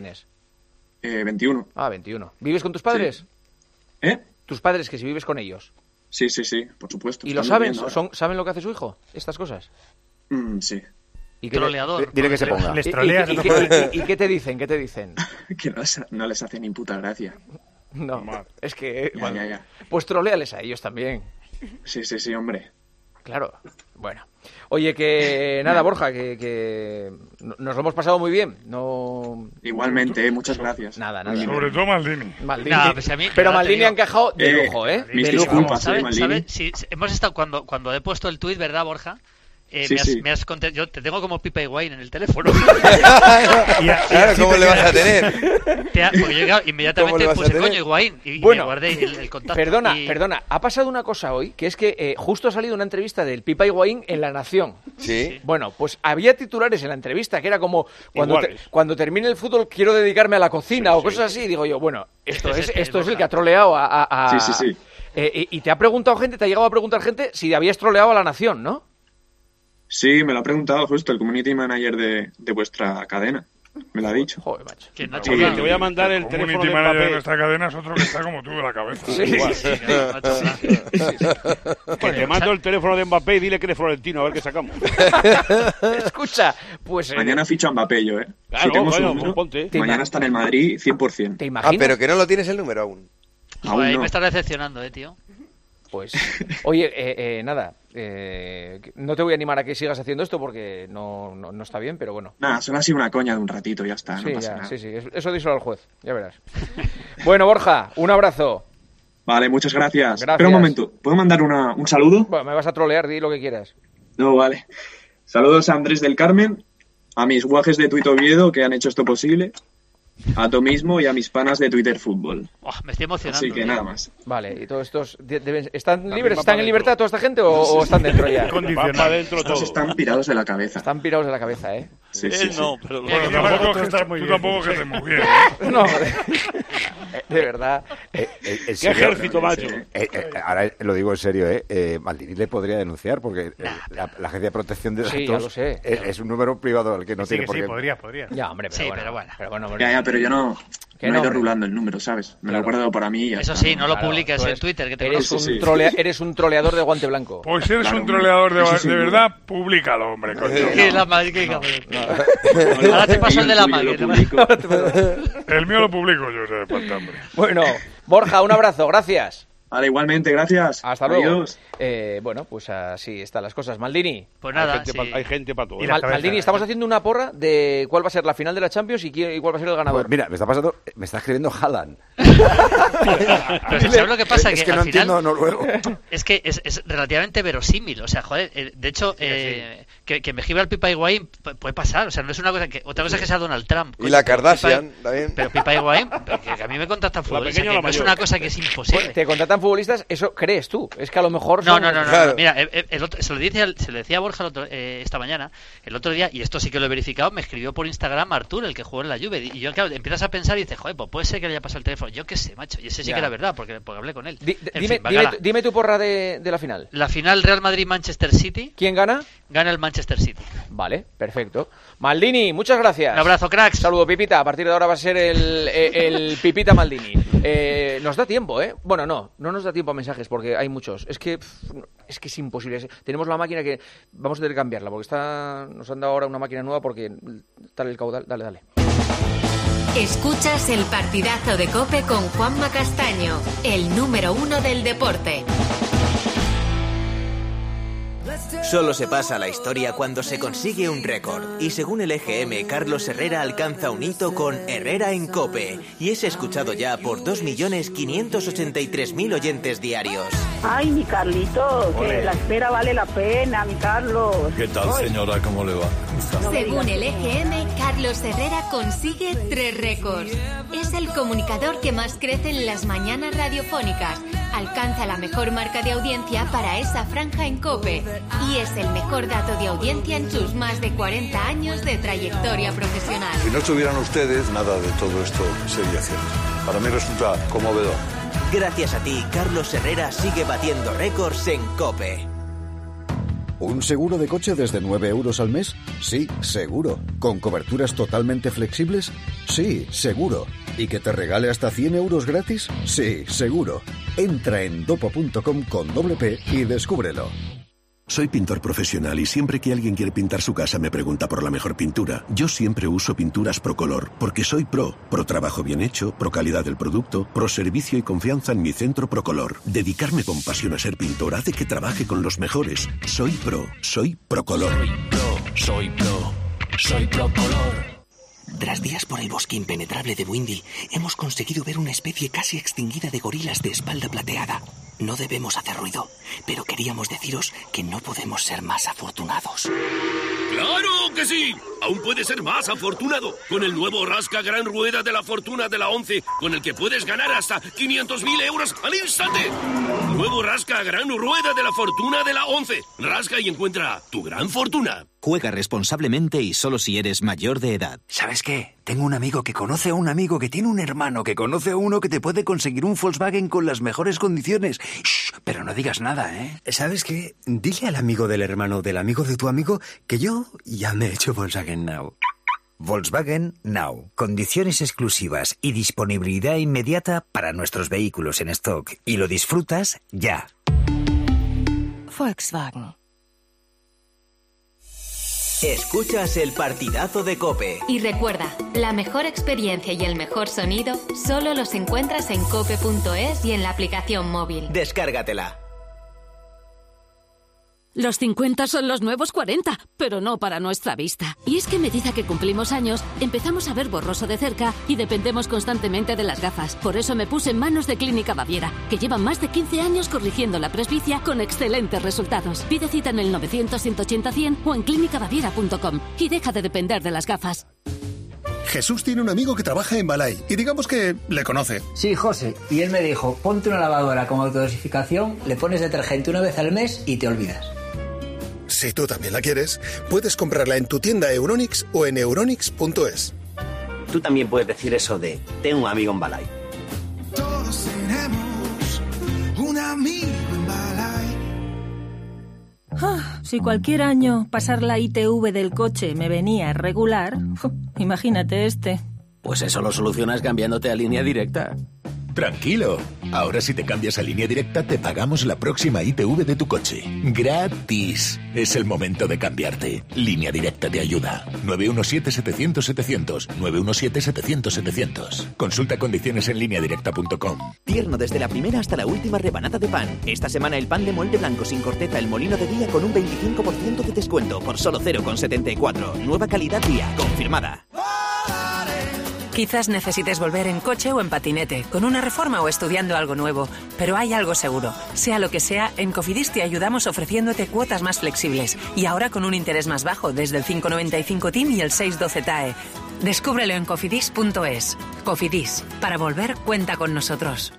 21. 21. ¿Vives con tus padres? Sí. ¿Tus padres, que si vives con ellos? Sí, por supuesto. ¿Y lo saben? ¿Saben lo que hace su hijo? ¿Estas cosas? Sí. ¿Y troleador? Dile que se ponga. Les troleas. ¿Y qué te dicen? Que no les hace ni puta gracia. No, es que... Ya. Pues troléales a ellos también. Sí, hombre. Claro, bueno. Oye, que nada, Borja, que nos lo hemos pasado muy bien. No... Igualmente, muchas gracias. Nada. Sobre todo Maldini. No, pues pero Maldini ha encajado de lujo, ¿eh? De lujo. ¿Sabes? Sí, hemos estado cuando he puesto el tuit, ¿verdad, Borja? Me has yo te tengo como Pipa Higuaín en el teléfono. Claro, ¿cómo le vas a tener? Porque yo inmediatamente puse coño Higuaín y me guardé el contacto. Perdona, ha pasado una cosa hoy, que es que justo ha salido una entrevista del Pipa Higuaín en La Nación. Sí. Bueno, pues había titulares en la entrevista que era como cuando termine el fútbol quiero dedicarme a la cocina o cosas así. Y digo yo, bueno, esto es el que ha troleado a... Sí. Y te ha llegado a preguntar gente si habías troleado a La Nación, ¿no? Sí, me lo ha preguntado justo el community manager de vuestra cadena. Me lo ha dicho. Joder, macho. Oye, te voy a mandar el teléfono de Mbappé. De nuestra cadena es otro que está como tú de la cabeza. Que te mando el teléfono de Mbappé y dile que eres Florentino, a ver qué sacamos. Escucha, pues... Mañana ficho a Mbappé yo, ¿eh? Claro, si tengo bueno, su número, ponte. Mañana está en el Madrid 100%. ¿Te imaginas? Pero que no lo tienes el número aún. Ahí me estás decepcionando, tío. Pues, oye, nada, no te voy a animar a que sigas haciendo esto porque no está bien, pero bueno. Nada, solo ha sido una coña de un ratito, ya está, no pasa nada. Sí, eso díselo al juez, ya verás. Bueno, Borja, un abrazo. Vale, muchas gracias. Espera un momento, ¿puedo mandar un saludo? Bueno, me vas a trolear, di lo que quieras. No, vale. Saludos a Andrés del Carmen, a mis guajes de Tuit Oviedo que han hecho esto posible, a tú mismo y a mis panas de Twitter Fútbol. Me estoy emocionando. Así que nada más. Vale, ¿y todos estos están libres? ¿Están en libertad toda esta gente o están dentro ya? Todos están pirados de la cabeza. Están pirados de la cabeza, ¿eh? Sí. No, pero tú tampoco que estés muy bien. No, de verdad. ¿Qué ejército, macho? Ahora lo digo en serio, Maldini le podría denunciar porque la Agencia de Protección de Datos ya lo sé, es un número privado al que no tiene por qué. Sí, podría. Ya, hombre, pero bueno. Ya, pero yo no he ido rulando el número, ¿sabes? Me lo he guardado para mí y ya Eso está, sí, no lo publiques en Twitter. Que te eres un troleador de guante blanco. Pues si eres un troleador de verdad, públicalo, hombre. Ahora te paso el de la máquina. El mío lo publico yo, ese de Pantambre. Bueno, Borja, un abrazo, gracias. Vale, igualmente, gracias. Hasta luego. Bueno, pues así están las cosas. Maldini. Pues nada, hay gente para todo. Maldini, estamos haciendo una porra de cuál va a ser la final de la Champions y cuál va a ser el ganador. Pues mira, me está escribiendo Haaland. Pero ¿sabes lo que pasa? Es que no entiendo noruego. Es que es relativamente verosímil. O sea, joder, de hecho, que me gibe al Pipa Higuaín puede pasar. O sea, no es una cosa que... Otra cosa es que sea Donald Trump. Y la Kardashian también. Pero Pipa Higuaín, que a mí me contactan futbolistas. No es una cosa que es imposible. Te contactan futbolistas, eso crees tú. Es que a lo mejor... No. Mira, se lo decía a Borja esta mañana, el otro día, y esto sí que lo he verificado, me escribió por Instagram Artur, el que jugó en la Juve. Y yo, claro, empiezas a pensar y dices, joder, pues puede ser que le haya pasado el teléfono. Yo qué sé, macho. Y ese sí que era verdad, porque hablé con él. Dime tu porra de la final. La final Real Madrid-Manchester City. ¿Quién gana? Gana el Manchester City. Vale, perfecto. Maldini, muchas gracias. Un abrazo, cracks. Saludo, Pipita. A partir de ahora va a ser el Pipita Maldini. Nos da tiempo, ¿eh? Bueno, no nos da tiempo a mensajes porque hay muchos. Es que es imposible. Tenemos la máquina que vamos a tener que cambiarla porque nos han dado ahora una máquina nueva porque tal el caudal. Dale. Escuchas el partidazo de COPE con Juanma Castaño, el número 1 del deporte. Solo se pasa a la historia cuando se consigue un récord. Y según el EGM, Carlos Herrera alcanza un hito con Herrera en COPE. Y es escuchado ya por 2.583.000 oyentes diarios. Ay, mi Carlitos, que la espera vale la pena, mi Carlos. ¿Qué tal, señora? ¿Cómo le va? Según el EGM, Carlos Herrera consigue 3 récords. Es el comunicador que más crece en las mañanas radiofónicas. Alcanza la mejor marca de audiencia para esa franja en COPE. Y es el mejor dato de audiencia en sus más de 40 años de trayectoria profesional. Si no estuvieran ustedes, nada de todo esto sería cierto. Para mí resulta conmovedor. Gracias a ti, Carlos Herrera sigue batiendo récords en COPE. ¿Un seguro de coche desde 9 euros al mes? Sí, seguro. ¿Con coberturas totalmente flexibles? Sí, seguro. ¿Y que te regale hasta 100 euros gratis? Sí, seguro. Entra en dopo.com con doble P y descúbrelo. Soy pintor profesional y siempre que alguien quiere pintar su casa me pregunta por la mejor pintura. Yo siempre uso pinturas Procolor, porque soy pro trabajo bien hecho, pro calidad del producto, pro servicio y confianza en mi centro Procolor. Dedicarme con pasión a ser pintor hace que trabaje con los mejores. Soy Procolor. Soy Procolor. Tras días por el bosque impenetrable de Windy, hemos conseguido ver una especie casi extinguida de gorilas de espalda plateada. No debemos hacer ruido, pero queríamos deciros que no podemos ser más afortunados. ¡Claro que sí! Aún puedes ser más afortunado con el nuevo Rasca Gran Rueda de la Fortuna de la 11, con el que puedes ganar hasta 500.000 euros al instante. Nuevo Rasca Gran Rueda de la Fortuna de la 11. Rasca y encuentra tu gran fortuna. Juega responsablemente y solo si eres mayor de edad. ¿Sabes qué? Tengo un amigo que conoce a un amigo que tiene un hermano que conoce a uno que te puede conseguir un Volkswagen con las mejores condiciones. Shh, pero no digas nada, ¿eh? ¿Sabes qué? Dile al amigo del hermano del amigo de tu amigo que yo ya me he hecho Volkswagen Now. Volkswagen Now. Condiciones exclusivas y disponibilidad inmediata para nuestros vehículos en stock. Y lo disfrutas ya. Volkswagen. Escuchas el partidazo de COPE. Y recuerda, la mejor experiencia y el mejor sonido solo los encuentras en cope.es y en la aplicación móvil. Descárgatela. Los 50 son los nuevos 40, pero no para nuestra vista. Y es que a medida que cumplimos años, empezamos a ver borroso de cerca y dependemos constantemente de las gafas. Por eso me puse en manos de Clínica Baviera, que lleva más de 15 años corrigiendo la presbicia con excelentes resultados. Pide cita en el 900-180-100 o en clínicabaviera.com y deja de depender de las gafas. Jesús tiene un amigo que trabaja en Balay y digamos que le conoce. Sí, José, y él me dijo, ponte una lavadora con autodosificación, le pones detergente una vez al mes y te olvidas. Si tú también la quieres, puedes comprarla en tu tienda Euronics o en euronics.es. Tú también puedes decir eso de, tengo un amigo en Balay. Todos tenemos un amigo en Balay. Si cualquier año pasar la ITV del coche me venía regular, imagínate este. Pues eso lo solucionas cambiándote a Línea Directa. Tranquilo, ahora si te cambias a Línea Directa te pagamos la próxima ITV de tu coche. ¡Gratis! Es el momento de cambiarte. Línea Directa te ayuda. 917-700-700. 917-700-700. Consulta condiciones en lineadirecta.com. Tierno desde la primera hasta la última rebanada de pan. Esta semana el pan de molde blanco sin corteza El Molino de Día con un 25% de descuento por solo 0,74. Nueva calidad Día, confirmada. Quizás necesites volver en coche o en patinete, con una reforma o estudiando algo nuevo, pero hay algo seguro. Sea lo que sea, en Cofidis te ayudamos ofreciéndote cuotas más flexibles y ahora con un interés más bajo desde el 5,95 TIN y el 6,12 TAE. Descúbrelo en cofidis.es. Cofidis, para volver cuenta con nosotros.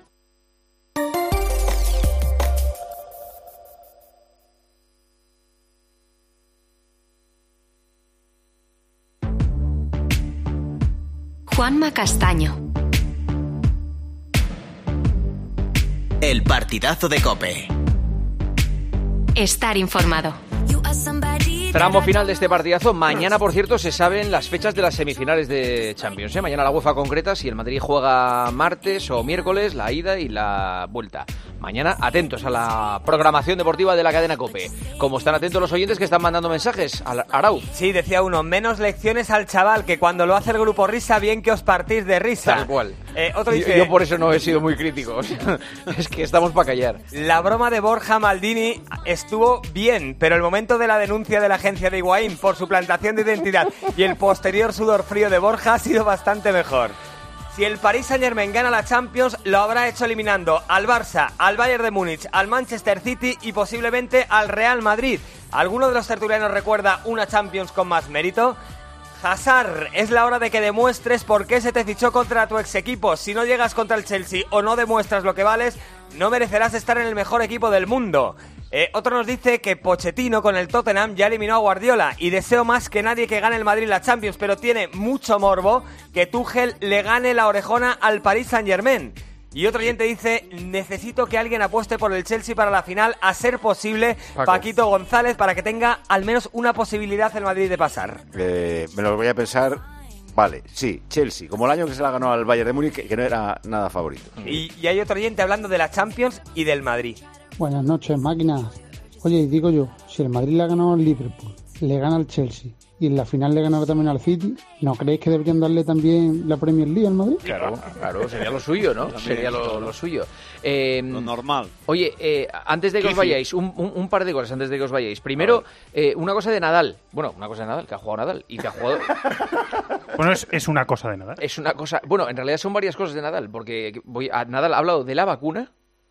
Juanma Castaño. El partidazo de COPE. Estar informado. You are somebody Tramo final de este partidazo. Mañana, por cierto, se saben las fechas de las semifinales de Champions, ¿eh? Mañana la UEFA concreta si el Madrid juega martes o miércoles, la ida y la vuelta. Mañana, atentos a la programación deportiva de la cadena COPE. Como están atentos los oyentes que están mandando mensajes. Arau. Sí, decía uno, menos lecciones al chaval, que cuando lo hace el grupo Risa, bien que os partís de risa. Tal cual. Otro dice, yo por eso no he sido muy crítico. O sea, es que estamos para callar. La broma de Borja Maldini estuvo bien, pero el momento de la denuncia de la agencia de Higuaín por suplantación de identidad y el posterior sudor frío de Borja ha sido bastante mejor. Si el Paris Saint-Germain gana la Champions, lo habrá hecho eliminando al Barça, al Bayern de Múnich, al Manchester City y posiblemente al Real Madrid. ¿Alguno de los tertulianos recuerda una Champions con más mérito? Hazard, es la hora de que demuestres por qué se te fichó contra tu ex equipo. Si no llegas contra el Chelsea o no demuestras lo que vales, no merecerás estar en el mejor equipo del mundo. Otro nos dice que Pochettino con el Tottenham ya eliminó a Guardiola y deseo más que nadie que gane el Madrid la Champions, pero tiene mucho morbo que Tuchel le gane la orejona al Paris Saint-Germain. Y otro oyente dice, necesito que alguien apueste por el Chelsea para la final, a ser posible, Paquito González, para que tenga al menos una posibilidad el Madrid de pasar. Me lo voy a pensar. Vale, sí, Chelsea, como el año que se la ganó al Bayern de Múnich, que no era nada favorito. Y hay otro oyente hablando de la Champions y del Madrid. Buenas noches, máquinas. Oye, digo yo, si el Madrid le ha ganado al Liverpool, le gana al Chelsea y en la final le ganará también al City, ¿no creéis que deberían darle también la Premier League al Madrid? Claro, sería lo suyo, ¿no? Sería lo suyo. Lo normal. Oye, antes de que os vayáis, un par de cosas antes de que os vayáis. Primero, una cosa de Nadal. Bueno, una cosa de Nadal, que ha jugado Nadal y que ha jugado... Bueno, es una cosa de Nadal. Es una cosa... Bueno, en realidad son varias cosas de Nadal, porque Nadal ha hablado de la vacuna,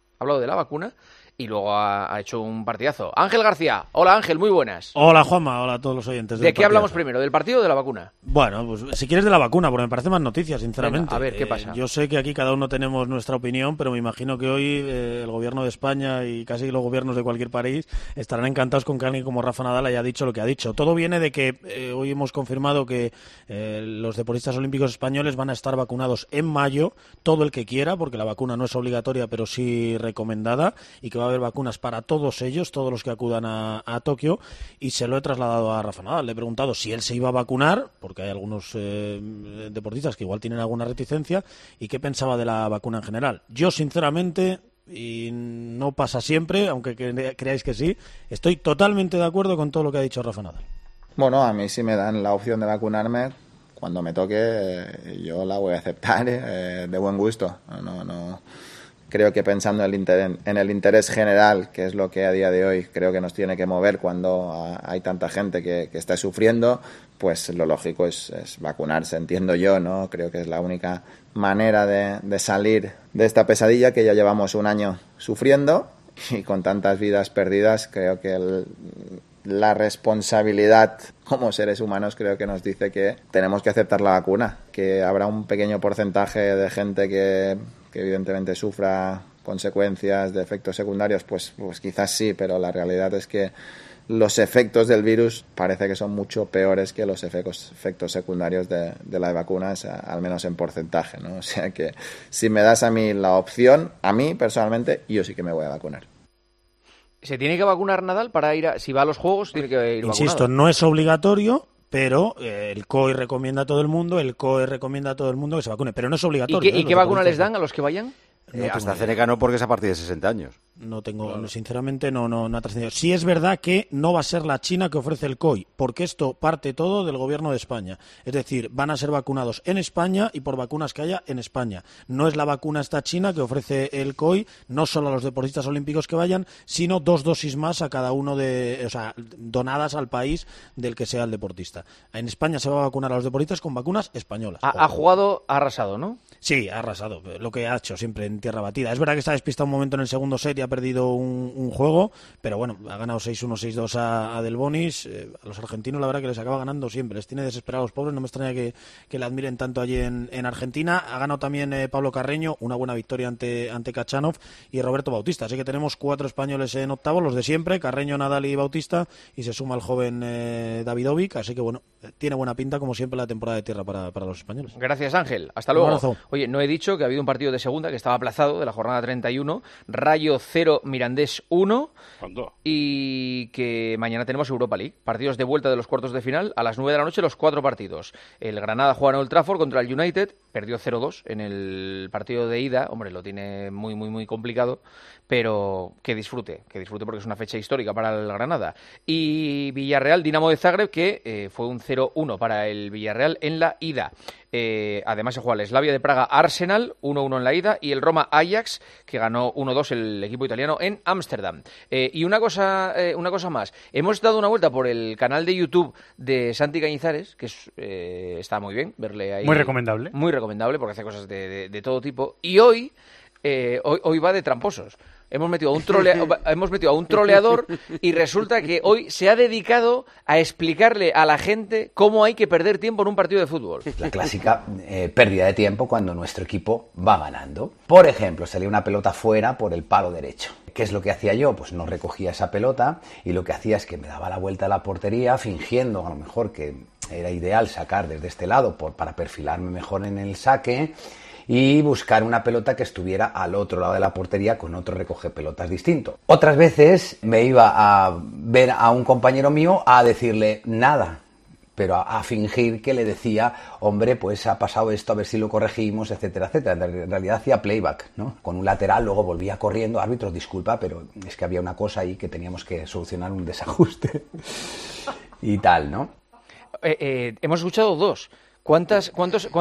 y luego ha hecho un partidazo. Ángel García. Hola, Ángel, muy buenas. Hola, Juanma. Hola a todos los oyentes. ¿De qué hablamos primero? ¿Del partido o de la vacuna? Bueno, pues si quieres de la vacuna, porque me parece más noticias, sinceramente. Venga, a ver, ¿qué pasa? Yo sé que aquí cada uno tenemos nuestra opinión, pero me imagino que hoy el gobierno de España y casi los gobiernos de cualquier país estarán encantados con que alguien como Rafa Nadal haya dicho lo que ha dicho. Todo viene de que hoy hemos confirmado que los deportistas olímpicos españoles van a estar vacunados en mayo, todo el que quiera, porque la vacuna no es obligatoria, pero sí recomendada, y que va a haber vacunas para todos ellos, todos los que acudan a Tokio, y se lo he trasladado a Rafa Nadal. Le he preguntado si él se iba a vacunar, porque hay algunos deportistas que igual tienen alguna reticencia, y qué pensaba de la vacuna en general. Yo, sinceramente, y no pasa siempre, aunque creáis que sí, estoy totalmente de acuerdo con todo lo que ha dicho Rafa Nadal. Bueno, a mí si me dan la opción de vacunarme, cuando me toque, yo la voy a aceptar de buen gusto. No. Creo que pensando en el interés general, que es lo que a día de hoy creo que nos tiene que mover cuando hay tanta gente que está sufriendo, pues lo lógico es vacunarse, entiendo yo, ¿no? Creo que es la única manera de salir de esta pesadilla que ya llevamos un año sufriendo, y con tantas vidas perdidas creo que la responsabilidad como seres humanos creo que nos dice que tenemos que aceptar la vacuna, que habrá un pequeño porcentaje de gente que evidentemente sufra consecuencias de efectos secundarios, pues quizás sí, pero la realidad es que los efectos del virus parece que son mucho peores que los efectos secundarios de las vacunas, al menos en porcentaje, ¿no? O sea que si me das a mí la opción, a mí personalmente, yo sí que me voy a vacunar. ¿Se tiene que vacunar Nadal para ir si va a los Juegos? Tiene que ir vacunado. Insisto, no es obligatorio, pero el COI recomienda a todo el mundo, que se vacune, pero no es obligatorio. ¿Y qué vacuna les dan a los que vayan? Hasta AstraZeneca no, porque es a partir de 60 años. No tengo, sinceramente no ha trascendido. Sí es verdad que no va a ser la China que ofrece el COI, porque esto parte todo del gobierno de España. Es decir, van a ser vacunados en España y por vacunas que haya en España. No es la vacuna esta China que ofrece el COI, no solo a los deportistas olímpicos que vayan, sino 2 dosis más a cada uno donadas al país del que sea el deportista. En España se va a vacunar a los deportistas con vacunas españolas. Ha jugado, ha arrasado, ¿no? Sí, ha arrasado, lo que ha hecho siempre en tierra batida. Es verdad que está despistado un momento en el segundo set y ha perdido un juego, pero bueno, ha ganado 6-1, 6-2 a Del Bonis. A los argentinos la verdad que les acaba ganando siempre, les tiene desesperados los pobres, no me extraña que le admiren tanto allí en Argentina. Ha ganado también Pablo Carreño, una buena victoria ante Khachanov y Roberto Bautista, así que tenemos 4 españoles en octavos, los de siempre, Carreño, Nadal y Bautista, y se suma el joven Davidovic, así que bueno, tiene buena pinta como siempre la temporada de tierra para los españoles. Gracias, Ángel, hasta luego. Oye, no he dicho que ha habido un partido de segunda que estaba aplazado de la jornada 31, Rayo 0, Mirandés 1, y que mañana tenemos Europa League, partidos de vuelta de los cuartos de final, a las 9 de la noche los 4 partidos. El Granada juega en Old Trafford contra el United, perdió 0-2 en el partido de ida, hombre, lo tiene muy, muy, muy complicado, pero que disfrute porque es una fecha histórica para el Granada. Y Villarreal, Dinamo de Zagreb, que fue un 0-1 para el Villarreal en la ida. Además se juega el Slavia de Praga Arsenal, 1-1 en la ida, y el Roma Ajax, que ganó 1-2 el equipo italiano en Ámsterdam. Y una cosa más, hemos dado una vuelta por el canal de YouTube de Santi Cañizares, que está muy bien verle ahí. Muy recomendable. Muy recomendable porque hace cosas de todo tipo. Y hoy va de tramposos. Hemos metido a un troleador y resulta que hoy se ha dedicado a explicarle a la gente cómo hay que perder tiempo en un partido de fútbol. La clásica pérdida de tiempo cuando nuestro equipo va ganando. Por ejemplo, salía una pelota fuera por el palo derecho. ¿Qué es lo que hacía yo? Pues no recogía esa pelota y lo que hacía es que me daba la vuelta a la portería fingiendo a lo mejor que era ideal sacar desde este lado para perfilarme mejor en el saque y buscar una pelota que estuviera al otro lado de la portería con otro recogepelotas distinto. Otras veces me iba a ver a un compañero mío a decirle nada, pero a fingir que le decía, hombre, pues ha pasado esto, a ver si lo corregimos, etcétera, etcétera. En realidad hacía playback, ¿no? Con un lateral, luego volvía corriendo, árbitro, disculpa, pero es que había una cosa ahí que teníamos que solucionar un desajuste y tal, ¿no? Hemos escuchado dos. ¿Cuántos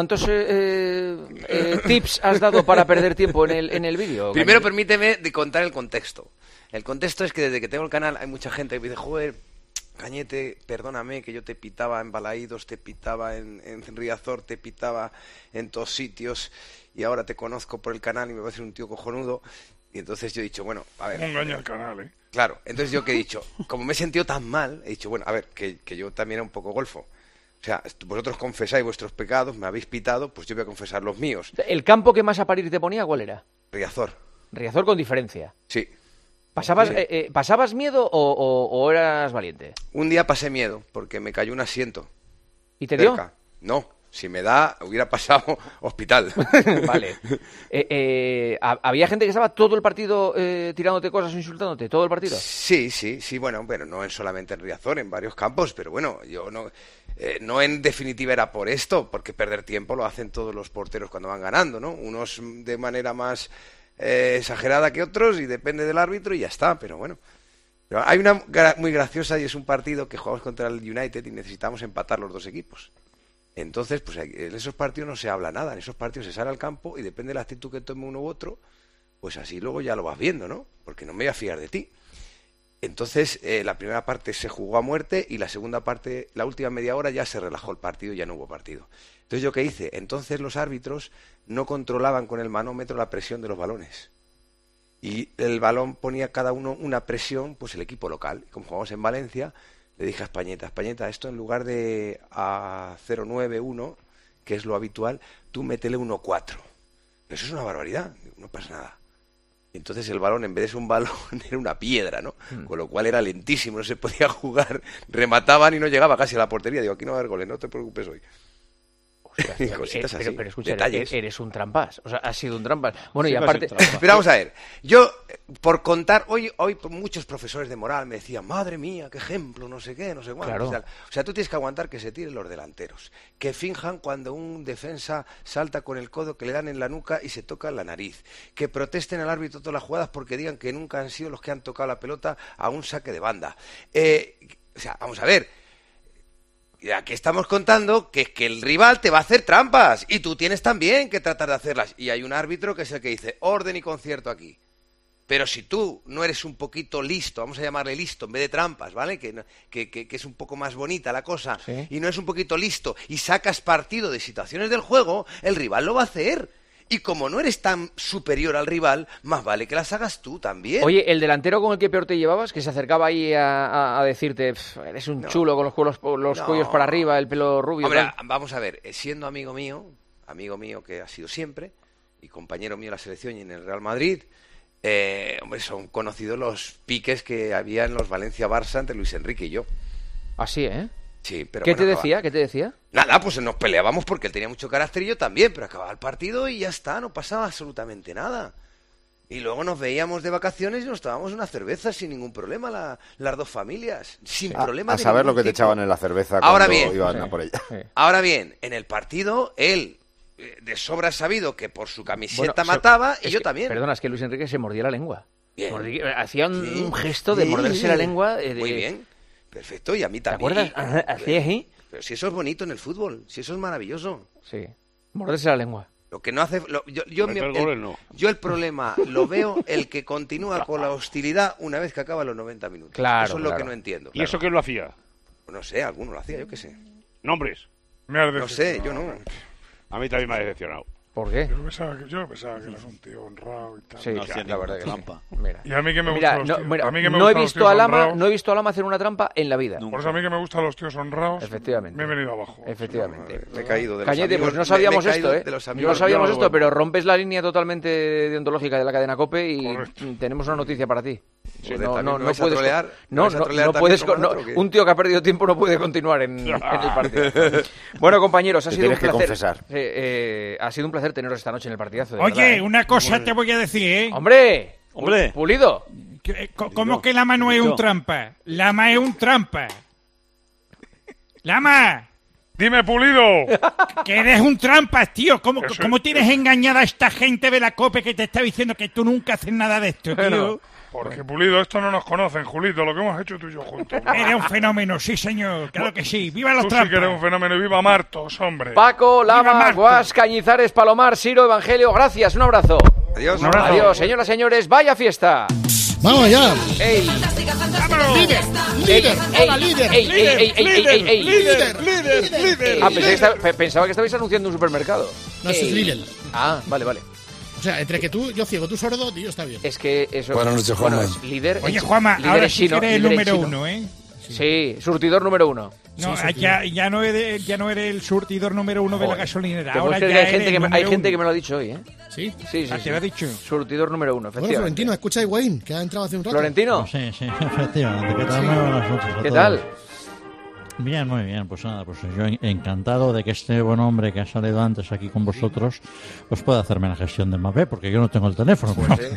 tips has dado para perder tiempo en el vídeo? Primero, permíteme de contar el contexto. El contexto es que desde que tengo el canal hay mucha gente que me dice, joder, Cañete, perdóname que yo te pitaba en Balaídos, te pitaba en Riazor, te pitaba en todos sitios y ahora te conozco por el canal y me parece un tío cojonudo. Y entonces yo he dicho, bueno, a ver... No engaña al canal, ¿eh? Claro, entonces yo que he dicho, como me he sentido tan mal, he dicho, bueno, a ver, que yo también era un poco golfo. O sea, vosotros confesáis vuestros pecados, me habéis pitado, pues yo voy a confesar los míos. ¿El campo que más a parir te ponía cuál era? Riazor. Riazor con diferencia. Sí. ¿Pasabas miedo o eras valiente? Un día pasé miedo, porque me cayó un asiento. ¿Y te dio? No, si me da, hubiera pasado hospital. Vale. ¿Había gente que estaba todo el partido tirándote cosas o insultándote? ¿Todo el partido? Sí, bueno, no solamente en Riazor, en varios campos, pero bueno, yo no en definitiva era por esto, porque perder tiempo lo hacen todos los porteros cuando van ganando, ¿no? Unos de manera más exagerada que otros y depende del árbitro y ya está, pero bueno. Pero hay una muy graciosa y es un partido que jugamos contra el United y necesitamos empatar los dos equipos. Entonces, pues en esos partidos no se habla nada, en esos partidos se sale al campo y depende de la actitud que tome uno u otro, pues así luego ya lo vas viendo, ¿no? Porque no me voy a fiar de ti. Entonces, la primera parte se jugó a muerte y la segunda parte, la última media hora ya se relajó el partido, ya no hubo partido. Entonces, ¿yo qué hice? Entonces los árbitros no controlaban con el manómetro la presión de los balones. Y el balón ponía cada uno una presión, pues el equipo local. Como jugamos en Valencia, le dije a Españeta, esto en lugar de a 0,91, que es lo habitual, tú métele 1,4. Eso es una barbaridad, no pasa nada. Entonces el balón, en vez de ser un balón, era una piedra, ¿no? Con lo cual era lentísimo, no se podía jugar, remataban y no llegaba casi a la portería. Digo, aquí no va a haber goles, no te preocupes hoy. Cositas así, pero escucha, detalles. Eres un trampas, o sea, has sido un trampas. Bueno, sí, y aparte... Pero vamos a ver, yo, por contar, hoy muchos profesores de moral me decían, madre mía, qué ejemplo, no sé qué, no sé cuánto. Claro. O sea, tú tienes que aguantar que se tiren los delanteros, que finjan cuando un defensa salta con el codo, que le dan en la nuca y se toca la nariz, que protesten al árbitro todas las jugadas porque digan que nunca han sido los que han tocado la pelota a un saque de banda. O sea, vamos a ver... Y aquí estamos contando que el rival te va a hacer trampas y tú tienes también que tratar de hacerlas. Y hay un árbitro que es el que dice orden y concierto aquí. Pero si tú no eres un poquito listo, vamos a llamarle listo en vez de trampas, ¿vale? Que es un poco más bonita la cosa, ¿sí? Y no es un poquito listo y sacas partido de situaciones del juego, el rival lo va a hacer. Y como no eres tan superior al rival, más vale que las hagas tú también. Oye, el delantero con el que peor te llevabas, que se acercaba ahí a decirte, eres un chulo con los cuellos para arriba, el pelo rubio. Hombre, vamos a ver, siendo amigo mío que ha sido siempre, y compañero mío en la selección y en el Real Madrid, hombre, son conocidos los piques que había en los Valencia-Barça entre Luis Enrique y yo. Así, ¿eh? Sí, pero ¿Qué bueno, te decía? ¿Qué te decía? Nada, pues nos peleábamos porque él tenía mucho carácter y yo también, pero acababa el partido y ya está, no pasaba absolutamente nada. Y luego nos veíamos de vacaciones y nos tomábamos una cerveza sin ningún problema, las dos familias, sin problema. A saber lo que te echaban en la cerveza cuando iban a por ella. Ahora bien, en el partido, él de sobra sabido que por su camiseta mataba y yo también. Perdona, es que Luis Enrique se mordía la lengua. Hacía un gesto de morderse la lengua. Muy bien, perfecto, y a mí también. ¿Te acuerdas? Hacía así. Pero si eso es bonito en el fútbol, si eso es maravilloso. Sí, morderse la lengua. Lo que no hace... Yo el problema lo veo el que continúa con la hostilidad una vez que acaba los 90 minutos. Claro, eso es lo que no entiendo. ¿Y eso quién lo hacía? No sé, alguno lo hacía, yo qué sé. ¿Nombres? No sé, yo no. A mí también me ha decepcionado. ¿Por qué? Yo pensaba que eras un tío honrado y tal. Sí, la verdad que trampa. Mira. Y a mí que me gustan los tíos. No he visto a Lama hacer una trampa en la vida. Por eso a mí que me gustan los tíos honrados. Efectivamente. Me he venido abajo. Efectivamente. Me he caído de los Cañete, amigos, pues no sabíamos esto, ¿eh? No sabíamos esto, bueno. pero rompes la línea totalmente deontológica de la cadena COPE y tenemos una noticia para ti. No puedes. Un tío que ha perdido tiempo no puede continuar en el partido. Bueno, compañeros, ha sido un placer. Ha sido un placer teneros esta noche en el partidazo. Oye, una cosa te voy a decir, ¿eh? ¡Hombre! Pulido. ¿Cómo que Lama no es un trampa? Lama es un trampa. ¡Lama! ¡Dime, Pulido! Que eres un trampas, tío. ¿Cómo tienes engañada a esta gente de la COPE que te está diciendo que tú nunca haces nada de esto, tío? Porque, Pulido, esto no nos conocen, Julito, lo que hemos hecho tú y yo juntos. Eres un fenómeno, sí, señor, claro que sí. ¡Viva los tú trampas! Sí que eres un fenómeno y viva Martos, hombre. Paco, Lama, Guas, Cañizares, Palomar, Siro, Evangelio, gracias, un abrazo. Adiós. Un abrazo. Adiós, señoras y señores, vaya fiesta. ¡Vamos ya! ¡Ey! ¡Líder! ¡Líder! Pensaba que estabais anunciando un supermercado. No, eso es Lidl. Ah, vale. O sea, entre que yo ciego, tú sordo, tío, está bien. Es que eso... Buenas noches, Juanma. Líder. Oye, Juanma, ahora sí que eres el número uno, ¿eh? Sí, surtidor número uno. No, ya no eres el surtidor número uno de la gasolinera. Ahora ya hay gente que me lo ha dicho hoy, ¿eh? ¿Sí? Sí. ¿Te lo ha dicho? Surtidor número uno, efectivamente. Bueno, Florentino, escucha a Higuaín, que ha entrado hace un rato. ¿Florentino? Sí, efectivamente. ¿Qué tal? Muy buenas noches a todos. ¿Qué tal? Bien, muy bien, pues nada, pues yo encantado de que este buen hombre que ha salido antes aquí con vosotros pues pueda hacerme la gestión de Mbappé, porque yo no tengo el teléfono.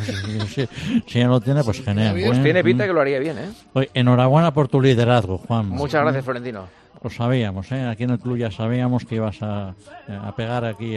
Si él lo tiene, pues genial. Pues tiene pinta que lo haría bien, ¿eh? Oye, enhorabuena por tu liderazgo, Juan. Muchas gracias, Florentino. Lo sabíamos, ¿eh? Aquí en el club ya sabíamos que ibas a pegar aquí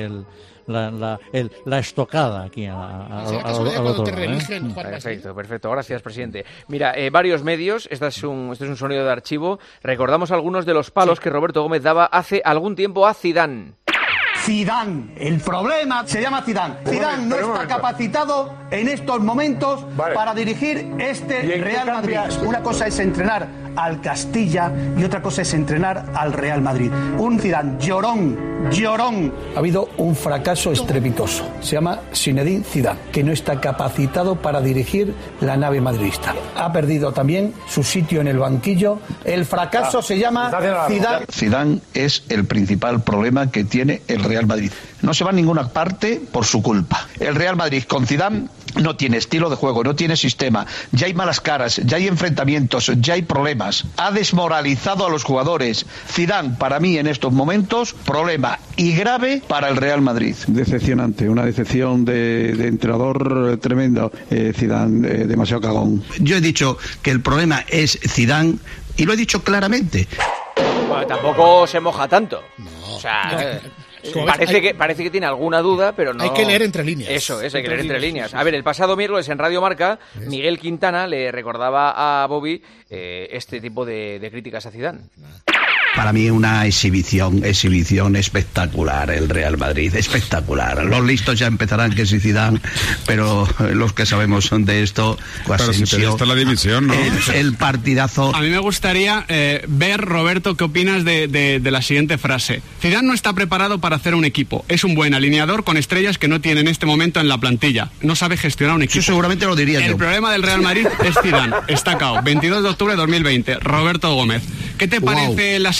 la estocada aquí a los dos. Perfecto. Gracias, presidente. Mira, varios medios, este es un sonido de archivo. Recordamos algunos de los palos que Roberto Gómez daba hace algún tiempo a Zidane. Zidane, el problema se llama Zidane. Zidane no está capacitado en estos momentos para dirigir este Real Madrid. Una cosa es entrenar al Castilla y otra cosa es entrenar al Real Madrid. Un Zidane llorón. Ha habido un fracaso estrepitoso. Se llama Zinedine Zidane, que no está capacitado para dirigir la nave madridista. Ha perdido también su sitio en el banquillo. El fracaso se llama Zidane. Zidane es el principal problema que tiene el Real Madrid. No se va a ninguna parte por su culpa. El Real Madrid con Zidane no tiene estilo de juego, no tiene sistema. Ya hay malas caras, ya hay enfrentamientos, ya hay problemas. Ha desmoralizado a los jugadores. Zidane, para mí en estos momentos, problema y grave para el Real Madrid. Decepcionante, una decepción de entrenador tremendo. Zidane, demasiado cagón. Yo he dicho que el problema es Zidane y lo he dicho claramente. Bueno, tampoco se moja tanto. No. O sea... Parece que tiene alguna duda, pero no... Hay que leer entre líneas. Eso, hay que leer entre líneas. A ver, el pasado miércoles en Radio Marca, Miguel Quintana le recordaba a Bobby este tipo de críticas a Zidane. Para mí una exhibición espectacular el Real Madrid, espectacular. Los listos ya empezarán que si Zidane, pero los que sabemos de esto, pero si te gusta la división, ¿no? El partidazo. A mí me gustaría ver, Roberto, qué opinas de la siguiente frase. Zidane no está preparado para hacer un equipo. Es un buen alineador con estrellas que no tiene en este momento en la plantilla. No sabe gestionar un equipo. Eso seguramente lo diría yo. El problema del Real Madrid es Zidane. Está cao. 22 de octubre de 2020. Roberto Gómez. ¿Qué te parece las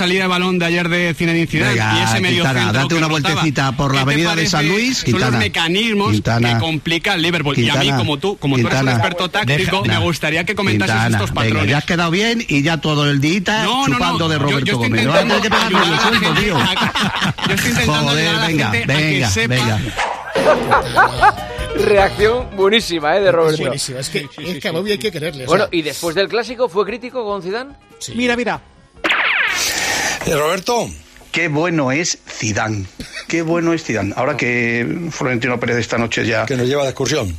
salida de balón de ayer de Zinedine Zidane. Venga, Y ese medio Quintana, centro date que una no estaba. vueltecita por la ¿Qué te avenida de parece? San Luis, Son los Quintana. mecanismos Quintana. que complican el Liverpool. Y a mí, Quintana. como tú eres un Quintana. experto táctico, me gustaría que comentases Quintana, estos patrones. venga, ya has quedado bien y ya todo el día chupando de Roberto Yo estoy Gómez. Ahora tienes que pegarle intentando el sueldo, ayudar a la tío. gente yo estoy intentando Joder, ayudar a la venga, gente a que venga, sepa. venga. Reacción buenísima, de Roberto. Buenísimo. Es que a Bobby hay que quererle. o Bueno, sea. y después del clásico, ¿fue crítico con Zidane? Mira. Roberto. Qué bueno es Zidane. Qué bueno es Zidane. Ahora que Florentino Pérez esta noche ya... Que nos lleva de excursión.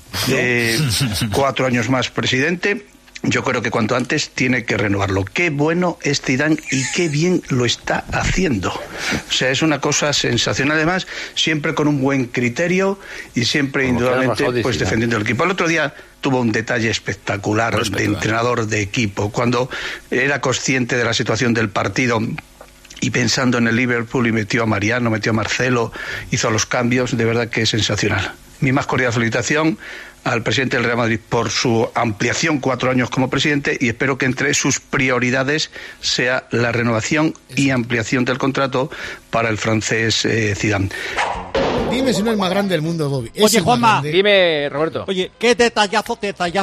4 años más presidente, yo creo que cuanto antes tiene que renovarlo. Qué bueno es Zidane y qué bien lo está haciendo. O sea, es una cosa sensacional. Además, siempre con un buen criterio y siempre, indudablemente, pues defendiendo el equipo. El otro día tuvo un detalle espectacular de entrenador de equipo. Cuando era consciente de la situación del partido y pensando en el Liverpool y metió a Mariano, metió a Marcelo, hizo los cambios, de verdad que es sensacional. Mi más cordial felicitación al presidente del Real Madrid por su ampliación, 4 años como presidente, y espero que entre sus prioridades sea la renovación y ampliación del contrato para el francés Zidane. Dime si no es el más grande del mundo, Bobby. Es Oye, el más Juanma. grande. Dime, Roberto. Oye, qué detallazo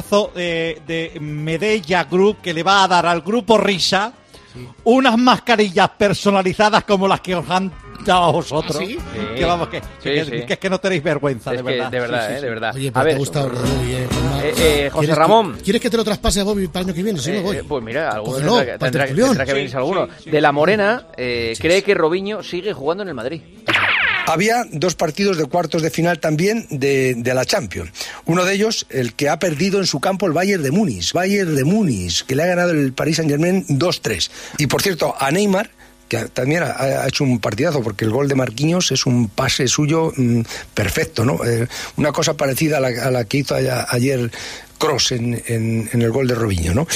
de Medella Group que le va a dar al grupo Risa unas mascarillas personalizadas como las que os han dado a vosotros. ¿Ah, sí? Que vamos, que es que no tenéis vergüenza, Es de que, verdad. de verdad, Sí, sí, de verdad. Oye, A pero te ver, ha gustado lo de Bobby, Juanma. José ¿Quieres Ramón. ¿Quieres que te lo traspase a Bobby para el año que viene? Si no voy. Pues mira, alguno Cógelo, tendrá, para el tendrá tertulión. que venirse alguno. De la Morena, cree que Robinho sigue jugando en el Madrid. Había 2 partidos de cuartos de final también de la Champions. Uno de ellos, el que ha perdido en su campo el Bayern de Múnich, que le ha ganado el Paris Saint-Germain 2-3. Y por cierto, a Neymar, que también ha hecho un partidazo, porque el gol de Marquinhos es un pase suyo perfecto, ¿no? Una cosa parecida a la que hizo ayer Kroos en el gol de Robinho, ¿no?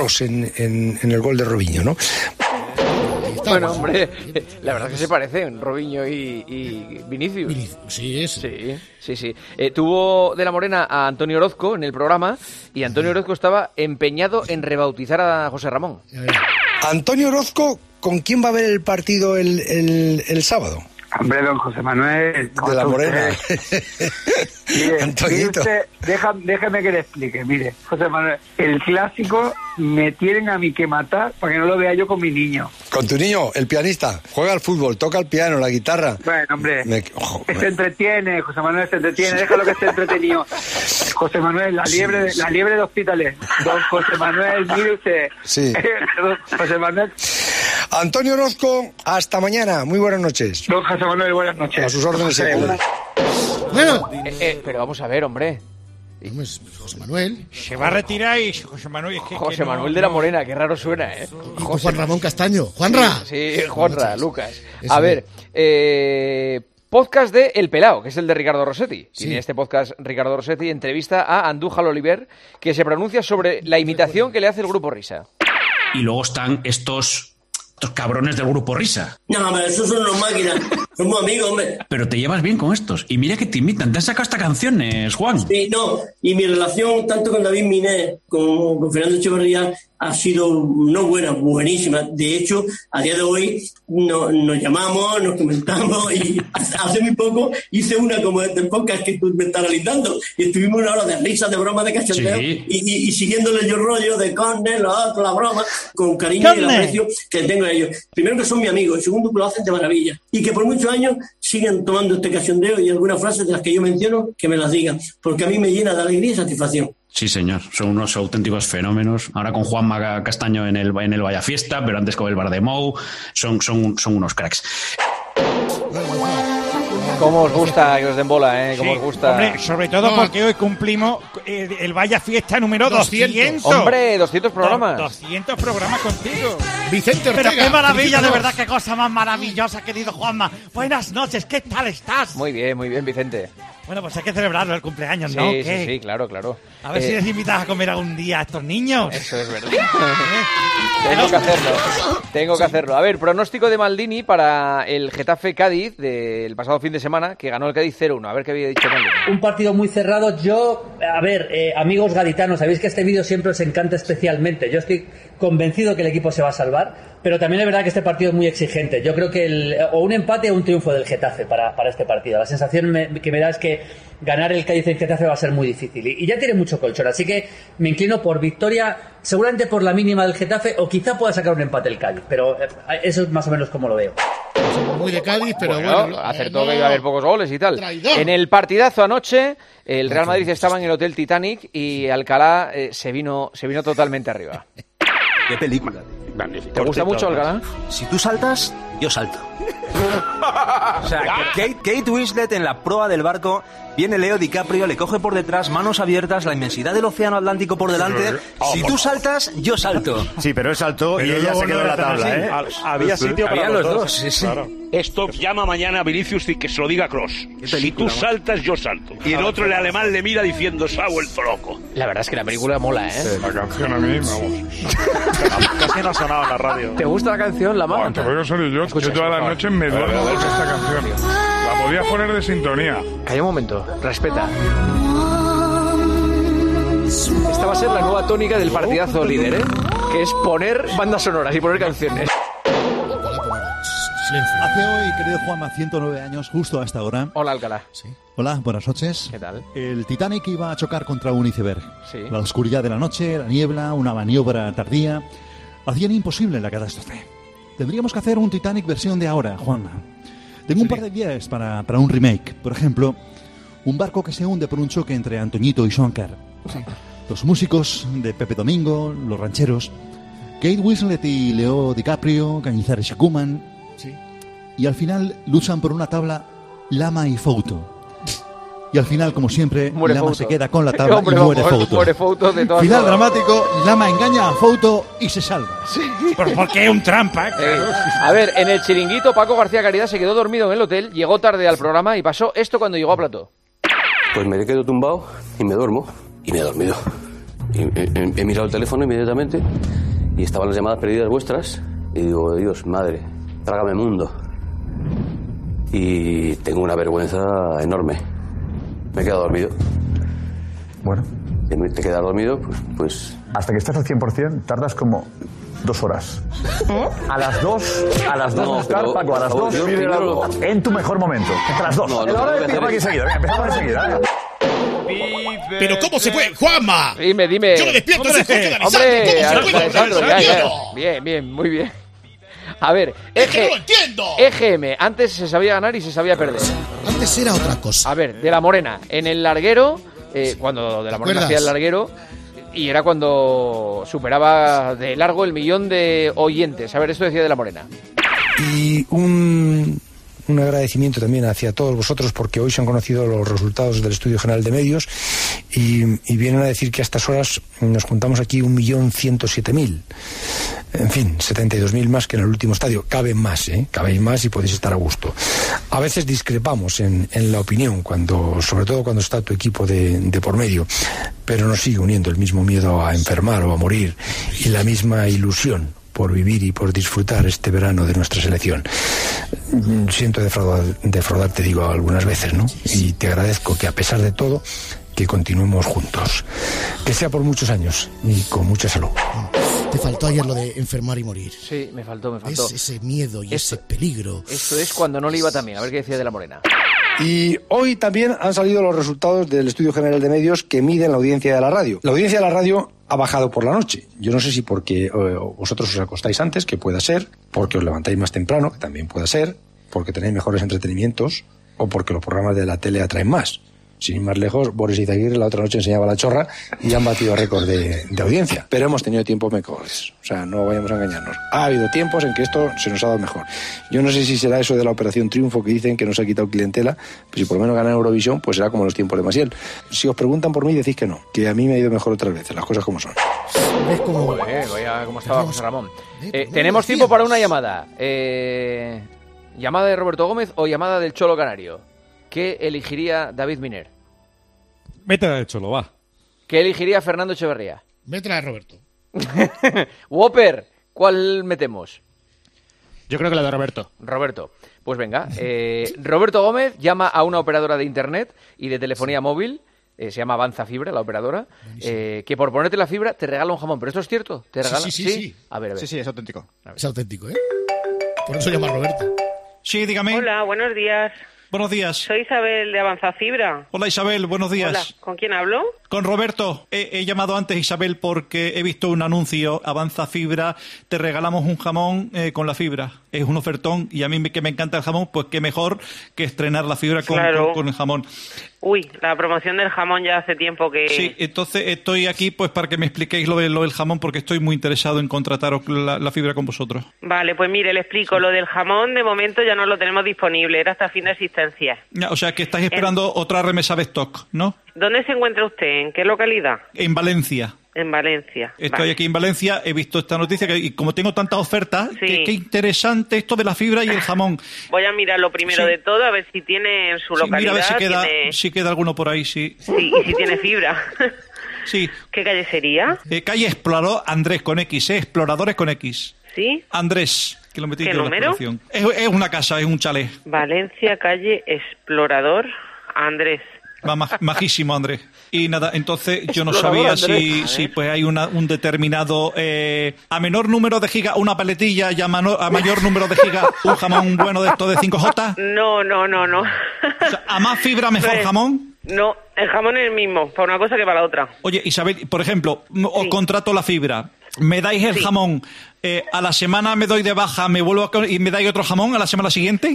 en el gol de Robinho, ¿no? Bueno, hombre, la verdad es que se parecen Robinho y Vinicius. Sí, es. Sí. Tuvo de la Morena a Antonio Orozco en el programa y Antonio Orozco estaba empeñado en rebautizar a José Ramón. Antonio Orozco, ¿con quién va a ver el partido el sábado? Hombre, don José Manuel. De la Morena. Mire, Antoñito. déjame que le explique. Mire, José Manuel, el clásico me tienen a mí que matar para que no lo vea yo con mi niño. Con tu niño, el pianista, juega al fútbol, toca el piano, la guitarra. Bueno, hombre, se entretiene, José Manuel se entretiene, déjalo que esté entretenido. José Manuel, la liebre de Hospitales. Don José Manuel, mire usted. Sí. José Manuel. Antonio Orozco, hasta mañana. Muy buenas noches. Don José Manuel, buenas noches. A sus órdenes siempre. Bueno. Pero vamos a ver, hombre. José Manuel. Se va a retirar y José Manuel... José Manuel de la Morena, qué raro suena, ¿eh? Y Juan Ramón Castaño. ¡Juanra! Sí, Juanra, Lucas. Eso A ver, podcast de El Pelao, que es el de Ricardo Rossetti. Sí. Tiene este podcast Ricardo Rossetti, entrevista a Andújar Oliver, que se pronuncia sobre la imitación que le hace el Grupo Risa. Y luego están estos cabrones del Grupo Risa. No, hombre, esos son unos máquinas. Somos amigos, hombre. Pero te llevas bien con estos. Y mira que te imitan. Te han sacado hasta canciones, Juan. Sí, no. Y mi relación, tanto con David Miné como con Fernando Echeverría, ha sido no buena, buenísima. De hecho, a día de hoy nos llamamos, nos comentamos y hace muy poco hice una como este podcast que tú me estás analizando y estuvimos una hora de risas, de bromas, de cachondeo y siguiéndole yo rollo de Corner, la broma, con cariño y el aprecio que tengo a ellos. Primero que son mi amigos y segundo que lo hacen de maravilla y que por muchos años siguen tomando este cachondeo y algunas frases de las que yo menciono que me las digan, porque a mí me llena de alegría y satisfacción. Sí, señor. Son unos auténticos fenómenos. Ahora con Juanma Castaño en el Vaya Fiesta, pero antes con el Bardemou. Son unos cracks. ¿Cómo os gusta que os den bola, ¿Cómo os gusta? Hombre, sobre todo porque hoy cumplimos el Vaya Fiesta número 200. Hombre, 200 programas. 200 programas contigo. Vicente Ortega. Pero qué maravilla, de verdad, qué cosa más maravillosa, querido Juanma. Buenas noches, ¿qué tal estás? Muy bien, Vicente. Bueno, pues hay que celebrarlo el cumpleaños, ¿no? Sí, claro. A ver si les invitas a comer algún día a estos niños. Eso es verdad. Tengo que hacerlo. A ver, pronóstico de Maldini para el Getafe Cádiz del pasado pasado fin de semana, que ganó el Cádiz 0-1. A ver qué había dicho Maldini. Un partido muy cerrado. Yo, a ver, amigos gaditanos, sabéis que este vídeo siempre os encanta especialmente. Yo estoy convencido que el equipo se va a salvar, pero también es verdad que este partido es muy exigente. Yo creo que o un empate o un triunfo del Getafe para este partido. La sensación que me da es que ganar el Cádiz en Getafe va a ser muy difícil. Y ya tiene mucho colchón, así que me inclino por victoria, seguramente por la mínima del Getafe, o quizá pueda sacar un empate el Cádiz, pero eso es más o menos como lo veo. Muy de Cádiz, pero bueno, acertó que iba a haber pocos goles y tal. Traidor. En el partidazo anoche, el Real Madrid estaba en el Hotel Titanic y Alcalá se vino totalmente arriba. ¿Qué película? Magnífico. ¿Te gusta mucho Alcalá? Si tú saltas, yo salto. O sea, que Kate Winslet en la proa del barco, viene Leo DiCaprio, le coge por detrás, manos abiertas, la inmensidad del océano Atlántico por delante. Si tú saltas, yo salto. Sí, pero él saltó y ella se quedó en la tabla, ¿eh? Había sitio para Había los dos. Sí, sí. Claro. Esto llama mañana a Vinicius y que se lo diga a Kroos. Si tú saltas, yo salto. Y el otro, el alemán, le mira diciendo, se ha vuelto loco. La verdad es que la película mola, ¿eh? Sí, la canción a mí, vamos. Casi no ha sonado en la radio. ¿Te gusta la canción, La Mano? Te voy a salir yo. Yo todas las noches me duermo con esta canción. La podías poner de sintonía. Calla un momento, respeta. Esta va a ser la nueva tónica del partidazo líder, ¿eh? Que es poner bandas sonoras y poner canciones. Hace hoy, querido Juanma, 109 años, justo a esta hora. Hola, Alcalá. Sí. Hola, buenas noches. ¿Qué tal? El Titanic iba a chocar contra un iceberg. Sí. La oscuridad de la noche, la niebla, una maniobra tardía, hacían imposible la catástrofe. Tendríamos que hacer un Titanic versión de ahora, Juanma. Tengo un par de ideas para un remake. Por ejemplo, un barco que se hunde por un choque entre Antoñito y Schoenker. Sí. Los músicos de Pepe Domingo, los rancheros, Kate Winslet y Leo DiCaprio, Cañizares y Koeman. Sí. Y al final luchan por una tabla Lama y Fouto. Y al final, como siempre, muere Lama Fouto. se queda con la tabla Hombre, y muere Fouto. Muere Fouto de todas Final formas. dramático, Lama engaña a Fouto y se salva. Sí. Porque es un trampa, claro. A ver, en el chiringuito, Paco García Caridad se quedó dormido en el hotel, llegó tarde al programa y pasó esto cuando llegó a plató. Pues me quedo tumbado y me duermo. Y me he dormido. Y he mirado el teléfono inmediatamente y estaban las llamadas perdidas vuestras. Y digo, Dios, madre, trágame mundo. Y tengo una vergüenza enorme. Me he quedado dormido. Bueno. Te quedas dormido, pues... Hasta que estás al 100% tardas como 2 horas. A las 2 no estar, pero, Paco, a las 2 en tu mejor momento. Entre las 2. En la hora del pico aquí enseguida. Venga, empezamos enseguida. Pero ¿cómo se puede? ¡Juanma! Dime. Yo lo despierto, soy Jorge D'Alessandro. Hombre, ¿Cómo se puede? Alessandro, ya. Bien, muy bien. A ver, ¡Es que no lo entiendo! EGM, antes se sabía ganar y se sabía perder. Antes era otra cosa. A ver, De la Morena, en el larguero, cuando De la Morena hacía el larguero, y era cuando superaba de largo el 1.000.000 de oyentes. A ver, esto decía De la Morena. Y un agradecimiento también hacia todos vosotros porque hoy se han conocido los resultados del Estudio General de Medios y vienen a decir que a estas horas nos juntamos aquí 1.107.000. En fin, 72.000 más que en el último estadio. Caben más, cabéis más y podéis estar a gusto. A veces discrepamos en la opinión, sobre todo cuando está tu equipo de por medio, pero nos sigue uniendo el mismo miedo a enfermar o a morir y la misma ilusión por vivir y por disfrutar este verano de nuestra selección. Siento defraudarte, digo, algunas veces, ¿no? Y te agradezco que a pesar de todo, que continuemos juntos. Que sea por muchos años y con mucha salud. Te faltó ayer lo de enfermar y morir. Sí, me faltó. Es ese miedo y ese peligro. Esto es cuando no le iba también. A ver qué decía De la Morena. Y hoy también han salido los resultados del Estudio General de Medios que miden la audiencia de la radio. La audiencia de la radio ha bajado por la noche. Yo no sé si porque vosotros os acostáis antes, que pueda ser, porque os levantáis más temprano, que también pueda ser, porque tenéis mejores entretenimientos o porque los programas de la tele atraen más. Sin ir más lejos, Boris Izaguirre la otra noche enseñaba La Chorra y han batido récord de audiencia. Pero hemos tenido tiempos mejores. O sea, no vayamos a engañarnos. Ha habido tiempos en que esto se nos ha dado mejor. Yo no sé si será eso de la Operación Triunfo que dicen que nos ha quitado clientela, pero si por lo menos ganan Eurovisión, pues será como los tiempos de Maciel. Si os preguntan por mí, decís que no, que a mí me ha ido mejor otras veces, las cosas como son. ¿Ves cómo? Vaya cómo estaba José Ramón. Tenemos tiempo para una llamada. ¿Llamada de Roberto Gómez o llamada del Cholo Canario? ¿Qué elegiría David Miner? Métela de Cholo, va. ¿Qué elegiría Fernando Echeverría? Métela de Roberto. Whopper, ¿cuál metemos? Yo creo que la de Roberto. Roberto. Pues venga. Roberto Gómez llama a una operadora de internet y de telefonía móvil. Se llama Avanza Fibra, la operadora, que por ponerte la fibra te regala un jamón. ¿Pero esto es cierto? ¿Te regala? Sí. A ver. Sí, es auténtico. Es auténtico, ¿eh? Por eso llama Roberto. Sí, dígame. Hola, buenos días. Buenos días. Soy Isabel de Avanza Fibra. Hola, Isabel, buenos días. Hola, ¿con quién hablo? Con Roberto. He llamado antes, Isabel, porque he visto un anuncio, Avanza Fibra, te regalamos un jamón con la fibra. Es un ofertón y a mí que me encanta el jamón, pues qué mejor que estrenar la fibra con el jamón. Uy, la promoción del jamón ya hace tiempo que... Sí, entonces estoy aquí pues para que me expliquéis lo del jamón, porque estoy muy interesado en contrataros la fibra con vosotros. Vale, pues mire, le explico. Lo del jamón, de momento ya no lo tenemos disponible, era hasta fin de existencia. O sea, que estáis esperando otra remesa de stock, ¿no? ¿Dónde se encuentra usted? ¿En qué localidad? En Valencia. En Valencia. Estoy aquí en Valencia, he visto esta noticia y como tengo tantas ofertas, qué interesante esto de la fibra y el jamón. Voy a mirar lo primero de todo, a ver si tiene en su localidad... Mira a ver si queda alguno por ahí, sí. Sí, y si tiene fibra. Sí. ¿Qué calle sería? Calle Explorador Andrés con X, Exploradores con X. ¿Sí? Andrés, que lo metí ¿Qué yo en la número? exploración. Es una casa, es un chalet. Valencia, calle Explorador Andrés. Va majísimo, Andrés. Y nada, entonces yo no sabía si pues hay un determinado... a menor número de gigas, una paletilla, y a mayor número de gigas, un jamón bueno de estos de 5J. No. O sea, a más fibra, mejor jamón. No, el jamón es el mismo, para una cosa que para la otra. Oye, Isabel, por ejemplo, os contrato la fibra. Me dais el jamón, a la semana me doy de baja, y me dais otro jamón a la semana siguiente.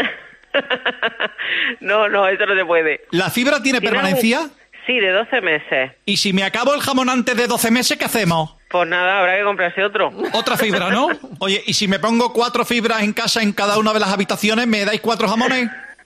No, eso no se puede. ¿La fibra tiene permanencia? Sí, de 12 meses. ¿Y si me acabo el jamón antes de 12 meses, qué hacemos? Pues nada, habrá que comprarse otro. Otra fibra, ¿no? Oye, ¿y si me pongo 4 fibras en casa en cada una de las habitaciones, me dais 4 jamones?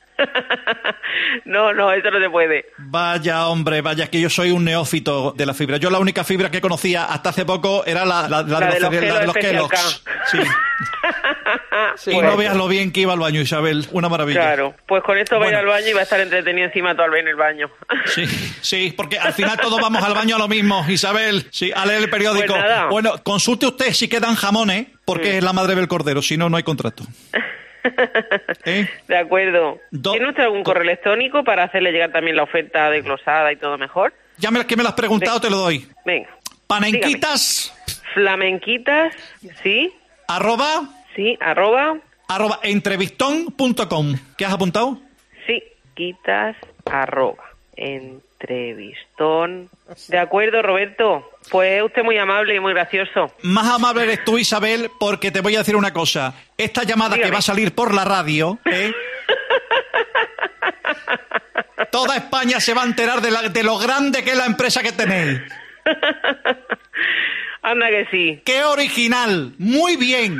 No, eso no se puede. Vaya, hombre, es que yo soy un neófito de la fibra. Yo la única fibra que conocía hasta hace poco era la de los Kellogg's. Sí. Sí, y no veas lo bien que iba al baño, Isabel. Una maravilla. Claro, pues con esto va a ir al baño y va a estar entretenido encima todo el día en el baño. Sí, porque al final todos vamos al baño a lo mismo, Isabel. Sí, a leer el periódico. Pues nada. Bueno, consulte usted si quedan jamones, porque es la madre del cordero, si no, no hay contrato. De acuerdo. ¿Tiene usted algún correo electrónico para hacerle llegar también la oferta desglosada y todo mejor? Ya que me lo has preguntado, te lo doy. Venga. Panenquitas. Dígame. Flamenquitas, sí. @. Sí, @entrevistón.com. ¿Qué has apuntado? Sí, quitas @entrevistón. De acuerdo, Roberto. Pues usted muy amable y muy gracioso. Más amable eres tú, Isabel, porque te voy a decir una cosa. Esta llamada que va a salir por la radio, toda España se va a enterar de lo grande que es la empresa que tenéis. Anda que sí. ¡Qué original! ¡Muy bien!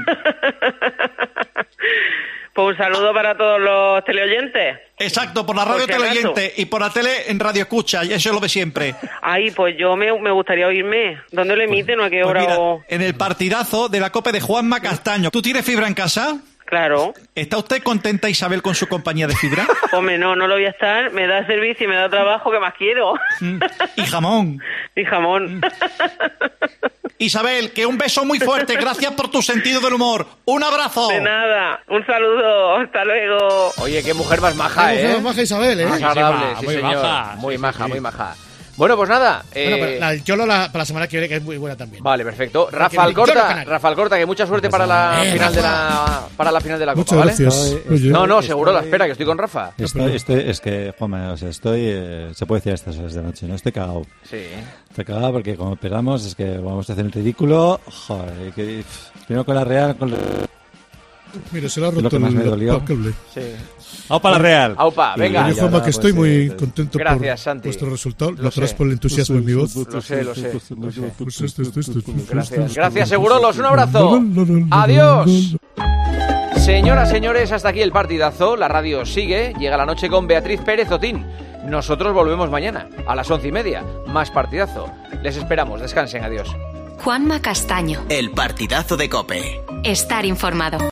Pues un saludo para todos los teleoyentes. Exacto, por la radio teleoyente y por la tele en radio escucha, y eso lo ve siempre. Ay, pues yo me gustaría oírme. ¿Dónde lo emiten o a qué hora? Mira, en el partidazo de la COPE de Juanma Castaño. ¿Tú tienes fibra en casa? Claro. ¿Está usted contenta, Isabel, con su compañía de fibra? Hombre, no lo voy a estar. Me da servicio y me da trabajo, que más quiero. Y jamón. Y jamón. Isabel, que un beso muy fuerte. Gracias por tu sentido del humor. Un abrazo. De nada. Un saludo. Hasta luego. Oye, qué mujer más maja, Qué mujer más maja, Isabel, Más agradable, sí, muy señor. maja. Muy maja, muy maja. Bueno, pues nada. Bueno, pero la del Cholo para la semana que viene, que es muy buena también. Vale, perfecto. Rafa Alcorta, que mucha suerte para la final de la Copa, Muchas ¿vale? gracias. No, seguro la espera, que estoy con Rafa. Es que, Juanma, o sea, se puede decir a estas horas de noche, ¿no? Estoy cagado. Sí. Estoy cagado porque como pegamos es que vamos a hacer el ridículo. Joder, primero con la Real, Mira, se le ha roto el cable. Sí. ¡Aupa la Real! ¡Aupa! Venga. Yo, Juanma, que estoy muy contento Gracias, por Santi. vuestro resultado. Lo harás por el entusiasmo en mi voz. Lo sé. Pues esto. Gracias, Segurolos. Un abrazo. Adiós. Señoras, señores, hasta aquí el partidazo. La radio sigue. Llega la noche con Beatriz Pérez Otín. Nosotros volvemos mañana a las 11:30. Más partidazo. Les esperamos. Descansen. Adiós. Juanma Castaño. El partidazo de COPE. Estar informado.